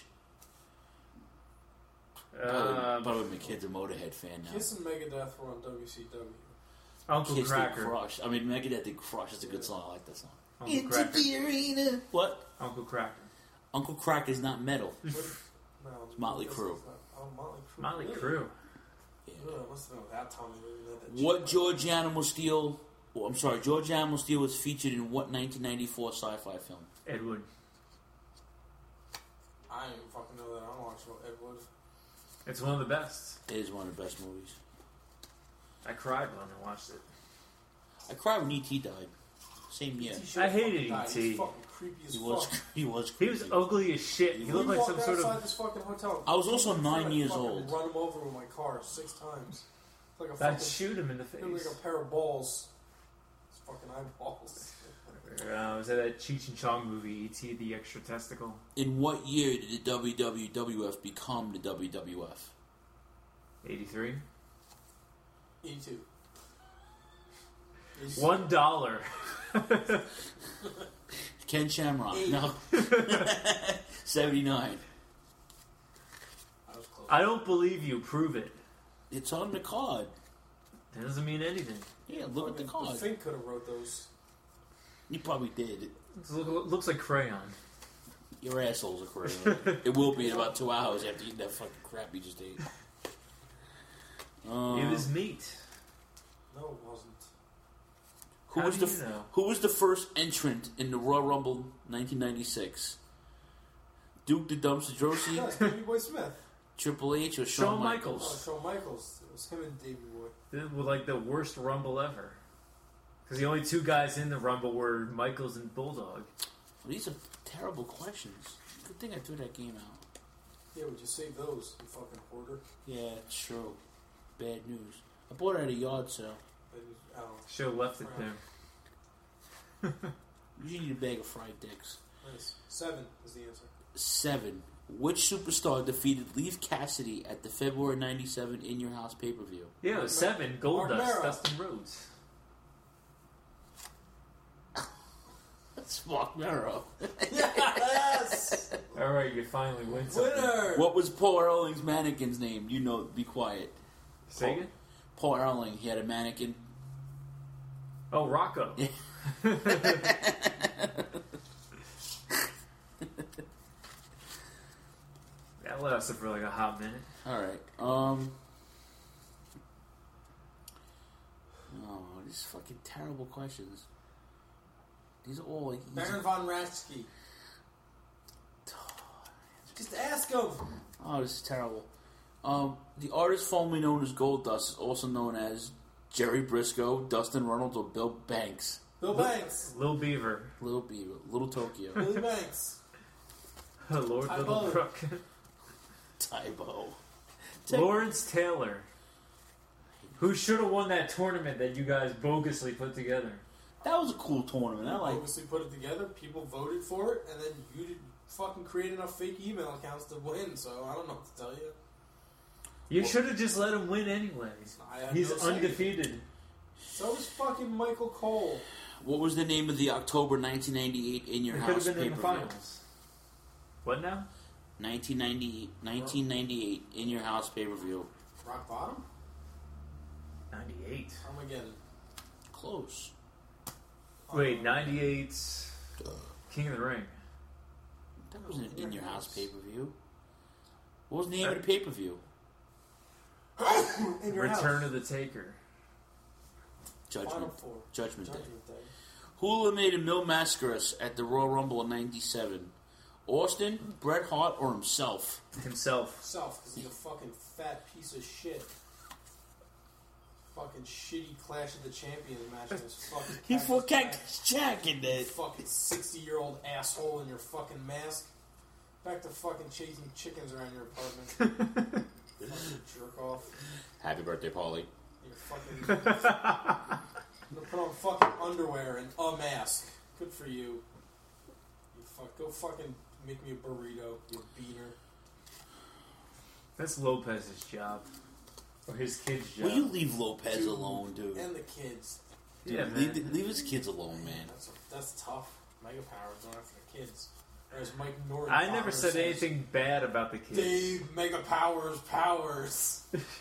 Uh, By the way, my kid's a Motorhead fan now. Kiss and Megadeth were on W C W. Uncle Kiss Cracker. did Crush. I mean, Megadeth did Crush. It's a good song. I like that song. Uncle Into Cracker. the arena. What? Uncle Cracker. Uncle Crack is not metal. No, Motley this Crue. is not- Oh, Motley Crue. Motley Really? Crue. Yeah. Ugh, I must have known that Tommy really had that What shit. George Animal Steel? Oh, I'm sorry, George Animal Steel was featured in what nineteen ninety-four sci-fi film? Ed Wood. I didn't even fucking know that. I don't watch Ed Wood. It's one of the best. It is one of the best movies. I cried when I watched it. I cried when E T died. Same year. E T should I have hated fucking died. E T. He's fucking creepy as He fuck. was. He was. He was creepy. ugly as shit. He We looked like walked some sort outside of. this fucking hotel. I was also I'm nine trying to years fucking old. Run him over with my car six times. It's like a I'd fucking, shoot him in the it was face. like a pair of balls. It's fucking eyeballs. Uh, was that that Cheech and Chong movie, E T the Extra Testicle? In what year did the W W F become the W W F? eighty-three? eighty-two. One dollar. Ken Shamrock. Eight. No. seventy-nine. I was close. I don't believe you. Prove it. It's on the card. That doesn't mean anything. Yeah, look at the Fucking- card. Fink could have wrote those. You probably did. It look, looks like crayon. Your assholes are crazy. It will be in about two hours after you eat that fucking crap you just ate. Uh, It was meat. No, it wasn't. who How was do the you know? Who was the first entrant in the Royal Rumble nineteen ninety-six? Duke the Dumpster No, Drosy, it's Davey Boy Smith. Triple H, or Shawn, Shawn Oh, Michaels? Shawn Michaels. It was him and Davey Boy. This was like the worst Rumble ever. Because the only two guys in the Rumble were Michaels and Bulldog. These are terrible questions. Good thing I threw that game out. Yeah, would you save those, you fucking hoarder? Yeah, it's true. Bad news. I bought it at a yard sale. But, I don't know. Should have left it there. You need a bag of fried dicks. Nice. Seven is the answer. Seven. Which superstar defeated Leif Cassidy at the February ninety-seven In Your House pay-per-view? Yeah, it was seven. Gold Mark Dust, Mero. Dustin Rhodes. That's Mark Mero. Yes! All right, you finally win something. Winner! What was Paul Erling's mannequin's name? You know, be quiet. Say again? Paul Erling, he had a mannequin. Oh, Rocco. That lasted for like a hot minute. All right. Um. Oh, these fucking terrible questions. These are all like easy. Baron von Raschke. Just ask him. Oh, this is terrible. Um, the artist formerly known as Gold Dust is also known as Jerry Briscoe, Dustin Reynolds, or Bill Banks. Bill Banks. Lil Beaver. Little Beaver, Little Tokyo, Billy Banks. Lord Tybo. Littlebrook. Tybo. Take- Lawrence Taylor. Who should have won that tournament that you guys bogusly put together? That was a cool tournament. I like. Obviously put it together. People voted for it, and then you did fucking create enough fake email accounts to win. So I don't know what to tell you. You should have just let him win anyway. I have He's no say. undefeated. So is fucking Michael Cole. What was the name of the October nineteen ninety-eight In Your He could House have been in the pay-per-view? finals. What now? nineteen ninety, nineteen ninety-eight In Your House pay-per-view. Rock Bottom? ninety-eight. Armageddon. Close. Wait, ninety-eight's King of the Ring. That wasn't an In Your House pay-per-view. What was the name of the pay-per-view? In your Return house. of the Taker. Judgment. Final Four. Judgment Day. Judgment Day. Who eliminated Mil Mascaras at the Royal Rumble in ninety-seven? Austin, Bret Hart, or himself? Himself. Self, because he's a fucking fat piece of shit. fucking shitty Clash of the Champions match. And his fucking He Cactus full Jack. Cactus Jack in You it. fucking sixty-year-old asshole in your fucking mask. Back to fucking chasing chickens around your apartment. Fucking jerk off. Happy birthday, Paulie. You're fucking... I'm gonna put on fucking underwear and a mask. Good for you. You fuck. Go fucking make me a burrito, you beaner. That's Lopez's job. Or his kid's job. Will you leave Lopez Dude, alone, dude? And the kids. Dude, Yeah, leave, man. leave his kids alone, man. That's that's tough. Mega Powers going after the kids. Or as Mike Norton. I never said says, anything bad about the kids. Dave Mega Powers powers.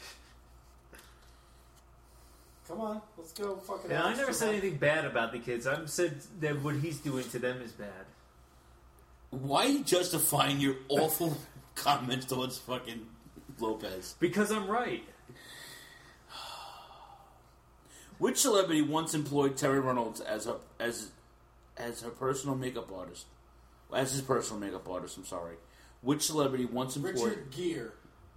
Come on, let's go. Fucking. And I Alex never said Trebek. anything bad about the kids. I said that what he's doing to them is bad. Why are you justifying your awful comments towards fucking Lopez? Because I'm right. Which celebrity once employed Terry Reynolds as her as as her personal makeup artist? As his personal makeup artist, I'm sorry. Which celebrity once employed? Richard Gere.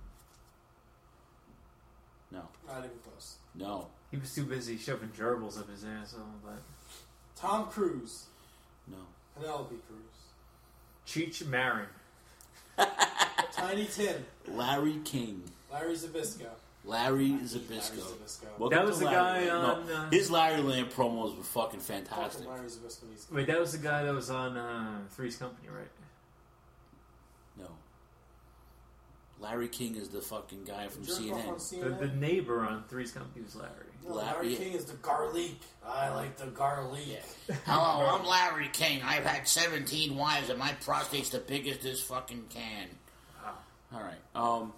No, Not even close. no. He was too busy shoving gerbils up his asshole. But Tom Cruise. No. Penelope Cruz. Cheech Marin. Tiny Tim. Larry King. Larry Zabisco. Larry Larry Zabisco. Zabisco. Welcome That was to the Larry guy Land. on, uh, No, his Larry Land promos were fucking fantastic. Fucking Larry Zabisco. He's Wait, that was the guy that was on uh, Three's Company, right? No. Larry King is the fucking guy from Jerk C N off N. on C The, N N? the neighbor on Three's Company was Larry. No, Larry Larry- King is the garlic. I like the garlic. Hello, I'm Larry King. I've had seventeen wives and my prostate's the biggest this fucking can. Alright, um,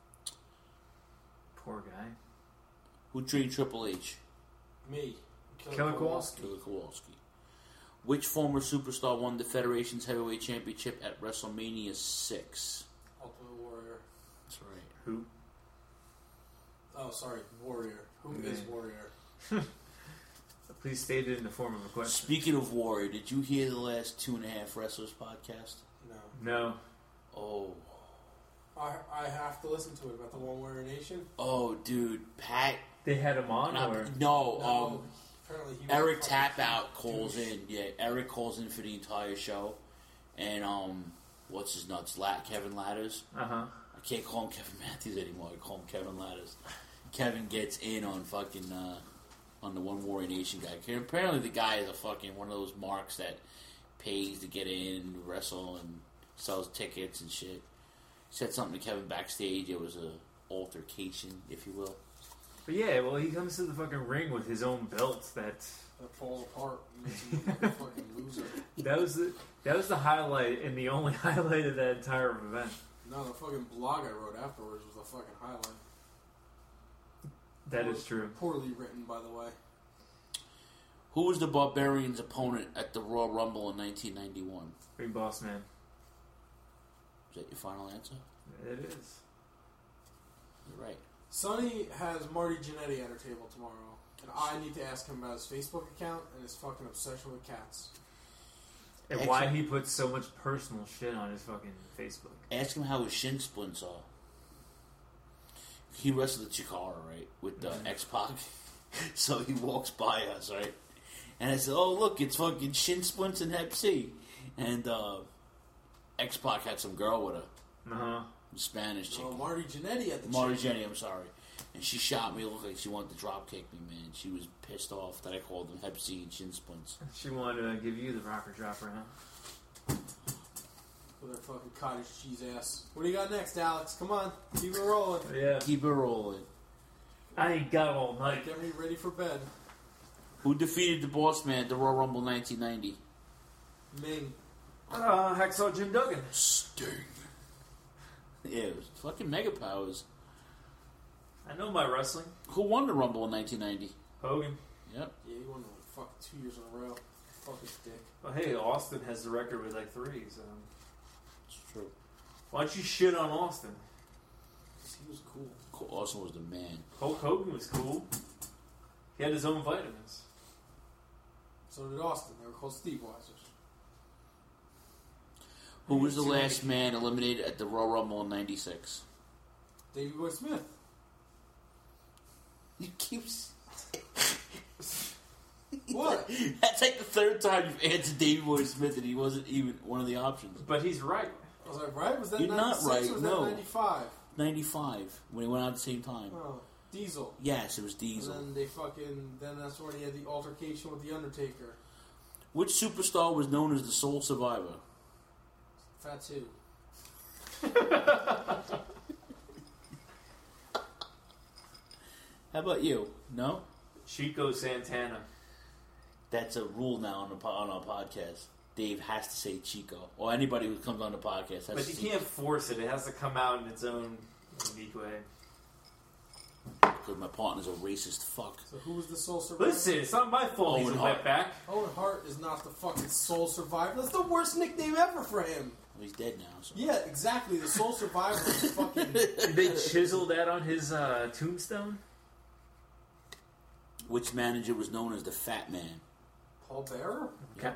Poor guy. who trained Triple H? Me. Killer Kowalski. Killer Kowalski. Which former superstar won the Federation's Heavyweight Championship at WrestleMania six? Ultimate Warrior. That's right. Who? Oh, sorry. Warrior. Who Okay. is Warrior? Please state it in the form of a question. Speaking of Warrior, did you hear the last Two and a Half Wrestlers podcast? No. No. Oh. I, I have to listen to it about the One Warrior Nation. Oh, dude. Pat. They had him on, Not- or? no, No, um, apparently he was Eric a fucking Tapout calls douche. in. Yeah, Eric calls in for the entire show. And, um, what's his nuts? La- Kevin Ladders. Uh huh. I can't call him Kevin Matthews anymore. I call him Kevin Ladders. Kevin gets in on fucking, uh, on the One Warrior Nation guy. Apparently the guy is a fucking one of those marks that pays to get in and wrestle and sells tickets and shit. Said something to Kevin backstage. It was a altercation, if you will. But yeah, well, he comes to the fucking ring with his own belt. That That falls apart. He makes him look like a fucking loser. that was the that was the highlight and the only highlight of that entire event. No, the fucking blog I wrote afterwards was a fucking highlight. That Poor- is true. Poorly written, by the way. Who was the Barbarians' opponent at the Royal Rumble in nineteen ninety-one? Big Boss Man. Is that your final answer? It is. You're right. Sonny has Marty Jannetty at her table tomorrow. And I need to ask him about his Facebook account and his fucking obsession with cats. And why he puts so much personal shit on his fucking Facebook. Ask him how his shin splints are. He wrestled at Chikara, right, with uh, X-Pac. So he walks by us, right? And I said, oh, look, it's fucking shin splints and Hep C. And uh, X-Pac had some girl with her, Uh huh. Spanish chick. Oh, Marty Jannetty at the Marty chick. Jenny, I'm sorry. And she shot me. It looked like she wanted to drop kick me, man. She was pissed off that I called them Hep C and shin splints. She wanted to give you the rocker dropper, huh? With her fucking cottage cheese ass. What do you got next, Alex? Come on. Keep it rolling. Yeah. Keep it rolling. I ain't got all night. Get me ready for bed. Who defeated the Boss Man at the Royal Rumble nineteen ninety? Ming. Uh, Hacksaw Jim Duggan. Sting. Yeah, it was fucking Mega Powers. I know my wrestling. Who won the Rumble in nineteen ninety? Hogan. Yep. Yeah, he won like fucking two years in a row. Fuck his dick. Well, hey, Austin has the record with like three, so. It's true. Why don't you shit on Austin? 'Cause he was cool. Cool. Austin was the man. Hulk Hogan was cool. He had his own vitamins. So did Austin. They were called Steve Weisers. Who was the last man eliminated at the Royal Rumble in ninety-six? Davey Boy Smith. You keep. s- What? That's like the third time you've answered Davey Boy Smith, and he wasn't even one of the options. But he's right. I was like, right? Was that You're not ninety-six right, or was no. that ninety-five? Ninety-five when he went out at the same time. Oh, Diesel. Yes, it was Diesel. And then they fucking. Then that's when he had the altercation with the Undertaker. Which superstar was known as the sole survivor? Fatu. How about you? No? Chico Santana. That's a rule now on, the, po- on our podcast. Dave has to say Chico. Or anybody who comes on the podcast has But to you say can't force it. It has to come out in its own unique way. because my partner's a racist fuck. So who was the sole survivor? Listen, it's not my fault he's Owen a Hart. wetback. Owen Hart is not the fucking sole survivor. That's the worst nickname ever for him. Well, he's dead now. So. Yeah, exactly. The sole survivor is fucking. Did they chisel that on his uh, tombstone? Which manager was known as the Fat Man? Paul Bearer? Okay.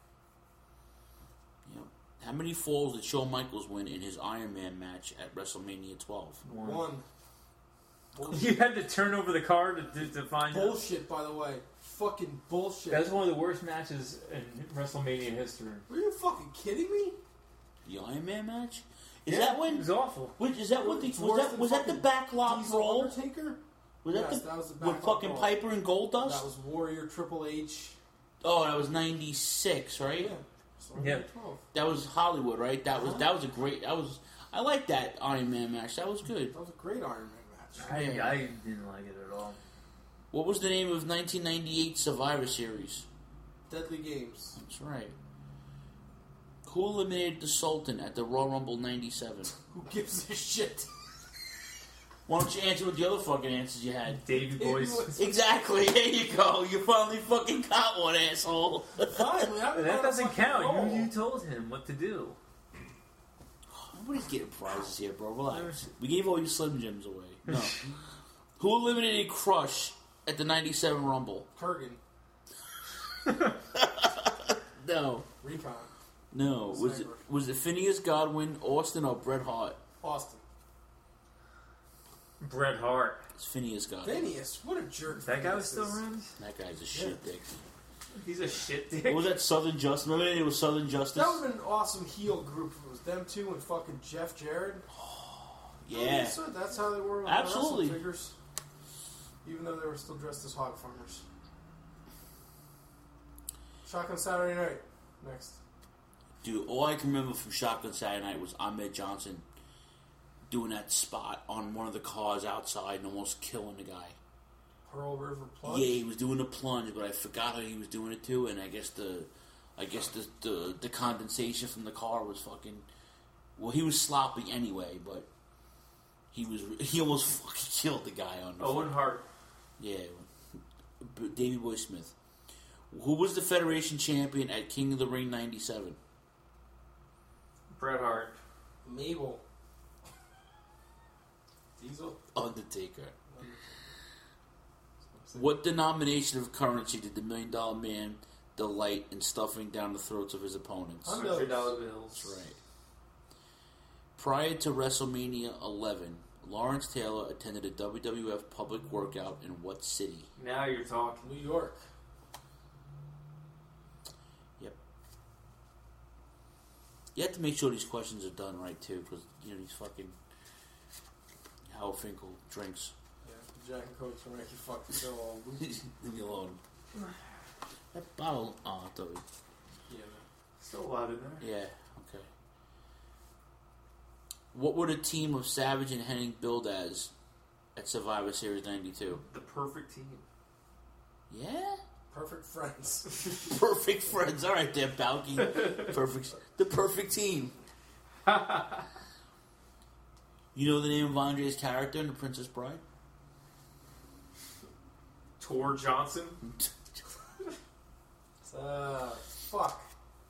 Yep. How many falls did Shawn Michaels win in his Iron Man match at WrestleMania twelve? One. You had to turn over the card to, to, to find out. Bullshit, by the way. Fucking bullshit. That's one of the worst matches in WrestleMania history. Are you fucking kidding me? The Iron Man match? Is Yeah, that when? It was awful. Which is that what the It's was worse that than was that the fucking backlog Diesel roll? Undertaker? Was that Yes, the that was the with backlog fucking roll. Piper and Goldust? That was Warrior Triple H. Oh, that was ninety-six, right? Yeah. So Yeah. twelve. That was Hollywood, right? That was Uh-huh. that was a great. That was I like that Iron Man match. That was good. That was a great Iron Man match. I, Yeah. I didn't like it at all. What was the name of nineteen ninety-eight Survivor Series? Deadly Games. That's right. Who eliminated the Sultan at the Royal Rumble ninety-seven? Who gives a shit? Why don't you answer with the other fucking answers you had? Davey Boy's. Exactly. There you go. You finally fucking got one, asshole. Finally, I That doesn't count. You, you told him what to do. Nobody's getting prizes here, bro. Relax. We gave all your Slim Jims away. No. Who eliminated Crush at the ninety-seven Rumble? Kurgan. No. Recon. No. Was it Sniper. was it Phineas Godwin, Austin, or Bret Hart? Austin. Bret Hart. It's Phineas Godwin. Phineas. What a jerk. That guy was Phineas still is. around? That guy's a shit dick. He's a shit dick. What was that Southern Justice? Remember it was Southern Justice? That would have been an awesome heel group if it was them two and fucking Jeff Jarrett. Yeah. So that's how they were with Absolutely. the wrestling figures. Even though they were still dressed as hog farmers. Shotgun Saturday Night. Next. Dude, all I can remember from Shotgun Saturday Night was Ahmed Johnson doing that spot on one of the cars outside and almost killing the guy. Pearl River Plunge. Yeah, he was doing the plunge, but I forgot how he was doing it too, and I guess the, I guess the the, the condensation from the car was fucking. Well, he was sloppy anyway, but he was he almost fucking killed the guy on the. Owen fucking- Hart. Yeah, Davey Boy Smith. Who was the Federation champion at King of the Ring ninety-seven? Bret Hart. Mabel. Diesel. Undertaker. What denomination of currency did the Million Dollar Man delight in stuffing down the throats of his opponents? Hundred Hundred dollar bills. That's right. Prior to WrestleMania eleven, Lawrence Taylor attended a W W F public workout in what city? Now you're talking. New York. Yep. You have to make sure these questions are done right too, because you know these fucking Howard Finkel drinks. Yeah, Jack and Coke's will make you fucking so all loopy. Leave me alone. That bottle. Oh, I thought we. Yeah, man. Still a lot in there. Yeah. Okay. What would a team of Savage and Hennig build as at Survivor Series ninety-two? The perfect team. Yeah. Perfect friends. Perfect friends. All right, there, Balky. Perfect. The perfect team. You know the name of Andre's character in The Princess Bride? Tor Johnson. uh, fuck.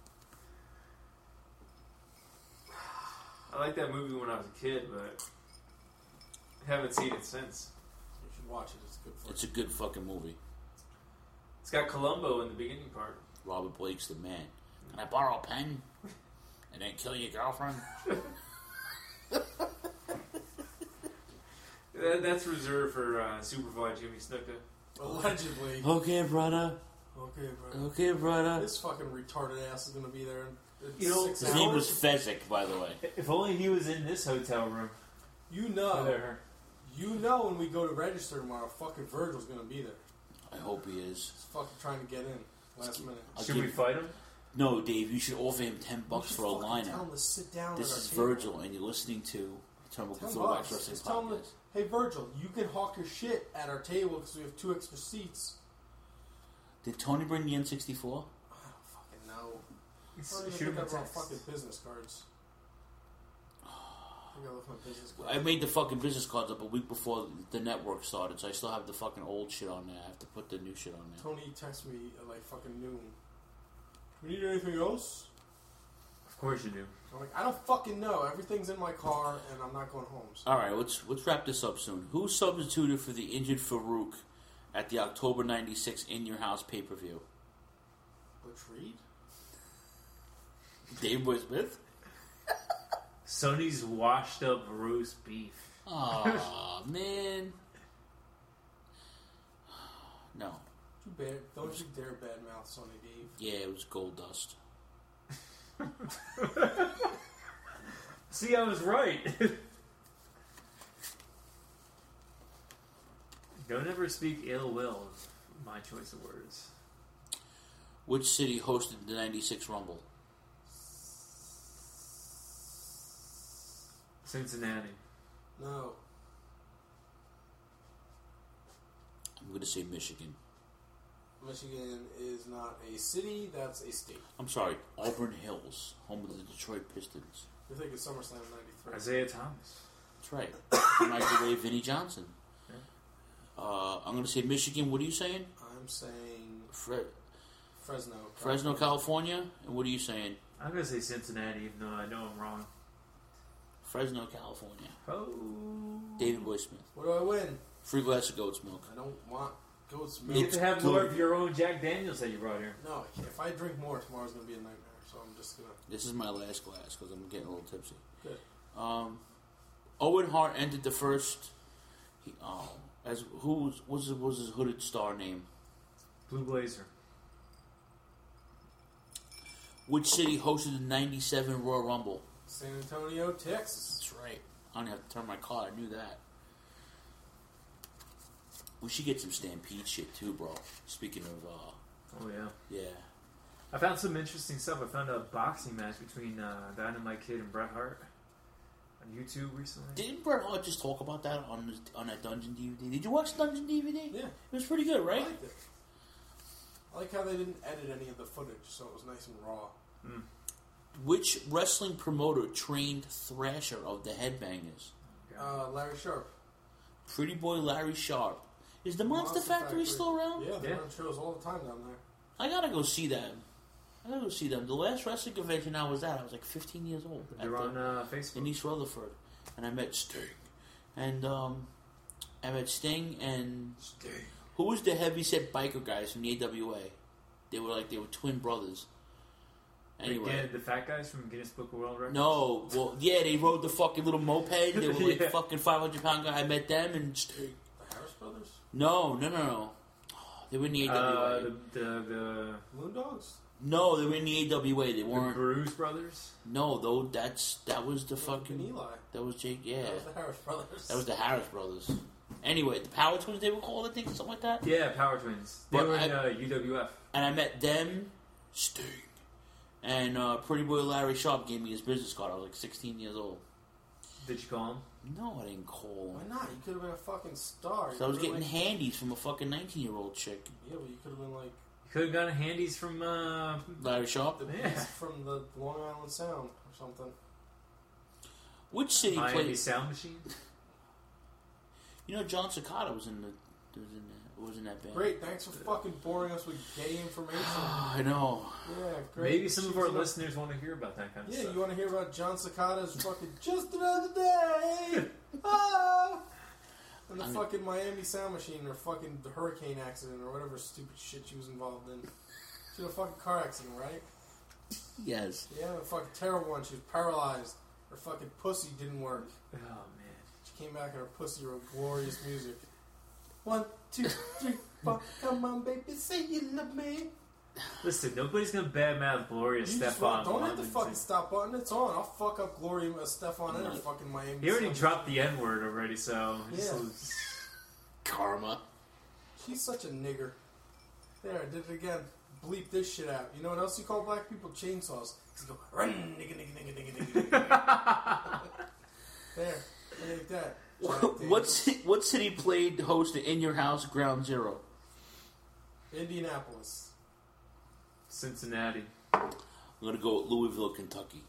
I liked that movie when I was a kid, but haven't seen it since. You should watch it. It's good for It's a good fucking movie. It's got Columbo in the beginning part. Robert Blake's the man. Can I borrow a pen? And then kill your girlfriend? That, that's reserved for uh, Superfly Jimmy Snuka. Allegedly. Okay, brother. Okay, brother. Okay, brother. This fucking retarded ass is gonna be there in, in You know, six His hours. name was Fezzik, by the way. If only he was in this hotel room. You know. There. You know when we go to register tomorrow, fucking Virgil's gonna be there. I hope he is. He's fucking trying to get in last minute. I'll Should give- we fight him? No, Dave, you should offer him ten bucks You for a fucking lineup. Tell him to sit down. This at is our table. Virgil, and you're listening to Turnbuckle Ten Throwbacks bucks. Wrestling Just tell him, Podcast. to, hey Virgil, you can hawk your shit at our table because we have two extra seats. Did Tony bring the N sixty-four? I don't fucking know. It's- I don't even shoot him think a I brought text. fucking business cards. I think I left my business cards. I made the fucking business cards up a week before the network started, so I still have the fucking old shit on there. I have to put the new shit on there. Tony texted me at like fucking noon. Do we need anything else? Of course you do. I'm like, I don't fucking know. Everything's in my car, and I'm not going home. So. All right, let's let's wrap this up soon. Who substituted for the injured Farouk at the October ninety-six In Your House pay-per-view? Butch Reed? Dave Boy Smith? Sonny's washed up roast beef. Aw, man. No. You bad, don't you dare badmouth Sonny Dave. Yeah, it was Gold Dust. See, I was right. Don't ever speak ill will of my choice of words. Which city hosted the ninety-six Rumble? Cincinnati. No. I'm going to say Michigan. Michigan is not a city, that's a state. I'm sorry, Auburn Hills, home of the Detroit Pistons. You're thinking SummerSlam ninety-three. Isaiah Thomas. That's right. Microwave Vinnie Johnson. Uh, I'm going to say Michigan. What are you saying? I'm saying Fre- Fresno. Fresno, California. And what are you saying? I'm going to say Cincinnati, even though I know I'm wrong. Fresno, California. Oh. David Boy Smith. What do I win? Free glass of goat's milk. I don't want goat's You milk. get to have more of your own Jack Daniels that you brought here. No, I can't. If I drink more, tomorrow's going to be a nightmare. So I'm just going to... This is my last glass because I'm getting a little tipsy. Good. Um, Owen Hart ended the first. He, oh, as who was was was his hooded star name? Blue Blazer. Which city hosted the ninety-seven Royal Rumble? San Antonio, Texas. That's right. I don't have to turn my card. I knew that. We should get some Stampede shit too, bro. Speaking of, uh, Oh, yeah. yeah. I found some interesting stuff. I found a boxing match between uh, Dynamite Kid and Bret Hart on YouTube recently. Didn't Bret Hart just talk about that on the, on that Dungeon D V D? Did you watch Dungeon D V D? Yeah. It was pretty good, I right? liked it. I like how they didn't edit any of the footage, so it was nice and raw. Mm. Which wrestling promoter trained Thrasher of the Headbangers? Uh, Larry Sharp. Pretty boy Larry Sharp. Is the Monster, Factory, still around? Yeah, they Yeah. run shows all the time down there. I gotta go see them. I gotta go see them. The last wrestling convention I was at, I was like fifteen years old. at They're the- on uh, Facebook. in East Rutherford, and I met Sting, and um, I met Sting and Sting. who was the heavyset biker guys from the A W A? They were like they were twin brothers. Anyway, Again, the fat guys from Guinness Book of World Records? no, well, yeah, they rode the fucking little moped. They were like Yeah. fucking five hundred pound guy. I met them and Sting. The Harris Brothers? No, no, no, no. They were in the A W A. Uh, the, the, the, Moondogs? no, they were in the A W A. They the weren't. Bruise Brothers? No, though that's that was the Fucking fucking. Eli. That was Jake. Yeah, That was the Harris Brothers. that was the Harris brothers. Anyway, the Power Twins they were called, I think, something like that. Yeah, Power Twins. They But were in I- uh, U W F. And I met them, Sting, and uh, Pretty Boy Larry Sharp gave me his business card. I was like sixteen years old. Did you call him? No, I didn't call Why him. not? You could have been a fucking star. You So I was could've getting been like, handies from a fucking nineteen-year-old chick. Yeah, but you could have been like You could have gotten handies from, uh... Larry Sharp. the Yeah. beast from the Long Island Sound or something. Which city Miami played? Sound Machine? You know, John Cicada was in the was in that, was in that band. Great, thanks for fucking boring us with gay information. I know. Yeah, great. Maybe some of our Choosing up- listeners want to hear about that kind of Yeah, stuff. you want to hear about John Cicada's fucking just another day? Ah! And the I'm- fucking Miami Sound Machine or fucking the hurricane accident or whatever stupid shit she was involved in. She had a fucking car accident, right? Yes. Yeah, a fucking terrible one. She was paralyzed. Her fucking pussy didn't work. Oh, man. She came back and her pussy wrote glorious music. One, two, three, four. Come on, baby, say you love me. Listen, nobody's gonna badmouth Gloria You just Stefan. don't hit the London, fucking too. stop button. It's on. I'll fuck up Gloria Stefan and her fucking Miami. He already Sun. dropped the N word already, so Yeah. so- Karma. She's such a nigger. There, I did it again. Bleep this shit out. You know what else you call black people? Chainsaws. You go, run, nigga, nigga, nigga, nigga, nigga, nigga. There, like that. What ci- what city played host to In Your House Ground Zero? Indianapolis. Cincinnati. I'm gonna go with Louisville, Kentucky.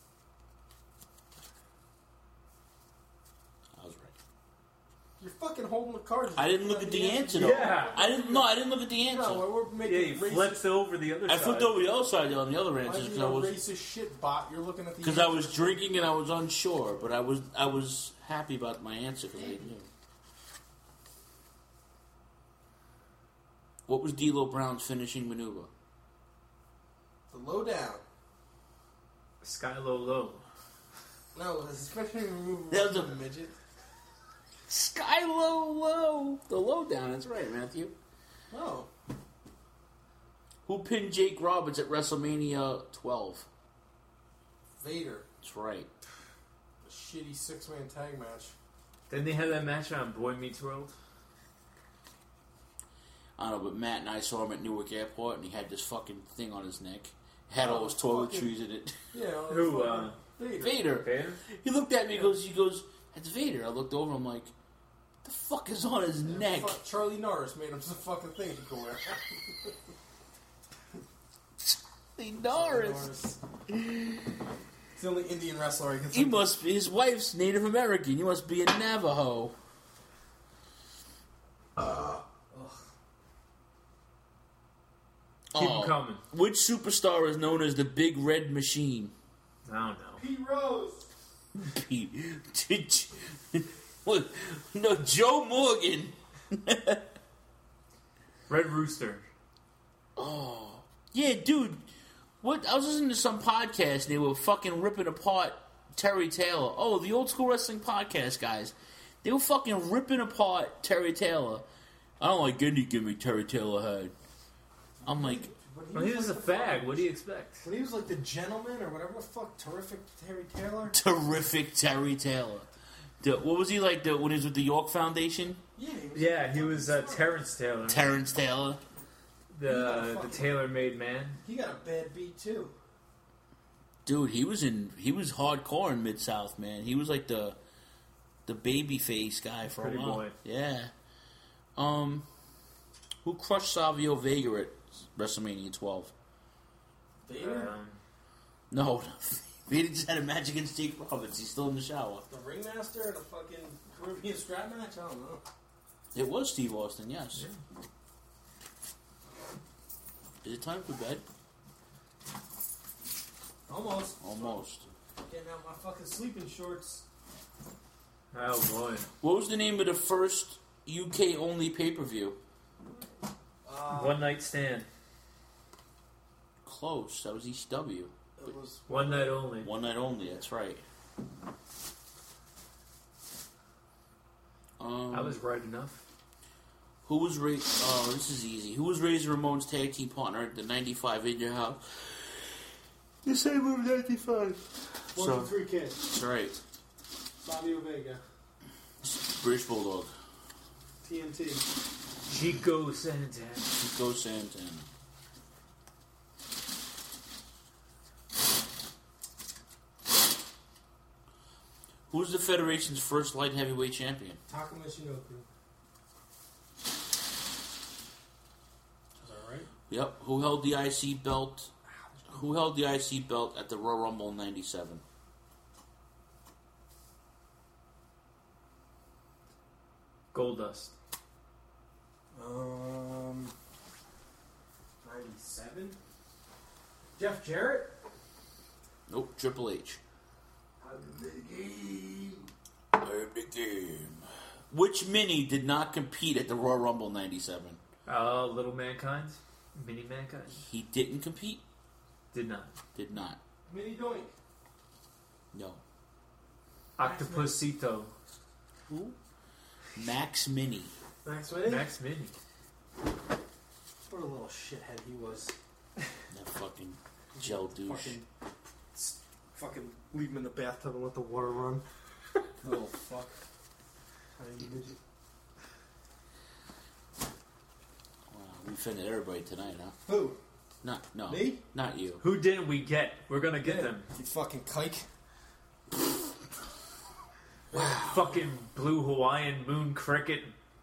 I was right. You're fucking holding the cards. I didn't look at the answer though. Yeah. I didn't. No, I didn't look at the answer. No, we're Yeah, making he racist. flipped over the other I side. flipped over the other side on the other Why answers you because I a was racist shit bot? You're looking at the because I answers. was drinking and I was unsure, but I was I was happy about my answer because I knew. What was D'Lo Brown's finishing maneuver? The lowdown. Sky low low. No, especially removal That was of a- a midget. Sky low low. The lowdown. That's right, Matthew. No. Who pinned Jake Roberts at WrestleMania twelve? Vader. That's right. A shitty six-man tag match. Didn't they have that match on Boy Meets World? I don't know, but Matt and I saw him at Newark Airport, and he had this fucking thing on his neck. Had all Oh, his toiletries fucking- in it. Yeah. Who, fucking uh, Vader. Vader. Vader? He looked at me. He goes. He goes. That's Vader. I looked over. I'm like, the fuck is on his neck? Fuck, Charlie Norris made him some fucking thing he could wear. Hey, Norris. It's the only Indian wrestler I can He think must. Be, his wife's Native American. You must be a Navajo. Keep Oh, him coming. which superstar is known as the Big Red Machine? I don't know. Pete Rose. Pete. What? No, Joe Morgan. Red Rooster. Oh, yeah, dude. What? I was listening to some podcast and they were fucking ripping apart Terry Taylor. Oh, the Old School Wrestling Podcast guys. They were fucking ripping apart Terry Taylor. I don't like any gimmick Terry Taylor had. I'm like, When Well, he was a like the fag. fucking- What do you expect? When he was like the gentleman or whatever the fuck, terrific Terry Taylor. terrific Terry Taylor. The, what was he like the, when he was with the York Foundation? Yeah, he was Yeah, he was uh, Terrence Taylor, Terrence Taylor. the the tailor-made man. He got a bad beat too. Dude, he was in he was hardcore in Mid South, man. He was like the the baby face guy for Pretty a while. boy. Yeah. Um who crushed Savio Vega at WrestleMania twelve? Vader, Um, No. Vega just had a match against Jake Roberts. He's still in the shower. the ringmaster at a fucking Caribbean strap match. I don't know. It was Steve Austin, yes. Is it time for bed? Almost. Almost. Getting out my fucking sleeping shorts. oh boy. What was the name of the first U K only pay per view? Uh, One night stand. Close. That was E C W. It was One night only. One night only, that's right. Um, I was right enough. Who was Ray? Oh, this is easy. Who was Razor Ramon's tag team partner at the ninety-five In Your House? The same of ninety-five. one, So, two, three kids. that's right. Savio Vega, British Bulldog. T N T. Chico Santana. Chico Santana. Who's the Federation's first light heavyweight champion? Taka Michinoku. Is that right? Yep. Who held the I C belt? Who held the I C belt at the Royal Rumble in ninety-seven? Goldust. Um, ninety-seven. Jeff Jarrett. Nope. Triple H. I'm the game. I'm the game. Which mini did not compete at the Royal Rumble ninety-seven? Uh, Little Mankind. Mini Mankind. He didn't compete. Did not. Did not. Mini Doink. No. Octopusito. Who? Max Mini. Max Mini? Max Mini. What a little shithead he was. That fucking gel douche. Fucking, fucking leave him in the bathtub and let the water run. Little fuck. Tiny midget. Wow, we offended everybody tonight, huh? Who? Not, no. Me? Not you. Who didn't we get? We're gonna get Yeah. them. You fucking kike. Fucking blue Hawaiian moon cricket.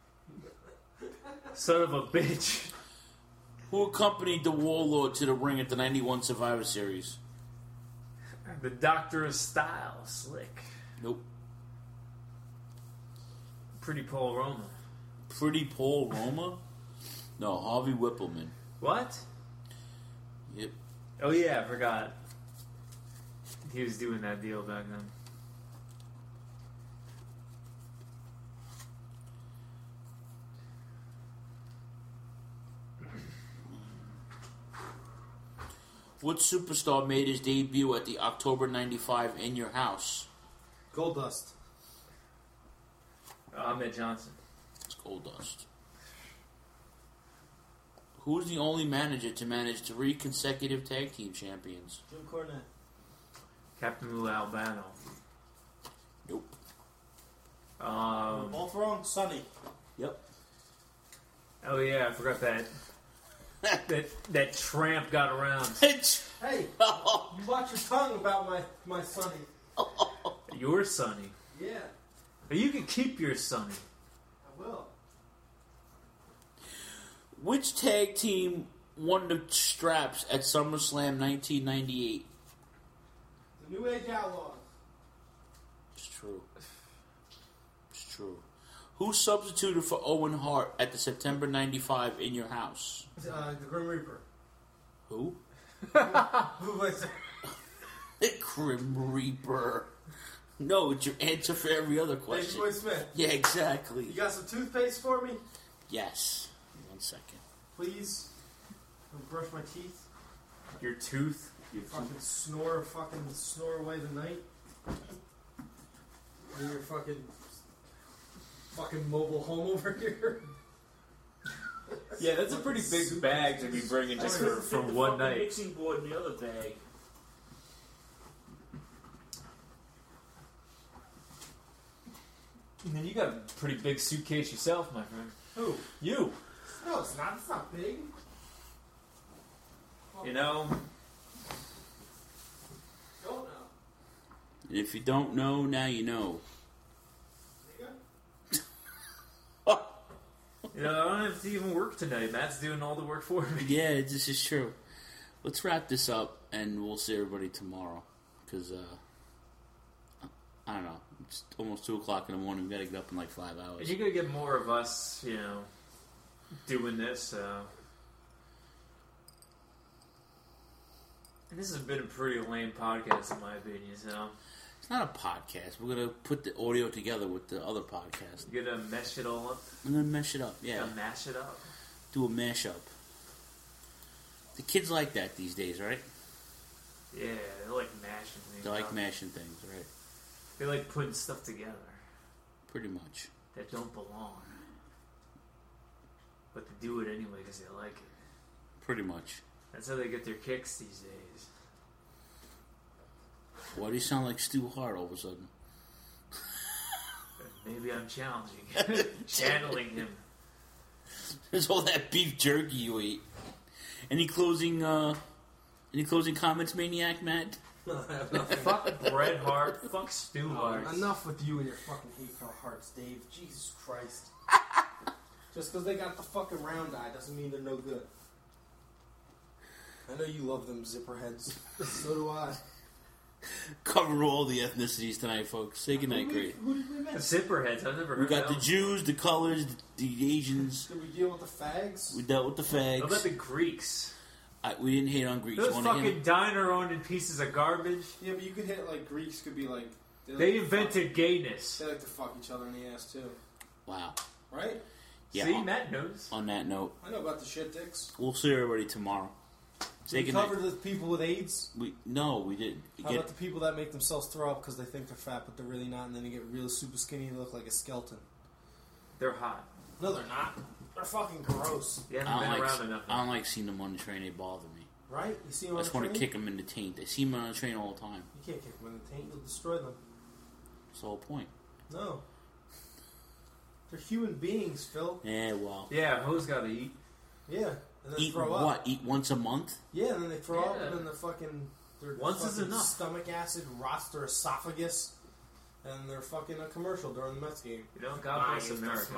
Son of a bitch. Who accompanied the Warlord to the ring at the ninety-one Survivor Series? The Doctor of Style, Slick. Nope. Pretty Paul Roma. Pretty Paul Roma? No, Harvey Whippleman. What? Yep. Oh yeah, I forgot. He was doing that deal back then. What superstar made his debut at the October ninety-five In Your House? Goldust. Ahmed Johnson. It's Goldust. Who's the only manager to manage three consecutive tag team champions? Jim Cornette. Captain Lou Albano. Nope. Um, Both wrong. Sonny. Yep. oh yeah, I forgot that. that that tramp got around. Hey, you watch your tongue about my, my Sonny. Your Sonny. Yeah, You can keep your Sonny. I will. Which tag team won the straps at SummerSlam nineteen ninety-eight? The New Age Outlaws. It's true. It's true. Who substituted for Owen Hart at the September ninety-five In Your House? Uh, the Grim Reaper. Who? Who was it? The Grim Reaper. No, it's your answer for every other Davey question. Boy Smith. Yeah, exactly. You got some toothpaste for me? Yes. One second. Please. I'm gonna brush my teeth. Your tooth. You fucking snore, fucking snore away the night. In your fucking, fucking mobile home over here. Yeah, that's a pretty big bag to be bringing just for, for one night. Mixing board in the other bag. And then you got a pretty big suitcase yourself, my friend. Who? You. No, it's not. It's not big. You know. Don't know. And if you don't know, now you know. You know, I don't have to even work tonight. Matt's doing all the work for me. Yeah, this is true. Let's wrap this up, and we'll see everybody tomorrow. Because, uh, I don't know. It's almost two o'clock in the morning. We've got to get up in like five hours. And you're going to get more of us, you know, doing this, so. And this has been a pretty lame podcast, in my opinion, so. It's not a podcast. We're going to put the audio together with the other podcast. You're going to mesh it all up? I'm going to mesh it up, yeah. Gonna mash it up? Do a mashup. The kids like that these days, right? Yeah, they like mashing things They like up. mashing things, right? They like putting stuff together Pretty much. that don't belong. But they do it anyway because they like it. Pretty much. That's how they get their kicks these days. Why do you sound like Stu Hart all of a sudden? Maybe I'm challenging. Channeling him. There's all that beef jerky you eat. Any closing, uh, any closing comments, Maniac Matt? Fuck Bret Hart. Fuck Stu Hart. Enough with you and your fucking hate for hearts, Dave. Jesus Christ. Just because they got the fucking round eye doesn't mean they're no good. I know you love them zipper heads. So do I. Cover all the ethnicities tonight, folks. Say goodnight, great. Who did we miss? Zipperheads. I've never heard We got of the them. Jews, the colors, the, the Asians. Did we deal with the fags? We dealt with the What about fags. the Greeks? I, we didn't hate on Greeks. Those Wanna fucking hit? diner-owned pieces of garbage. Yeah, but you could hit like Greeks could be like they, like They to invented fuck, gayness. they like to fuck each other in the ass too, Wow. right? Yeah. See, on, Matt knows. on that note, I know about the shit dicks. we'll see everybody tomorrow. So we covered the people with AIDS? We No, we didn't. How Get, about the people that make themselves throw up because they think they're fat, but they're really not, and then they get real super skinny and look like a skeleton? They're hot. No, they're not. They're fucking gross. You haven't I been don't around like, enough. I don't like seeing them on the train. They bother me. Right? You see them I on just the train? want to kick them in the taint. I see them on the train all the time. You can't kick them in the taint. You'll destroy them. That's the whole point. No. They're human beings, Phil. Yeah, well. Yeah, hoes gotta eat. Yeah. And then Eat throw what? up. Eat once a month? Yeah, and then they throw up, Yeah. and then the fucking... Their Once is fucking enough. stomach acid rots their esophagus, and they're fucking a commercial during the Mets game. You know, God bless America.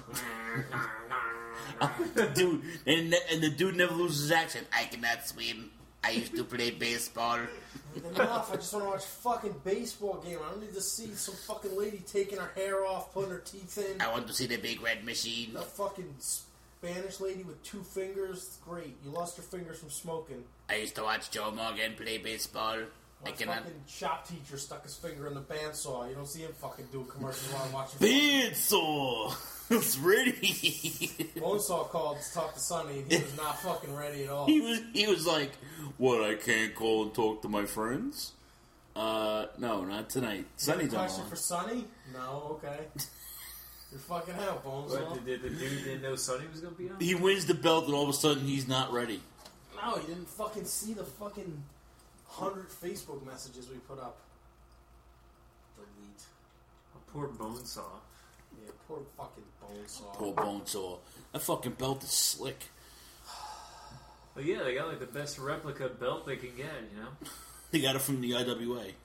Dude, and, and the dude never loses his accent. I cannot swim. I used to play baseball. Enough. I just want to watch a fucking baseball game. I don't need to see some fucking lady taking her hair off, putting her teeth in. I want to see the big red machine. That fucking Spanish lady with two fingers. Great. You lost your fingers from smoking. I used to watch Joe Morgan play baseball. My I cannot. fucking shop teacher stuck his finger in the bandsaw. You don't see him fucking do commercials while I'm watching. Bandsaw! It's ready! Bonesaw called to talk to Sonny, and he was not fucking ready at all. He was, he was like, what, I can't call and talk to my friends? Uh, no, not tonight. Sonny's on. Question for Sonny? No, okay. You're fucking out, Bonesaw. What, did the dude didn't know Sonny was gonna be on? He wins the belt, and all of a sudden he's not ready. No, you didn't fucking see the fucking hundred Facebook messages we put up. Delete. A poor Bonesaw. Yeah, poor fucking Bonesaw. Poor Bonesaw. That fucking belt is slick. But yeah, they got like the best replica belt they can get, you know? They got it from the I W A.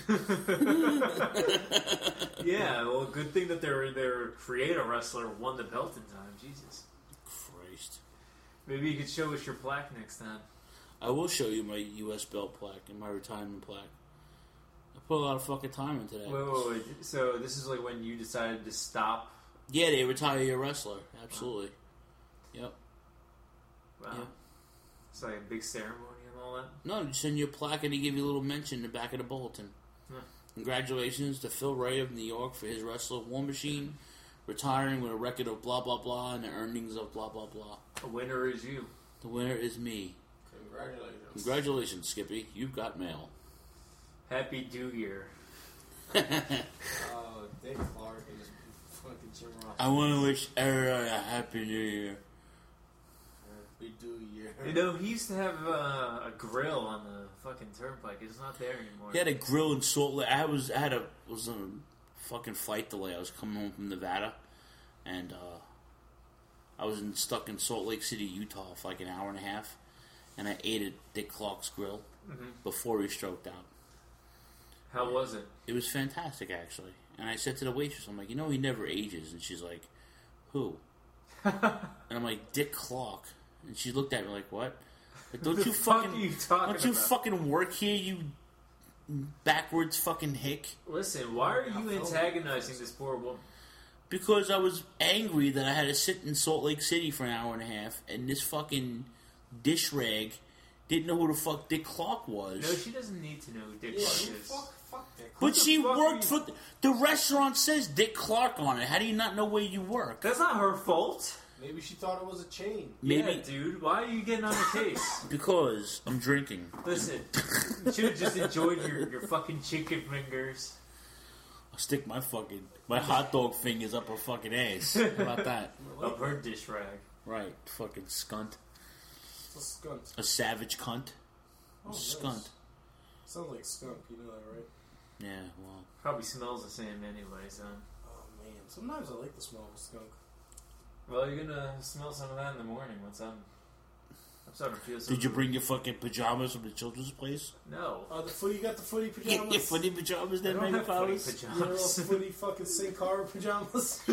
Yeah, well, good thing that their their creator wrestler won the belt in time. Jesus. Christ. Maybe you could show us your plaque next time. I will show you my U S belt plaque and my retirement plaque. I put a lot of fucking time into that. Wait, wait, wait. So this is like when you decided to stop? Yeah, they retire your wrestler. Absolutely. Yep. Wow. Yeah. It's like a big ceremony and all that? No, you send you a plaque and they give you a little mention in the back of the bulletin. Huh. Congratulations to Phil Ray of New York for his Wrestler War Machine, retiring with a record of blah blah blah and the earnings of blah blah blah. The winner is you. The winner is me. Congratulations. Congratulations, Skippy. You've got mail. Happy New Year. Oh, Dick Clark and his fucking Jim Ross. I want to wish everyone a happy New Year. We do, yeah. You know, he used to have uh, a grill on the fucking turnpike. It's not there anymore. He had a grill in Salt Lake. I was I had a was a fucking flight delay. I was coming home from Nevada, and uh, I was in, stuck in Salt Lake City, Utah, for like an hour and a half, and I ate at Dick Clark's grill Mm-hmm. before he stroked out. How was it? It was fantastic, actually. And I said to the waitress, I'm like, you know, he never ages. And she's like, who? And I'm like, Dick Clark. And she looked at me like, what? Like, don't The you fuck fucking are you talking don't you about? fucking work here, you backwards fucking hick? Listen, why are you antagonizing this poor woman? Because I was angry that I had to sit in Salt Lake City for an hour and a half, and this fucking dish rag didn't know who the fuck Dick Clark was. No, she doesn't need to know who Dick Yeah, Clark you is. fuck, fuck Dick. But the she fuck are worked you- for the, the restaurant. Says Dick Clark on it. How do you not know where you work? That's not her fault. Maybe she thought it was a chain. Maybe Yeah, dude. Why are you getting on the case? because I'm drinking. Listen, you should have just enjoyed your, your fucking chicken fingers. I'll stick my fucking my hot dog fingers up her fucking ass. How about that? Up her dish rag. Right, fucking skunt, It's a skunk. a savage cunt, Oh, a nice. skunt. Sounds like skunk, you know that, right? Yeah, well, Probably smells the same anyway, so. Oh, man. Sometimes I like the smell of a skunk. Well, you're gonna smell some of that in the morning once I'm. I'm starting to feel something. did you bring your fucking pajamas from the children's place? No. Uh, the footy, you got the footy Yeah, pajamas? your footy pajamas, I then don't mega have footy powers. You know those pajamas. footy fucking Sin Cara pajamas?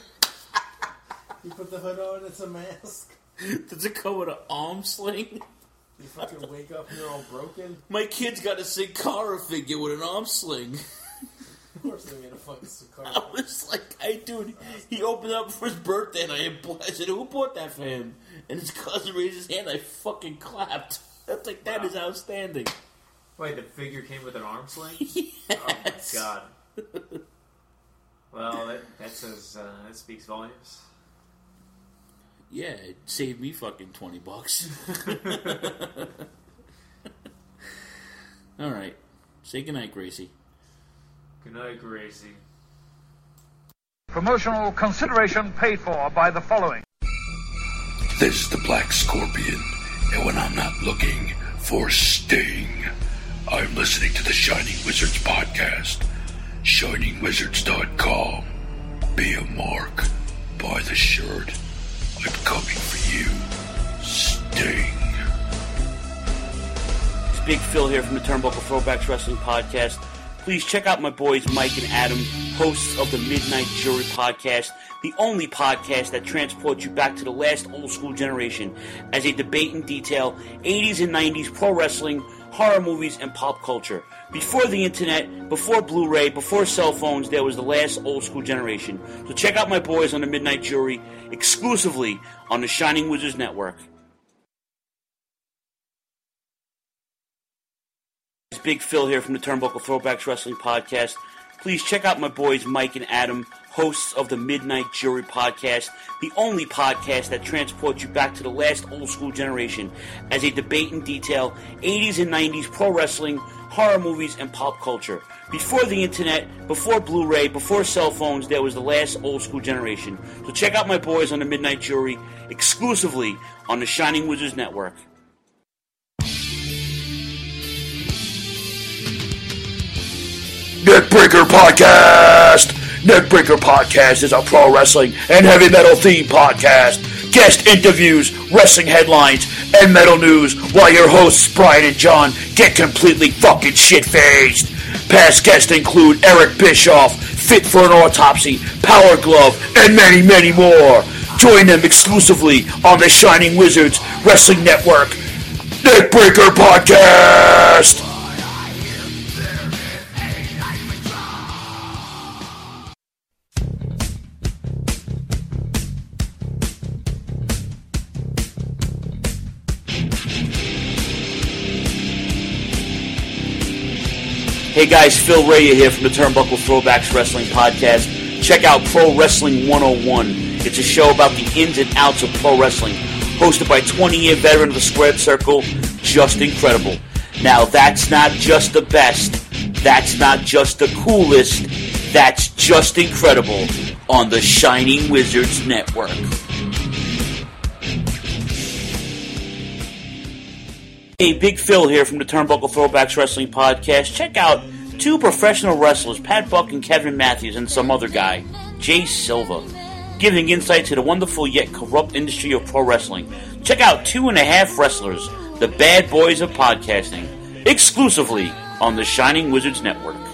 You put the hood on, it's a mask. Does it come with an arm sling? You fucking wake up and you're all broken. My kid's got a Sin Cara figure with an arm sling. Of course they made a fucking Sin Cara. I was like, hey, dude, he opened up for his birthday, and I, I said, who bought that for him? And his cousin raised his hand, I fucking clapped. I was like, that Wow. is outstanding. Wait, the figure came with an arm sling? Yes. Oh my god. Well, that, that says, uh, that speaks volumes. Yeah, it saved me fucking twenty bucks. All right. Say goodnight, Gracie. Good night, Gracie. Promotional consideration paid for by the following. This is the Black Scorpion, and when I'm not looking for Sting, I'm listening to the Shining Wizards podcast. shining wizards dot com. Be a mark. Buy the shirt. I'm coming for you, Sting. It's Big Phil here from the Turnbuckle Throwbacks Wrestling Podcast. Please check out my boys Mike and Adam, hosts of the Midnight Jury Podcast, the only podcast that transports you back to the last old school generation as they debate and detail eighties and nineties pro wrestling, horror movies, and pop culture. Before the internet, before Blu-ray, before cell phones, there was the last old school generation. So check out my boys on the Midnight Jury, exclusively on the Shining Wizards Network. It's Big Phil here from the Turnbuckle Throwbacks Wrestling Podcast. Please check out my boys Mike and Adam, hosts of the Midnight Jury Podcast, the only podcast that transports you back to the last old school generation as they debate and detail eighties and nineties pro wrestling, horror movies, and pop culture. Before the internet, before Blu-ray, before cell phones, there was the last old school generation. So check out my boys on the Midnight Jury, exclusively on the Shining Wizards Network. Neckbreaker Podcast! Neckbreaker Podcast is a pro wrestling and heavy metal themed podcast. Guest interviews, wrestling headlines, and metal news while your hosts Brian and John get completely fucking shit-faced. Past guests include Eric Bischoff, Fit for an Autopsy, Power Glove, and many, many more. Join them exclusively on the Shining Wizards Wrestling Network. Neckbreaker Podcast! Hey guys, Phil Raya here from the Turnbuckle Throwbacks Wrestling Podcast. Check out Pro Wrestling one oh one. It's a show about the ins and outs of pro wrestling, hosted by twenty-year veteran of the Squared Circle, Just Incredible. Now that's not just the best, that's not just the coolest, that's just incredible on the Shining Wizards Network. Hey, Big Phil here from the Turnbuckle Throwbacks Wrestling Podcast. Check out two professional wrestlers, Pat Buck and Kevin Matthews, and some other guy, Jay Silva, giving insight to the wonderful yet corrupt industry of pro wrestling. Check out Two and a Half Wrestlers, the bad boys of podcasting, exclusively on the Shining Wizards Network.